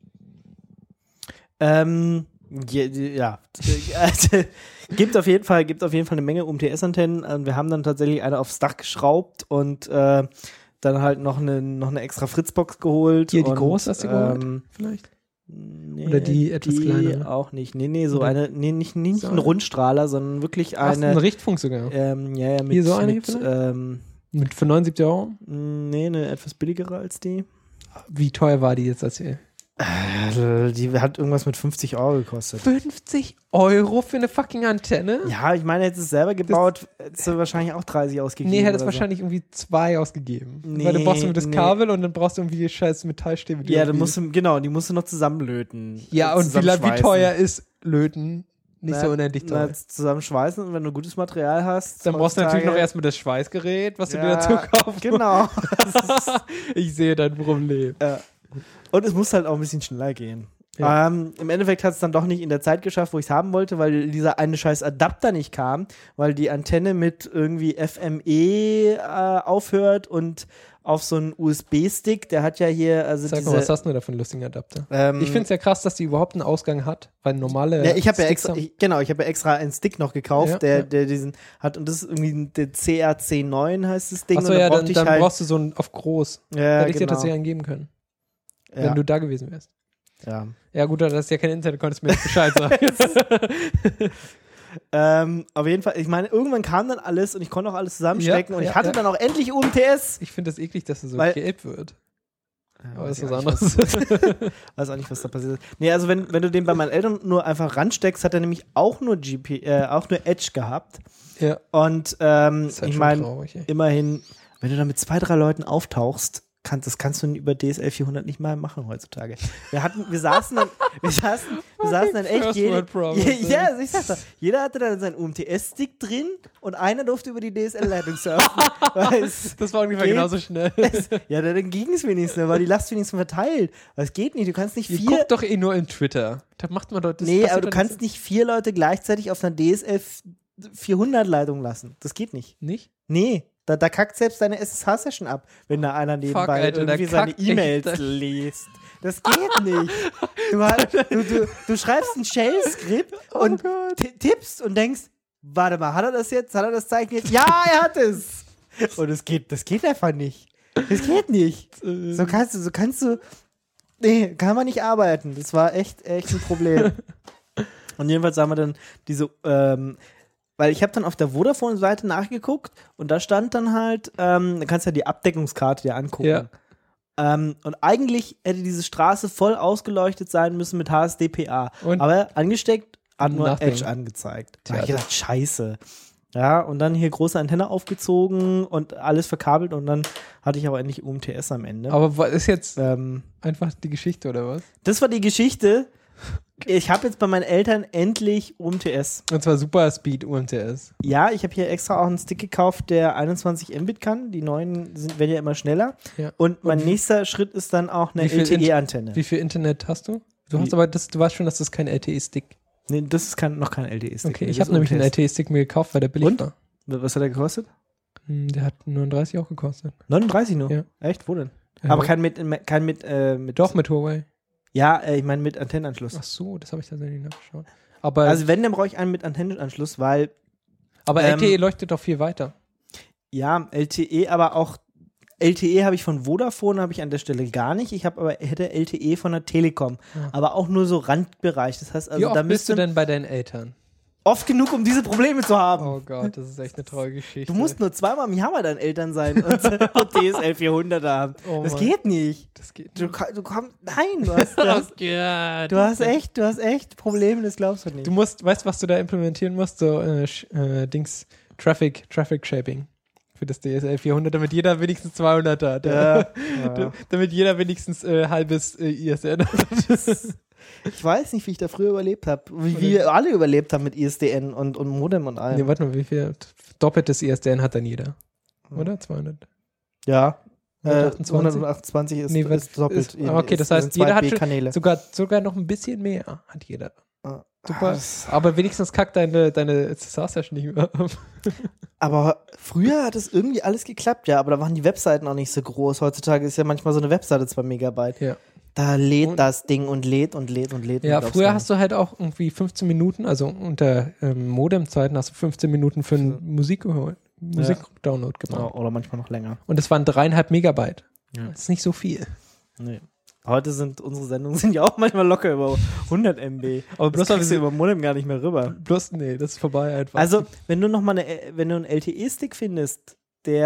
Ähm, ja, ja. Also, gibt auf jeden Fall, gibt auf jeden Fall eine Menge U M T S-Antennen. Und wir haben dann tatsächlich eine aufs Dach geschraubt und äh, dann halt noch eine, noch eine extra Fritzbox geholt. Hier, die und, große hast du geholt? ähm, Vielleicht? Nee, Oder die etwas kleinere? Auch nicht. Nee, nee, so Oder- eine, nee, nicht, nicht So ein eine? Rundstrahler, sondern wirklich Ach, eine. ein Richtfunk sogar. ähm, ja, ja, mit, Hier so eine mit vielleicht? ähm, Mit für neunundsiebzig Euro? nee, eine etwas billigere als die. Wie teuer war die jetzt als hier? Äh, Die hat irgendwas mit fünfzig Euro gekostet. fünfzig Euro für eine fucking Antenne? Ja, ich meine, hättest du es selber gebaut, hättest du wahrscheinlich auch dreißig ausgegeben. Nee, hättest oder so. wahrscheinlich irgendwie zwei ausgegeben. Nee, Weil du brauchst irgendwie das nee. Kabel und dann brauchst du irgendwie die scheiß Metallstäbe. die Ja, dann irgendwie- musst du, genau, die musst du noch zusammenlöten. Ja, Äh, und wie, la- wie zusammenschweißen. teuer ist Löten? Nicht Na, so unendlich na, teuer. zusammenschweißen und wenn du gutes Material hast. Dann brauchst du natürlich noch heutzutage- erstmal das Schweißgerät, was du dir Ja, dazu kaufst. Genau. Ich sehe dein Problem. Ja. Und es muss halt auch ein bisschen schneller gehen. Ja. Ähm, Im Endeffekt hat es dann doch nicht in der Zeit geschafft, wo ich es haben wollte, weil dieser eine scheiß Adapter nicht kam, weil die Antenne mit irgendwie F M E äh, aufhört und auf so einen U S B-Stick, der hat ja hier, also Sag diese, mal, was hast du denn da für einen lustigen Adapter? ähm, Ich finde es ja krass, dass die überhaupt einen Ausgang hat, weil normale. ja, ich habe ja Sticks extra, haben- ich, genau, ich habe ja extra einen Stick noch gekauft, Ja, der, ja. der diesen hat und das ist irgendwie der C R C neun heißt das Ding. Achso, und da ja, brauchte dann, ich dann halt, brauchst du so einen auf groß. ja, Hätte ich dir genau. tatsächlich einen geben können, ja, wenn du da gewesen wärst. ja. Ja, gut, das ist ja kein Internet, konntest du mir nicht Bescheid sagen. Ähm, auf jeden Fall, ich meine, irgendwann kam dann alles und ich konnte auch alles zusammenstecken Ja, und ich ja, hatte ja. dann auch endlich U M T S. Ich finde das eklig, dass es so Weil- gelb wird. Aber weiß ist ich was auch nicht, anderes. was- weiß auch nicht, was da passiert ist. Nee, also wenn, wenn du den bei meinen Eltern nur einfach ransteckst, hat er nämlich auch nur G P, äh, auch nur Edge gehabt. Ja, Und ähm, ist halt ich schon meine, traurig, ey. immerhin, wenn du da mit zwei, drei Leuten auftauchst, kann, das kannst du über D S L vierhundert nicht mal machen heutzutage. Wir hatten, wir saßen dann, wir saßen, wir saßen dann echt First jede, world problems, je, ja, ich sag's doch, jeder hatte dann seinen U M T S-Stick drin und einer durfte über die D S L-Leitung surfen. Weil es Das war ungefähr geht, genauso schnell. es, ja, dann ging es wenigstens, weil die Last wenigstens verteilt. Aber es geht nicht, du kannst nicht Ihr vier, guckt doch eh nur in Twitter. Da macht man doch das. nee, passiert aber du doch kannst nicht vier Leute gleichzeitig auf einer D S L vierhundert-Leitung lassen. Das geht nicht. nicht. Nee, da, da kackt selbst deine S S H-Session ab, wenn da einer nebenbei Alter, irgendwie da seine kackt E-Mails echt. liest. Das geht nicht. Du, hast- du, du, du schreibst ein Shell-Skript und Gott. ti- tippst und denkst, warte mal, hat er das jetzt? Hat er das Zeichen jetzt? Ja, er hat es. Und es geht, das geht einfach nicht. Das geht nicht. So kannst du, so kannst du, nee, kann man nicht arbeiten. Das war echt, echt ein Problem. Und jedenfalls haben wir dann diese, ähm, weil ich habe dann auf der Vodafone-Seite nachgeguckt und da stand dann halt, ähm, da kannst du ja die Abdeckungskarte dir angucken. Ja. Ähm, und eigentlich hätte diese Straße voll ausgeleuchtet sein müssen mit H S D P A. Und? Aber angesteckt hat nur Nothing. Edge angezeigt. Da Tja, hab ich gedacht, scheiße. Ja, und dann hier große Antenne aufgezogen und alles verkabelt und dann hatte ich aber endlich U M T S am Ende. Aber was ist jetzt ähm, einfach die Geschichte oder was? das war die Geschichte. Ich habe jetzt bei meinen Eltern endlich U M T S. Und zwar Super Speed U M T S. Ja, ich habe hier extra auch einen Stick gekauft, der einundzwanzig Mbit kann. Die neuen sind, werden ja immer schneller. Ja. Und mein Und nächster Schritt ist dann auch eine wie viel L T E-Antenne. Wie viel Internet hast du? Du Wie- hast aber das, du weißt schon, dass das kein L T E-Stick. Nee, das ist kein, noch kein L T E-Stick. Okay, Das ich ist habe nämlich einen U M L T S. T E-Stick mir gekauft, weil der billig Und? war. Was hat der gekostet? Hm, Der hat neununddreißig auch gekostet. neununddreißig nur? Ja. Echt? Wo denn? Ja. Aber kein mit, kein mit, äh, mit Doch, mit Huawei. Ja, äh, ich meine mit Antennenanschluss. Ach so, das habe ich tatsächlich nachgeschaut. Aber, Also wenn, dann brauche ich einen mit Antennenanschluss, weil, aber ähm, L T E leuchtet doch viel weiter. ja, L T E, aber auch L T E habe ich von Vodafone, habe ich an der Stelle gar nicht. Ich habe aber hätte L T E von der Telekom, Ja. aber auch nur so Randbereich. Das heißt, also Wie oft da bist du müsste denn bei deinen Eltern? oft genug, um diese Probleme zu haben. Oh Gott, das ist echt eine traurige Geschichte. Du musst nur zweimal im Jahr bei deinen Eltern sein und, und D S L vierhundert haben. Oh das Mann. geht nicht. Das geht Du, ka- du kommst, nein, du hast, du, hast, Gott. du hast echt, du hast echt Probleme, das glaubst du nicht. Du musst, weißt du, was du da implementieren musst? So, äh, Sch- äh, Dings, Traffic, Traffic Shaping für das D S L vierhundert, damit jeder wenigstens zweihundert hat. ja, Da- ja. Damit jeder wenigstens äh, halbes äh, I S N hat. Ich weiß nicht, wie ich da früher überlebt habe. Wie, wie wir alle überlebt haben mit I S D N und, und Modem und allem. Nee, warte mal, wie viel doppeltes I S D N hat dann jeder? Oder? zweihundert? Ja. Äh, hundertachtundzwanzig? hundertachtundzwanzig ist, Nee, was ist doppelt. ist- okay, das sind heißt, zwei jeder hat schon- B-Kanäle. Sogar, sogar noch ein bisschen mehr hat jeder. Ah, Super. das- Aber wenigstens kackt deine, deine S S H-Session nicht mehr ab. Aber früher hat es irgendwie alles geklappt, ja, aber da waren die Webseiten auch nicht so groß. Heutzutage ist ja manchmal so eine Webseite zwei Megabyte. Ja. Da lädt Und- das Ding und lädt und lädt und lädt. Ja, früher hast du halt auch irgendwie fünfzehn Minuten, also unter ähm, Modem-Zeiten hast du fünfzehn Minuten für einen Musik, Musik-Download gemacht. Ja, oder manchmal noch länger. Und das waren dreieinhalb Megabyte. Ja. Das ist nicht so viel. Nee. Heute sind unsere Sendungen sind ja auch manchmal locker über hundert Megabyte. Aber Bloß bloß, kriegst du über Modem gar nicht mehr rüber. bloß, nee, das ist vorbei einfach. Also, wenn du noch mal eine, wenn du einen L T E-Stick findest,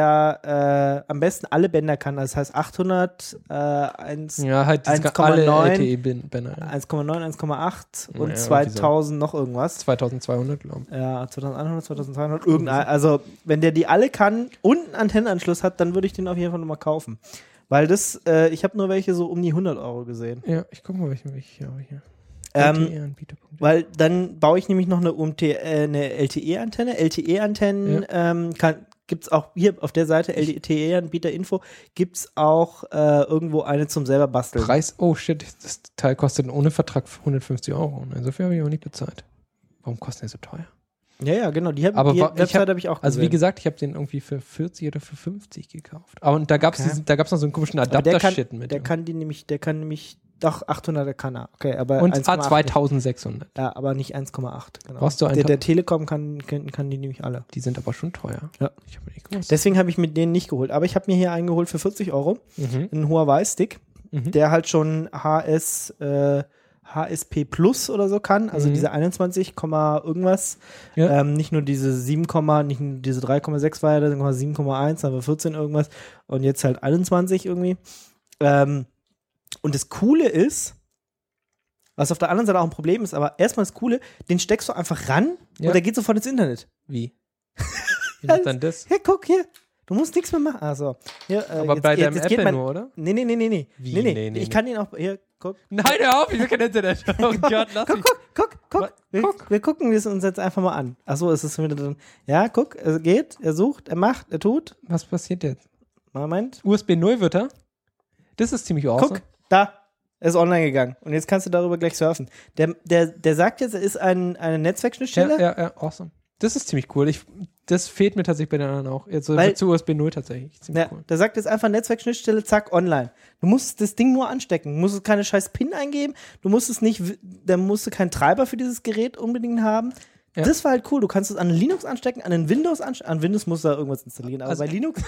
der äh, am besten alle Bänder kann, das heißt achthundert, äh, eins, ja, halt diese eins ga- Komma alle neun, L T E-Bänder. eins Komma neun, eins Komma acht und Ja, zweitausend noch irgendwas. zweitausendzweihundert, glaube ich. Ja, zweitausendeinhundert, zweitausendzweihundert, irgendein. Also, wenn der die alle kann und einen Antennenanschluss hat, dann würde ich den auf jeden Fall nochmal kaufen. Weil das, äh, ich habe nur welche so um die hundert Euro gesehen. Ja, ich gucke mal, welche ich hier habe. Hier. Ähm, L T E-Anbieter Punkt de. Weil dann baue ich nämlich noch eine U M T, äh, eine L T E-Antenne. L T E-Antennen ähm, kann, gibt's auch hier auf der Seite L T E-Anbieter-Info, gibt's auch äh, irgendwo eine zum selber basteln. Preis, oh shit, das Teil kostet ohne Vertrag hundertfünfzig Euro. Nein, so viel habe ich aber nicht bezahlt. Warum kostet der so teuer? Ja, ja, genau. Die, hab, Aber die wa- ich Webseite hab- habe ich auch gesehen. Also wie gesagt, ich habe den irgendwie für vierzig oder für fünfzig gekauft. Aber und da gab es Okay. da gab's noch so einen komischen Aber der kann, Adapter-Shit mit. der kann die nämlich, der kann nämlich, doch achthunderter kann er. Okay, aber und eins A Komma acht zweitausendsechshundert. nicht. Ja, aber nicht eins Komma acht. Genau. Brauchst du einen der, Top- der Telekom kann, kann, kann die nämlich alle. Die sind aber schon teuer. Ja. Ich habe nicht gewusst. Deswegen habe ich mit denen nicht geholt. Aber ich habe mir hier einen geholt für vierzig Euro. Mhm. Einen Huawei-Stick, Mhm. der halt schon H S, äh, H S P Plus oder so kann. Also Mhm. diese einundzwanzig, irgendwas. Ja. Ähm, nicht nur diese sieben, nicht nur diese drei Komma sechs war ja, dann sieben Komma eins, dann war vierzehn irgendwas. Und jetzt halt einundzwanzig irgendwie. Ähm, und das Coole ist, was auf der anderen Seite auch ein Problem ist, aber erstmal das Coole, den steckst du einfach ran Ja. und der geht sofort ins Internet. Wie? Wie ist dann das? Ja, guck hier. Du musst nichts mehr machen. Also, hier, äh, Aber jetzt, bei jetzt, deinem jetzt Apple geht mein, nur, oder? Nee, nee, nee, nee, nee. Wie? nee, nee. Nee, nee, ich nee. kann ihn auch, hier, guck. Nein, hör auf, ich will kein Internet. Oh Gott, lass Guck, mich. guck, guck, guck. Was? Wir, Guck. wir gucken es uns jetzt einfach mal an. Achso, ist es wieder drin. Ja, guck, er geht, er sucht, er macht, er tut. Was passiert jetzt? Moment. U S B null wird er? Das ist ziemlich awesome. Guck, da. Er ist online gegangen. Und jetzt kannst du darüber gleich surfen. Der, der, der sagt jetzt, er ist ein, eine Netzwerkschnittstelle. Ja, ja, ja, awesome. Das ist ziemlich cool. Ich, das fehlt mir tatsächlich bei den anderen auch. Jetzt so Weil- zu U S B null tatsächlich. Ziemlich Ja, cool. der sagt jetzt einfach Netzwerkschnittstelle, zack, online. Du musst das Ding nur anstecken. Du musst keine scheiß PIN eingeben. Du musst es nicht, da musst du keinen Treiber für dieses Gerät unbedingt haben. Ja. Das war halt cool. Du kannst es an Linux anstecken, an den Windows anstecken. An Windows musst du da irgendwas installieren. Aber Also- bei Linux,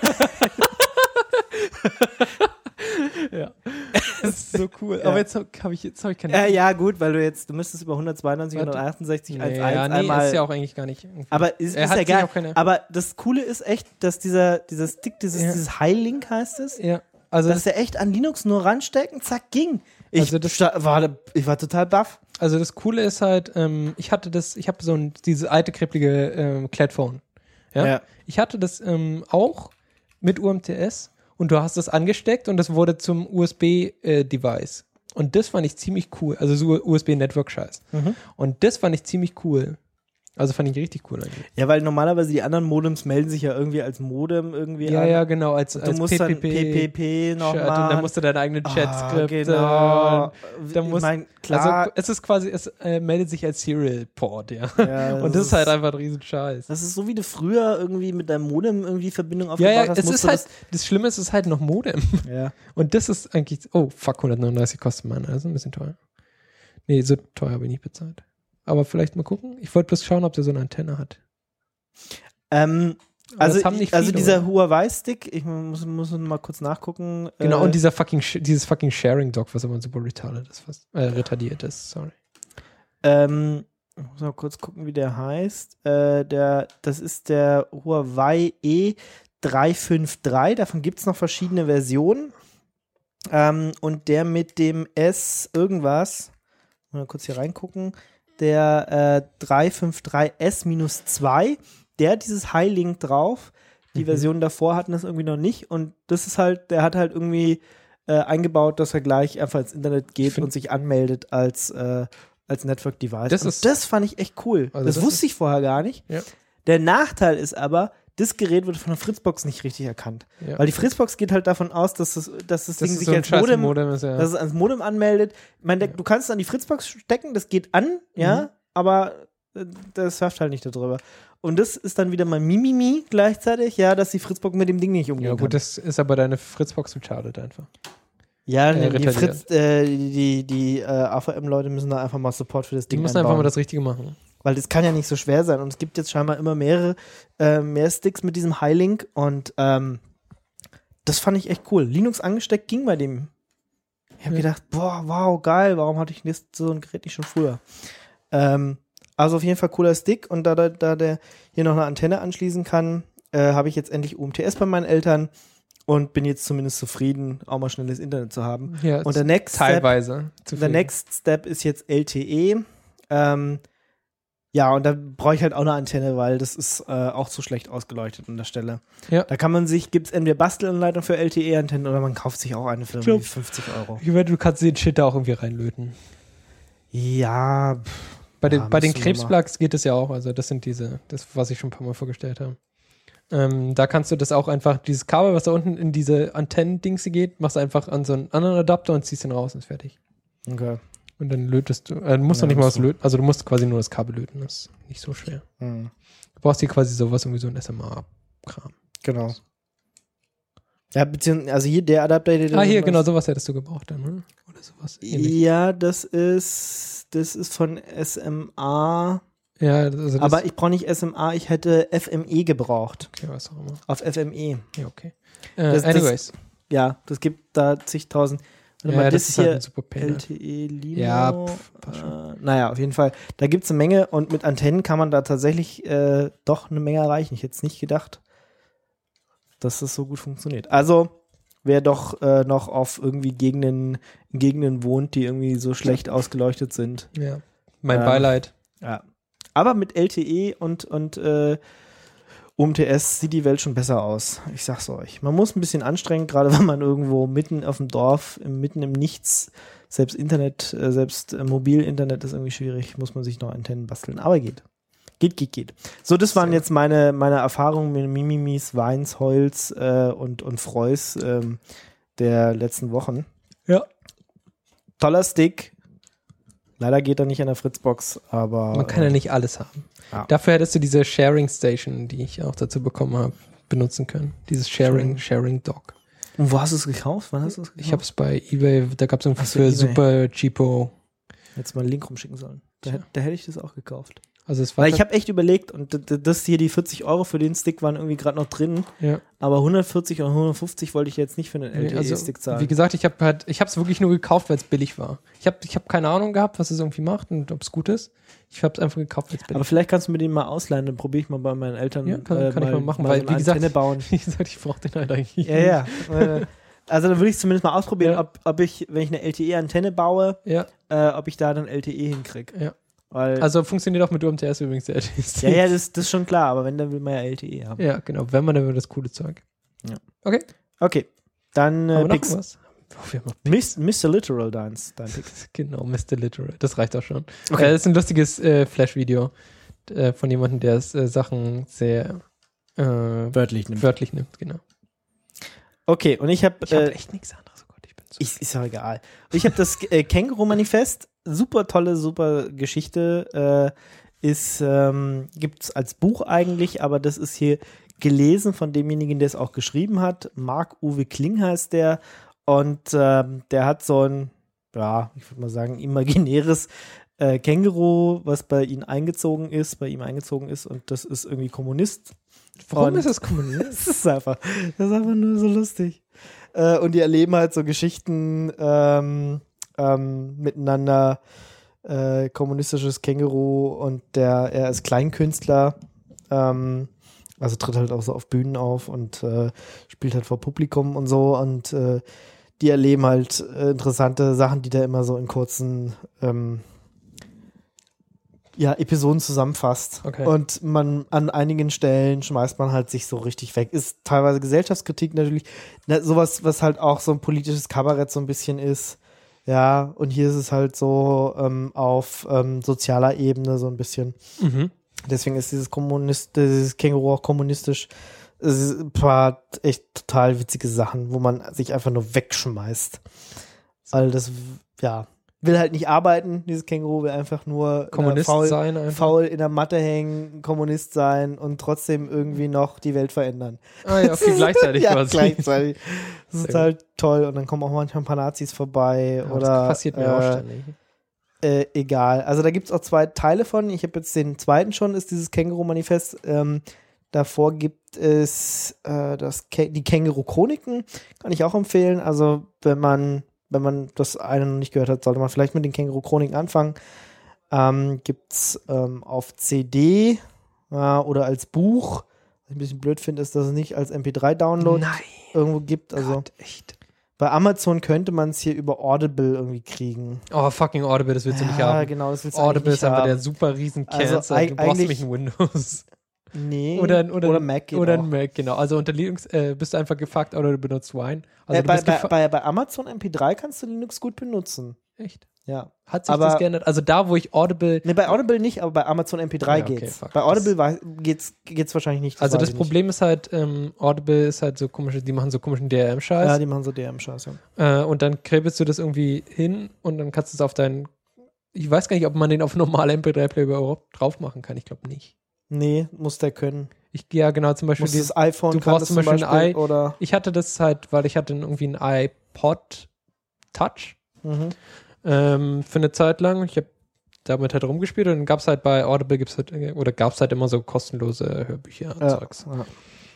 Ja. Das ist so cool. Ja. Aber jetzt habe ich, jetzt hab ich keine äh, ja gut, weil du jetzt, du müsstest über hundertzweiundneunzig, Warte. hundertachtundsechzig, Nee, eins Punkt eins ja, nee, einmal. ist ja auch eigentlich gar nicht. irgendwie- aber ist, Er ist hat ja sich geil. auch keine- Aber das Coole ist echt, dass dieser, dieser Stick, dieses, Ja. dieses High-Link heißt es, Ja, also dass der echt an Linux nur ranstecken, zack, ging. Ich, Also das- sta- war, ich war total baff. Also das Coole ist halt, ähm, ich hatte das, ich habe so ein, dieses alte, kribbelige ähm, Cladphone. Ja? Ja. Ich hatte das ähm, auch mit U M T S und du hast das angesteckt und das wurde zum U S B-Device. Und das fand ich ziemlich cool. Also so U S B-Network-Scheiß. Mhm. Und das fand ich ziemlich cool. Also fand ich richtig cool eigentlich. Ja, weil normalerweise die anderen Modems melden sich ja irgendwie als Modem irgendwie Ja, an. ja, genau. Als, Du als musst P P dann P. P P P noch Chat, und machen. dann musst du deine eigenen Ah, Chat-Skripte. genau. Da Ich muss, mein, klar. Also es ist quasi, es äh, meldet sich als Serial-Port, ja. Ja, und das ist halt einfach ein riesen Scheiß. Das ist so, wie du früher irgendwie mit deinem Modem irgendwie Verbindung Ja, aufgebaut ja, hast. es musst ist du halt, das Schlimme ist, es ist halt noch Modem. das, ja. Und das ist eigentlich, oh, fuck, hundertneununddreißig kostet meine, also ein bisschen teuer. Nee, so teuer habe ich nicht bezahlt. Aber vielleicht mal gucken. Ich wollte bloß schauen, ob der so eine Antenne hat. Ähm, Aber also, das haben nicht also viele, dieser oder? Huawei-Stick, ich muss, muss mal kurz nachgucken. Genau, äh, und dieser fucking, Sh- dieses fucking Sharing-Dock, was aber super retarded ist, was, äh, retardiert ist, sorry. Ähm, ich muss mal kurz gucken, wie der heißt. Äh, der, das ist der Huawei E drei fünf drei. Davon gibt es noch verschiedene Versionen. Ähm, und der mit dem S irgendwas, mal kurz hier reingucken, der äh, drei fünf drei S zwei, der hat dieses High-Link drauf. Die Mhm. Versionen davor hatten das irgendwie noch nicht. Und das ist halt, der hat halt irgendwie äh, eingebaut, dass er gleich einfach ins Internet geht find- und sich anmeldet als äh, als Network Device. Das und ist- das fand ich echt cool. Also das, das wusste ich vorher gar nicht. Ja. Der Nachteil ist aber, das Gerät wird von der Fritzbox nicht richtig erkannt. Ja. Weil die Fritzbox geht halt davon aus, dass das, dass das, das Ding ist sich so ein als scheiß Modem, Modem ist, ja. dass es ans Modem anmeldet. Ich meine, der- du kannst es an die Fritzbox stecken, das geht an, ja, Mhm. aber äh, das surft halt nicht darüber. Und das ist dann wieder mein Mimimi gleichzeitig, ja, dass die Fritzbox mit dem Ding nicht umgehen ja, kann. gut, das ist aber deine Fritzbox retarded einfach. Ja, Äh, die, die, retardiert. Fritz, äh, die, die, die äh, A V M-Leute müssen da einfach mal Support für das Die Ding müssen einbauen. einfach mal das Richtige machen. Weil das kann ja nicht so schwer sein. Und es gibt jetzt scheinbar immer mehrere, äh, mehr Sticks mit diesem High-Link. Und ähm, das fand ich echt cool. Linux angesteckt ging bei dem. Ich habe Ja. gedacht, boah, wow, geil. Warum hatte ich das, so ein Gerät nicht schon früher? Ähm, also auf jeden Fall cooler Stick. Und da, da, da der hier noch eine Antenne anschließen kann, äh, habe ich jetzt endlich U M T S bei meinen Eltern. Und bin jetzt zumindest zufrieden, auch mal schnelles Internet zu haben. Ja, Und der Next Step teilweise. zu Der viel. Next Step ist jetzt L T E. Ähm, ja, und da brauche ich halt auch eine Antenne, weil das ist äh, auch zu schlecht ausgeleuchtet an der Stelle. Ja. Da kann man sich, gibt es entweder Bastelanleitung für L T E-Antennen oder man kauft sich auch eine für glaub- irgendwie fünfzig Euro. Ich wette, du kannst den Shit da auch irgendwie reinlöten. Ja, pff, Bei den, Ja, bei den müssen wir mal. Krebsplugs geht es ja auch. Also das sind diese, das, was ich schon ein paar Mal vorgestellt habe. Ähm, da kannst du das auch einfach, dieses Kabel, was da unten in diese Antennen-Dings geht, machst du einfach an so einen anderen Adapter und ziehst den raus und ist fertig. okay. Und dann lötest du, äh, du musst Ja, noch nicht mal musst was du. löten, also du musst quasi nur das Kabel löten, das ist nicht so schwer. Hm. Du brauchst hier quasi sowas, irgendwie so ein S M A-Kram. Genau. Ja, beziehungsweise, also hier der Adapter, der Ah, hier, was- genau, sowas hättest du gebraucht dann, oder? Oder sowas ähnlich. Ja, das ist, das ist von S M A. Ja, also das, Aber ich brauche nicht S M A, ich hätte F M E gebraucht. okay, was auch immer. Auf F M E. Ja, okay. Äh, Das- das- anyways. Ja, das gibt da zigtausend. Warte Ja, mal, das das ist halt hier ein super Pain. L T E Limo. Ja, pff, passt äh, naja, auf jeden Fall. Da gibt es eine Menge und mit Antennen kann man da tatsächlich äh, doch eine Menge erreichen. Ich hätte es nicht gedacht, dass das so gut funktioniert. Also, wer doch äh, noch auf irgendwie Gegenden, Gegenden wohnt, die irgendwie so schlecht ausgeleuchtet sind. Ja. Mein Ähm, Beileid. Ja. Aber mit L T E und, und, äh, U M T S sieht die Welt schon besser aus. Ich sag's euch. Man muss ein bisschen anstrengen, gerade wenn man irgendwo mitten auf dem Dorf, mitten im Nichts, selbst Internet, äh, selbst äh, Mobilinternet ist irgendwie schwierig, muss man sich noch Antennen basteln. Aber geht. Geht, geht, geht. So, das waren jetzt meine, meine Erfahrungen mit Mimimis, Weins, Holz äh, und, und Freus ähm, der letzten Wochen. Ja. Toller Stick. Leider geht er nicht an der Fritzbox, aber... Man kann ja nicht alles haben. Ja. Dafür hättest du diese Sharing Station, die ich auch dazu bekommen habe, benutzen können. Dieses Sharing, Sharing Dock. Und wo hast du es gekauft? Wann hast du es gekauft? Ich habe es bei eBay, da gab es irgendwie Ach so, für eBay. super cheapo. Jetzt mal einen Link rumschicken sollen. Da, Tja. da hätte ich das auch gekauft. Also es war Weil ich habe echt überlegt, und d- d- das hier, die vierzig Euro für den Stick waren irgendwie gerade noch drin, ja. aber hundertvierzig oder hundertfünfzig wollte ich jetzt nicht für einen Nee, L T E-Stick also, zahlen. wie gesagt, ich habe halt, ich habe es wirklich nur gekauft, weil es billig war. Ich habe ich hab keine Ahnung gehabt, was es irgendwie macht und ob es gut ist. Ich habe es einfach gekauft, weil es billig aber vielleicht kannst du mir den mal ausleihen, dann probiere ich mal bei meinen Eltern Ja, kann- äh, kann ich mal machen, mal weil, so wie eine gesagt, Antenne bauen. Wie gesagt, ich brauche den halt eigentlich. Ja, ja. Äh, Also dann würde ich zumindest mal ausprobieren, Ja. ob, ob ich, wenn ich eine L T E-Antenne baue, Ja, äh, ob ich da dann L T E hinkriege. ja. Weil, Also funktioniert auch mit U M T S übrigens der L T E. ja, ja, das, das ist schon klar, aber wenn, dann will man ja L T E haben. Ja, genau. Wenn man, dann will das coole Zeug. Ja. Okay. Okay, dann äh, Aber noch Pix. was? Oh, wir haben noch Miss, Mister Literal Dance, dein Pick. Genau, Mister Literal. Das reicht auch schon. Okay. Äh, das ist ein lustiges äh, Flash-Video äh, von jemandem, der es, äh, Sachen sehr äh, Wörtlich nimmt. wörtlich nimmt. Genau. Okay, und ich habe... Ich habe Äh, echt nichts anderes. Oh Gott, ich bin so. ich, ist ja egal. Ich habe das äh, Känguru-Manifest. Super tolle, super Geschichte. Äh, ist, ähm, gibt es als Buch eigentlich, aber das ist hier gelesen von demjenigen, der es auch geschrieben hat. Marc-Uwe Kling heißt der. Und ähm, der hat so ein, ja, ich würde mal sagen, imaginäres äh, Känguru, was bei ihm eingezogen ist, bei ihm eingezogen ist. Und das ist irgendwie Kommunist. Warum Und ist das Kommunist? das ist einfach, das ist einfach nur so lustig. Äh, und die erleben halt so Geschichten ähm, ähm, miteinander. Äh, kommunistisches Känguru und der, er ist Kleinkünstler. Ähm, also tritt halt auch so auf Bühnen auf und äh, spielt halt vor Publikum und so. Und äh, die erleben halt äh, interessante Sachen, die der immer so in kurzen ähm, ja, Episoden zusammenfasst. Okay. Und man an einigen Stellen schmeißt man halt sich so richtig weg. Ist teilweise Gesellschaftskritik natürlich. Na, sowas, was halt auch so ein politisches Kabarett so ein bisschen ist. Ja, und hier ist es halt so ähm, auf ähm, sozialer Ebene so ein bisschen. Mhm. Deswegen ist dieses Kommunist, dieses Känguru auch kommunistisch. Es ist ein paar echt total witzige Sachen, wo man sich einfach nur wegschmeißt. Weil das, ja, will halt nicht arbeiten, dieses Känguru will einfach nur Kommunist faul, sein einfach. faul in der Matte hängen, Kommunist sein und trotzdem irgendwie noch die Welt verändern. Ah ja, okay, gleichzeitig ja, quasi. gleichzeitig. Das Sehr ist halt toll. Und dann kommen auch manchmal ein paar Nazis vorbei. Ja, oder, das passiert mir äh, auch ständig. Äh, egal. Also da gibt es auch zwei Teile von. Ich habe jetzt den zweiten schon, ist dieses Känguru-Manifest. Ähm, davor gibt es äh, das Kä- die Känguru-Chroniken. Kann ich auch empfehlen. Also wenn man, wenn man das eine noch nicht gehört hat, sollte man vielleicht mit den Känguru-Chroniken anfangen. Ähm, gibt es ähm, auf C D äh, oder als Buch. Was ich ein bisschen blöd finde, ist, dass es nicht als M P drei Download Nein. irgendwo gibt. Also Gott, echt. bei Amazon könnte man es hier über Audible irgendwie kriegen. Oh, fucking Audible, das willst du nicht Ja, haben. genau, das willst du Audible eigentlich ist nicht einfach haben. der super riesen Also Cancer. eig- du brauchst eigentlich- nämlich ein Windows. Nee. Oder, ein- oder, oder ein- Mac geht Oder auch. ein Mac, genau. Also unter Linux äh, bist du einfach gefuckt oder du benutzt Wine. Also äh, du bei, bist bei, gefu- bei, bei Amazon M P drei kannst du Linux gut benutzen. Echt? Ja. Hat sich Aber- das geändert? Also da, wo ich Audible... Ne, bei Audible nicht, aber bei Amazon M P drei Ja, okay, geht's. fuck. Bei Audible wei- geht's, geht's wahrscheinlich nicht. Also weiß das ich Problem ist halt, ähm, Audible ist halt so komische, die machen so komischen D R nicht. M-Scheiß. Ja, die machen so D M-Scheiß. Ja. Äh, und dann kribbelst du das irgendwie hin und dann kannst du es auf deinen. Ich weiß gar nicht, ob man den auf normale M P drei Player überhaupt drauf machen kann. Ich glaube nicht. Nee, muss der können. Ich gehe ja genau zum Beispiel. Muss Dieses, das iPhone du kann brauchst das zum Beispiel ein i- oder ich hatte das halt, weil ich hatte irgendwie ein iPod Touch mhm. ähm, für eine Zeit lang. Ich habe damit halt rumgespielt und dann gab es halt bei Audible gibt's halt, oder gab es halt immer so kostenlose Hörbücher und ja, Zeugs. ja.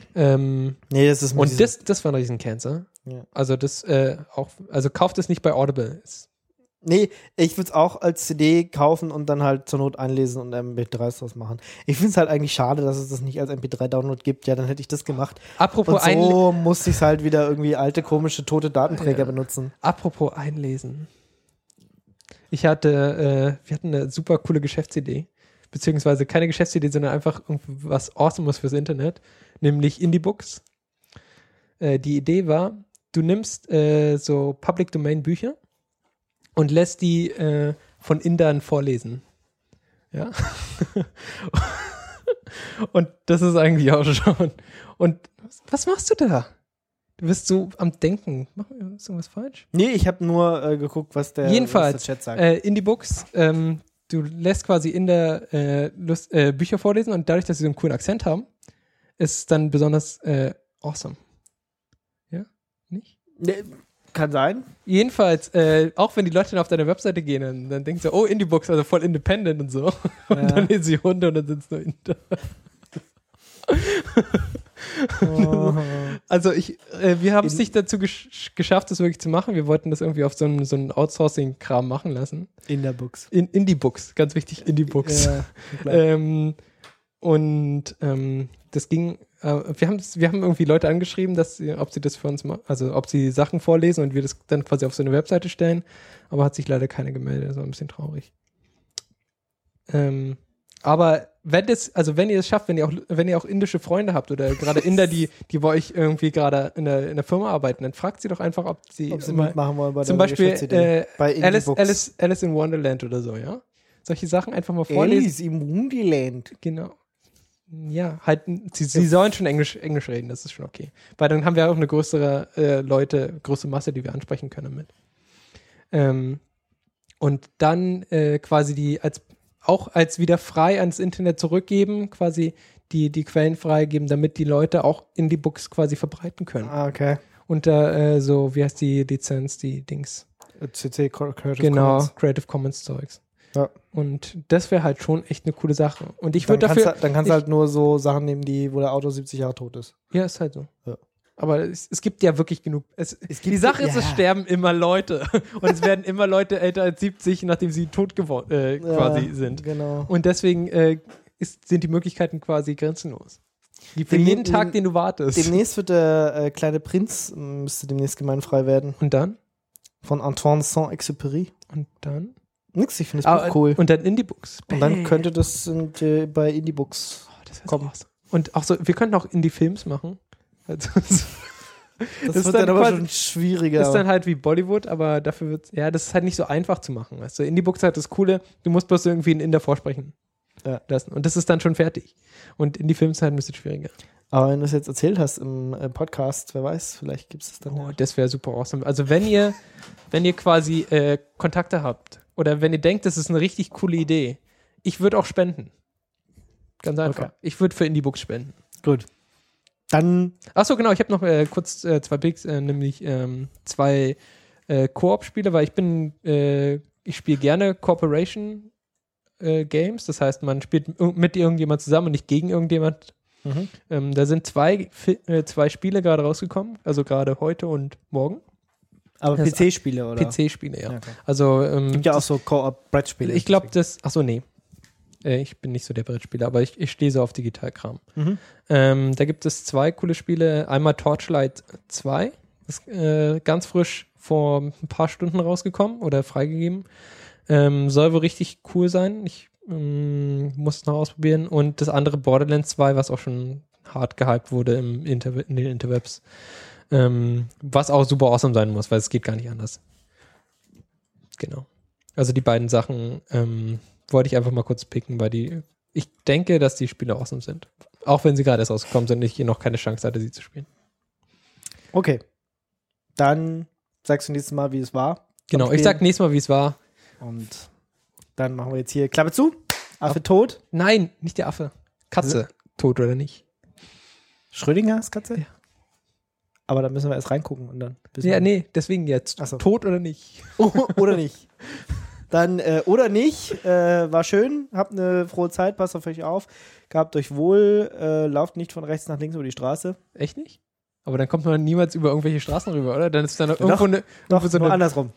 Ähm, Nee, das ist mit und diesem- das, das war ein riesen Cancer. Ja. Also das äh, auch, also kauft es nicht bei Audible. Ist, Nee, ich würde es auch als C D kaufen und dann halt zur Not einlesen und M P drei draus machen. Ich finde es halt eigentlich schade, dass es das nicht als M P drei Download gibt. Ja, dann hätte ich das gemacht. apropos Und Einle- so musste ich halt wieder irgendwie alte, komische, tote Datenträger Ja. benutzen. Apropos einlesen. Ich hatte, äh, wir hatten eine super coole Geschäftsidee. beziehungsweise keine Geschäftsidee, sondern einfach was Awesomes fürs Internet, nämlich Indiebooks. Äh, die Idee war, du nimmst äh, so Public Domain Bücher und lässt die äh, von Indern vorlesen. Ja. Und das ist eigentlich auch schon. Und was machst du da? Du bist so am Denken. Mach ist irgendwas falsch? Nee, ich habe nur äh, geguckt, was der, Jedenfalls, was der Chat sagt. Äh, Indiebooks, ähm, du lässt quasi Inder äh, Lust, äh, Bücher vorlesen und dadurch, dass sie so einen coolen Akzent haben, ist es dann besonders äh, awesome. Ja? Nicht? Nee, kann sein. Jedenfalls, äh, auch wenn die Leute dann auf deine Webseite gehen, dann, dann denken sie, oh, Indiebooks, also voll independent und so. Ja. Und dann lesen sie runter und dann sind es nur Inder. Oh. Also ich, äh, wir haben es nicht dazu gesch- geschafft, das wirklich zu machen. Wir wollten das irgendwie auf so einen, so einen Outsourcing-Kram machen lassen. In der Books. In Indie-Books, ganz wichtig, Indie-Books. Ja, klar. ähm, und ähm, das ging, äh, wir, wir haben irgendwie Leute angeschrieben, dass sie, ob sie das für uns machen, also ob sie Sachen vorlesen und wir das dann quasi auf so eine Webseite stellen, aber hat sich leider keiner gemeldet, das war ein bisschen traurig. Ähm, aber wenn das, also wenn ihr es schafft, wenn ihr auch, wenn ihr auch indische Freunde habt oder gerade Inder, die, die bei euch irgendwie gerade in der, in der Firma arbeiten, dann fragt sie doch einfach, ob sie, Ob sie mal, mitmachen wollen bei zum der Beispiel Geschäftsidee. äh, Bei Alice, Indiebooks. Alice, Alice in Wonderland oder so, ja? Solche Sachen einfach mal vorlesen. Alice im Wunderland. Genau. Ja, halt, sie, sie sollen schon Englisch, Englisch reden, das ist schon okay. Weil dann haben wir auch eine größere äh, Leute, größere Masse, die wir ansprechen können damit. Ähm, und dann äh, quasi die als auch als wieder frei ans Internet zurückgeben, quasi die, die Quellen freigeben, damit die Leute auch Indie-Books quasi verbreiten können. Ah, okay. Unter äh, so, wie heißt die Lizenz, die Dings? C C Creative Genau, Commons. Creative Commons Zeugs. Ja. Und das wäre halt schon echt eine coole Sache. Und ich Dann würde kannst, dafür. du, dann kannst ich, du halt nur so Sachen nehmen, die, wo der Autor siebzig Jahre tot ist. Ja, ist halt so. Ja. Aber es, es gibt ja wirklich genug. Es, Es gibt die Sache ja- ist, es sterben immer Leute. Und es werden immer Leute älter als siebzig, nachdem sie tot geworden äh, quasi Ja, sind. Genau. Und deswegen äh, ist, sind die Möglichkeiten quasi grenzenlos. Die für Dem- jeden Tag, dem- den du wartest. Demnächst wird der äh, kleine Prinz, äh, müsste demnächst gemeinfrei werden. Und dann? Von Antoine Saint-Exupéry. Und dann? Nix, ich finde das Ah, Buch cool. Und dann Indie-Books. Und dann Bäh. könnte das sind, äh, bei Indie-Books. Oh, das kommen. so awesome. Und auch so, wir könnten auch Indie-Films machen. Also, Das, ist wird dann dann aber quasi- schon schwieriger. ist dann halt wie Bollywood, aber dafür wird ja, das ist halt nicht so einfach zu machen. Weißt du, Indie-Books hat das Coole, du musst bloß irgendwie einen Inder vorsprechen Ja. lassen. Und das ist dann schon fertig. Und Indie-Films ist halt ein bisschen schwieriger. aber wenn du es jetzt erzählt hast im äh, Podcast, wer weiß, vielleicht gibt es das dann. Oh, ja. das wäre super awesome. Also wenn ihr, wenn ihr quasi äh, Kontakte habt oder wenn ihr denkt, das ist eine richtig coole Idee, ich würde auch spenden. Ganz einfach. Okay. Ich würde für Indie-Books spenden. Gut. Dann Achso, genau, ich habe noch äh, kurz äh, zwei Picks, äh, nämlich ähm, zwei äh, Koop-Spiele, weil ich bin, äh, ich spiele gerne Corporation äh, Games, das heißt, man spielt ir- mit irgendjemand zusammen und nicht gegen irgendjemand. mhm. Ähm, da sind zwei, Fi- äh, zwei Spiele gerade rausgekommen, also gerade heute und morgen. aber Das- P C-Spiele, oder? P C-Spiele, ja. Ja, okay. Also, ähm, Gibt ja auch das, so Co-op-Brettspiele. ich glaube, das, achso, nee. Äh, ich bin nicht so der Brettspieler, aber ich, ich stehe so auf Digitalkram. Mhm. Ähm, da gibt es zwei coole Spiele. Einmal Torchlight zwei, ist äh, ganz frisch vor ein paar Stunden rausgekommen oder freigegeben. Ähm, soll wohl richtig cool sein. Ich ähm, muss es noch ausprobieren. Und das andere Borderlands zwei, was auch schon hart gehypt wurde im Interwe- in den Interwebs. Ähm, was auch super awesome sein muss, weil es geht gar nicht anders. Genau. Also die beiden Sachen ähm, wollte ich einfach mal kurz picken, weil die, ich denke, dass die Spiele awesome sind. Auch wenn sie gerade erst rausgekommen sind und ich noch keine Chance hatte, sie zu spielen. Okay. Dann sagst du nächstes Mal, wie es war. Genau, Am ich sag Spielen. nächstes Mal, wie es war. Und dann machen wir jetzt hier Klappe zu. Affe tot. Nein, nicht der Affe. Katze. Tot oder nicht? Schrödingers Katze? Ja. Aber da müssen wir erst reingucken und dann. wissen Ja, wir- nee, deswegen jetzt. Ach so. Tot oder nicht? Oder nicht. Dann, äh, oder nicht, äh, war schön, habt eine frohe Zeit, passt auf euch auf, gehabt euch wohl, äh, lauft nicht von rechts nach links über die Straße. Echt nicht? Aber dann kommt man niemals über irgendwelche Straßen rüber, oder? Dann ist da noch Doch, irgendwo eine, Doch, irgendwo so nur eine andersrum.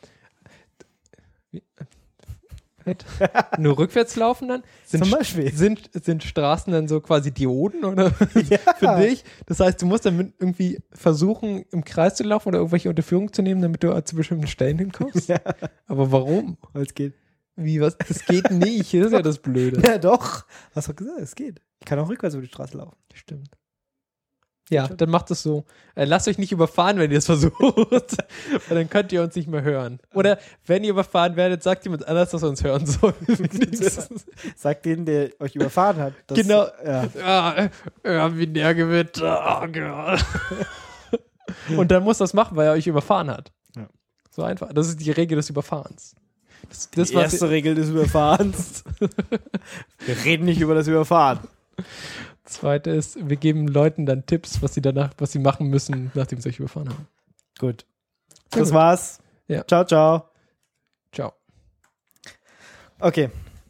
nur rückwärts laufen dann? Sind, Zum Beispiel. Sind, sind Straßen dann so quasi Dioden, oder? Ja. Für dich? Das heißt, du musst dann mit irgendwie versuchen, im Kreis zu laufen oder irgendwelche Unterführungen zu nehmen, damit du zu bestimmten Stellen hinkommst? Ja, Aber warum? weil es geht. Wie, was? Das geht nicht. Das ist ja das Blöde. Ja, doch. Hast du gesagt, es geht. Ich kann auch rückwärts über die Straße laufen. Stimmt. Ja, dann macht es so. Äh, lasst euch nicht überfahren, wenn ihr es versucht. Weil dann könnt ihr uns nicht mehr hören. Oder wenn ihr überfahren werdet, sagt jemand anders, dass er uns hören soll. Sagt denen, der euch überfahren hat. Dass, Genau. Ja. Ja, ja, wie der Gewitter. Oh Gott. Und dann muss das machen, weil er euch überfahren hat. Ja. So einfach. Das ist die Regel des Überfahrens. Das, das Die erste Regel des Überfahrens. Wir reden nicht über das Überfahren. Zweite ist, wir geben Leuten dann Tipps, was sie danach, was sie machen müssen, nachdem sie euch überfahren haben. Gut. Sehr Das gut. war's. Ja. Ciao, ciao. Ciao. Okay.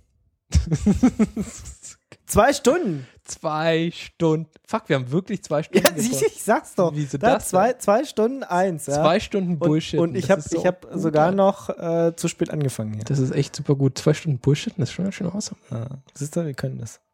Zwei Stunden. Zwei Stunden. Fuck, wir haben wirklich zwei Stunden. Ja, ich, ich sag's doch. Wieso Da das zwei, denn? zwei Stunden eins. Ja. Zwei Stunden Bullshit. Und, und ich habe ich hab sogar noch äh, zu spät angefangen hier. Das ist echt super gut. Zwei Stunden Bullshit, das ist schon ganz schön awesome. Ja. Siehst du, wir können das.